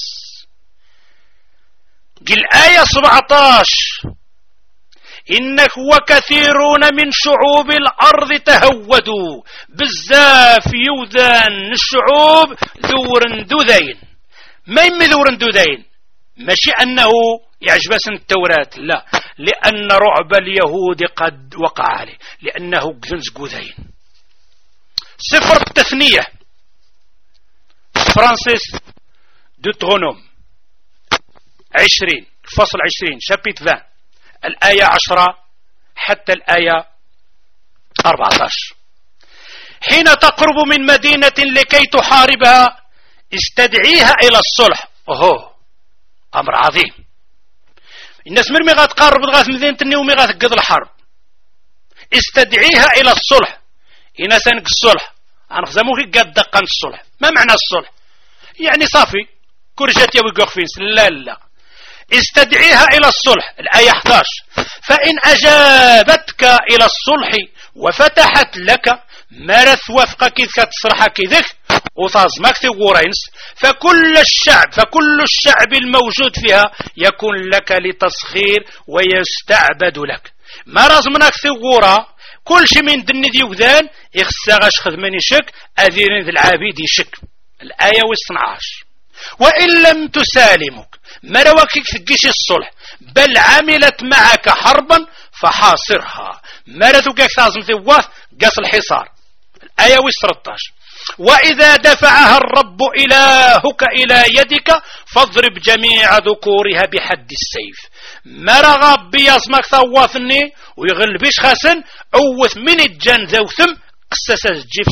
الآية 17 إنك وكثيرون من شعوب الأرض تهودوا بزاف يوذان الشعوب ذورن ذوذين ما يمي ذورن ذوذين ماشي أنه يعجبسن التوراة لا لأن رعب اليهود قد وقع عليه لأنه قذنز قذين. سفر التثنية فرانسيس دوترونوم 20 الفصل 20 شابيت 20 الآية 10 حتى الآية 14 حين تقرب من مدينة لكي تحاربها استدعيها إلى الصلح. أمر عظيم. الناس مرمي غاد تقرب غاث مدينة النومي غاث قض الحرب استدعيها إلى الصلح. إنا سنك الصلح أنخزموك قد دقان الصلح. ما معنى الصلح؟ يعني صافي كرجات يوي قوخفينس لا استدعيها إلى الصلح. الآية 11 فإن أجابتك إلى الصلح وفتحت لك مرث وفقك كتصرحك ذك وتازمك ثغورينس فكل الشعب الموجود فيها يكون لك لتسخير ويستعبد لك. ما رزمناك ثغورة كل شيء من دني ديوذان يخساغش خدمني شك أذيرين ذي العابد يشك. الآية 12 وإن لم تسالمك مروكك تقيش الصلح بل عملت معك حربا فحاصرها مرثك تازم ثواث قاس الحصار. الآية 13 وإذا دفعها الرب إلهك إلى يدك فاضرب جميع ذكورها بحد السيف. مرغب بياسمك ثواثني ويغلبش خاسن أوث من الجن ذوثم قسس الجيف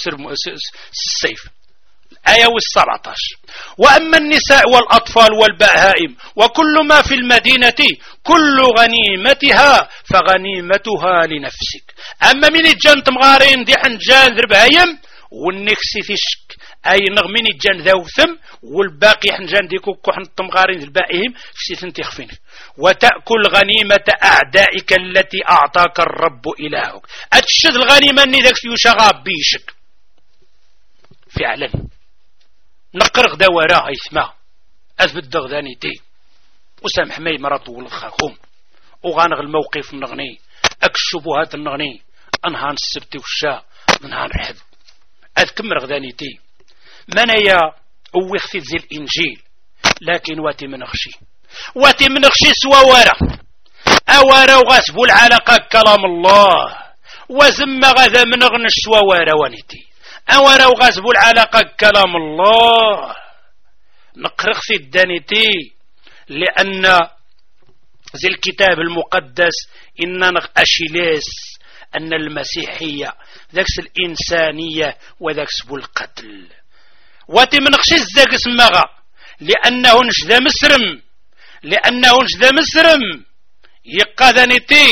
السيف. الآية 17 وأما النساء والأطفال والبهائم وكل ما في المدينة كل غنيمتها فغنيمتها لنفسك. أما من الجن تمغارين دي حنجان ذربهايم والنكسي تشك أي نغمين الجن ذوثم والباقي حنجان ديكو كوحن تمغارين ذربائهم فسيثن تخفين وتأكل غنيمة أعدائك التي أعطاك الرب إلهك. أتشد الغنيمة أني ذاك يشغاب بيشك فعلا نقرغ دوراء إثماء أثبت دغدانيتي وسامح ماي مرات والخاكم وغانغ الموقف النغني اك الشبهات النغني انهان السبت والشاء نهار حد اذكمر غدانيتي منايا اوختي زي الانجيل لكن واتي منخشي سوا ورا اوارا وغاسبوا العلاقة كلام الله وزم غذا من غنش سوا ورا وانيتي اوارا وغاسبوا العلاقة كلام الله نقرخ الدانيتي لان زي الكتاب المقدس إننا أشيليس أن المسيحية ذاكس الإنسانية وذاكس بالقتل واتي من خشيز ذاكس مغا لأنه نشذا مسرم يقاذنتي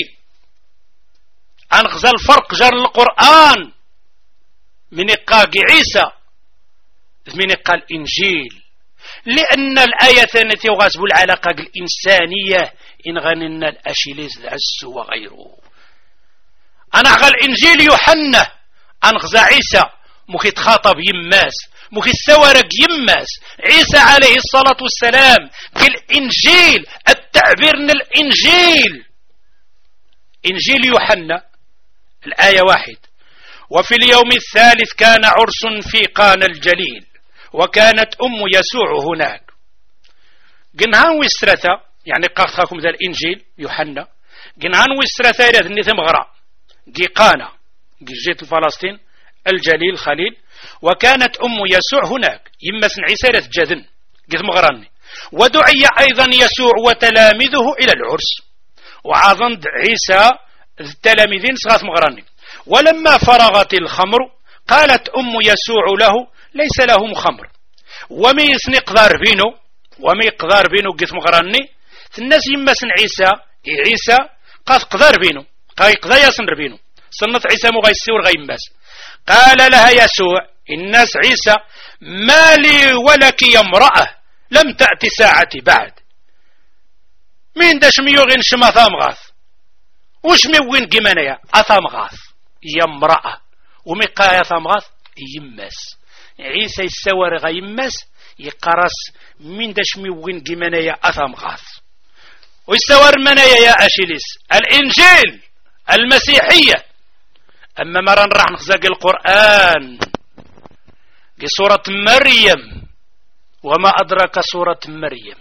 أنخذ الفرق جار القرآن من يقاقي عيسى من يقال الإنجيل لأن الآية التي يغاسب العلاقة الإنسانية إن غننا الأشيليز العس وغيره أنا غا الإنجيل يوحنا أنغزى عيسى مكي تخاطب يماس مكي السوارق يماس عيسى عليه الصلاة والسلام بالإنجيل التعبير من الإنجيل إنجيل يوحنا الآية 1 وفي اليوم الثالث كان عرس في قانا الجليل وكانت يسوع هناك قنهان ويسترثا يعني قاخاكم ذا الإنجيل يوحنا قنهان ويسترثا إلى ذني ثمغرا قي قانا قي جيت فلسطين الجليل خليل وكانت يسوع هناك يما عيسى إلى الجذن قي ثمغراني ودعي أيضا يسوع وتلامذه إلى العرس وعظم عيسى التلامذين صغاث مغراني ولما فرغت الخمر قالت يسوع له ليس لهم خمر ومي يقدر بينو قيث مغراني الناس يمسن عيسى قاث قدر بينو قايقضى يصنر بينو صنت عيسى مغيسور غيماس قال لها يسوع الناس عيسى ما لي ولك يا امرأة لم تأتي ساعتي بعد مين داش ميوغين شما ثامغاث وش ميوين قمانيا أثامغاث يا امرأة وميقا يا ثامغاث يماس عيسى يسور غيماس يقرس من داش ميوين قمانيا أثامغاث ويستور منايا يا أشيليس الإنجيل المسيحية أما مرة راح نخزق القرآن في سورة مريم وما أدرك سورة مريم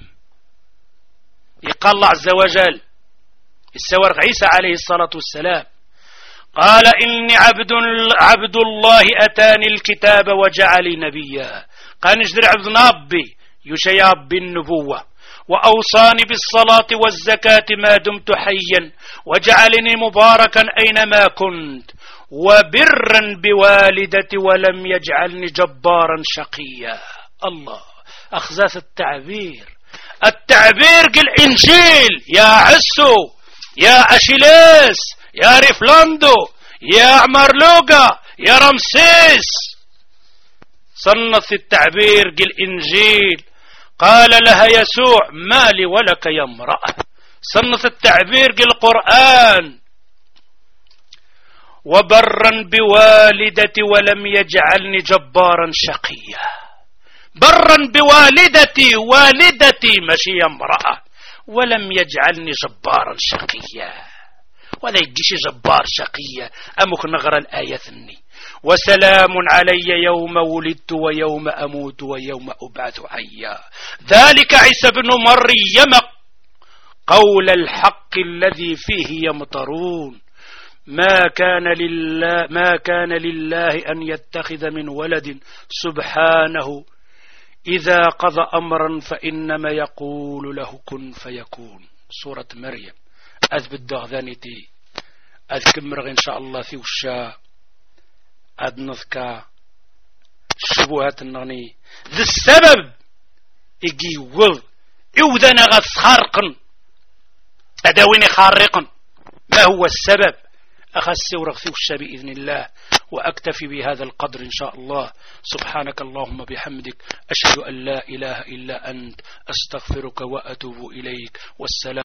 يقال الله عز وجل يستور عيسى عليه الصلاة والسلام قال إني عبد الله أتاني الكتاب وجعلي نبيا قال نجدر عبد نابي يشياب بالنبوة وأوصاني بالصلاة والزكاة ما دمت حيا وجعلني مباركا أينما كنت وبرا بوالدتي ولم يجعلني جبارا شقيا. الله أخذت التعبير كالإنجيل يا عسو يا أشيليس يا ريفلاندو يا عمرلوغا يا رمسيس صنف التعبير كالإنجيل قال لها يسوع ما لي ولك يا امرأة صنف التعبير كالقرآن وبرا بوالدتي ولم يجعلني جبارا شقيا. برا بوالدتي والدتي ماشي امرأة ولم يجعلني جبارا شقيا ولا يجيش جبار شقيا. أمك نغرى الآية ثني وسلام علي يوم ولدت ويوم أموت ويوم أبعث حيا ذلك عيسى بن مريم قول الحق الذي فيه يمطرون ما كان لله أن يتخذ من ولد سبحانه إذا قضى أمرا فإنما يقول له كن فيكون. سورة مريم أثبت دغذانتي أذكمر إن شاء الله في وشا أدنذكا شبهات النغني ذي السبب إجي وذ إوذن غث خارقا أدويني خارقا ما هو السبب أخسي ورغثي وشا بإذن الله وأكتفي بهذا القدر إن شاء الله. سبحانك اللهم بحمدك أشهد أن لا إله إلا أنت أستغفرك وأتوب إليك والسلام.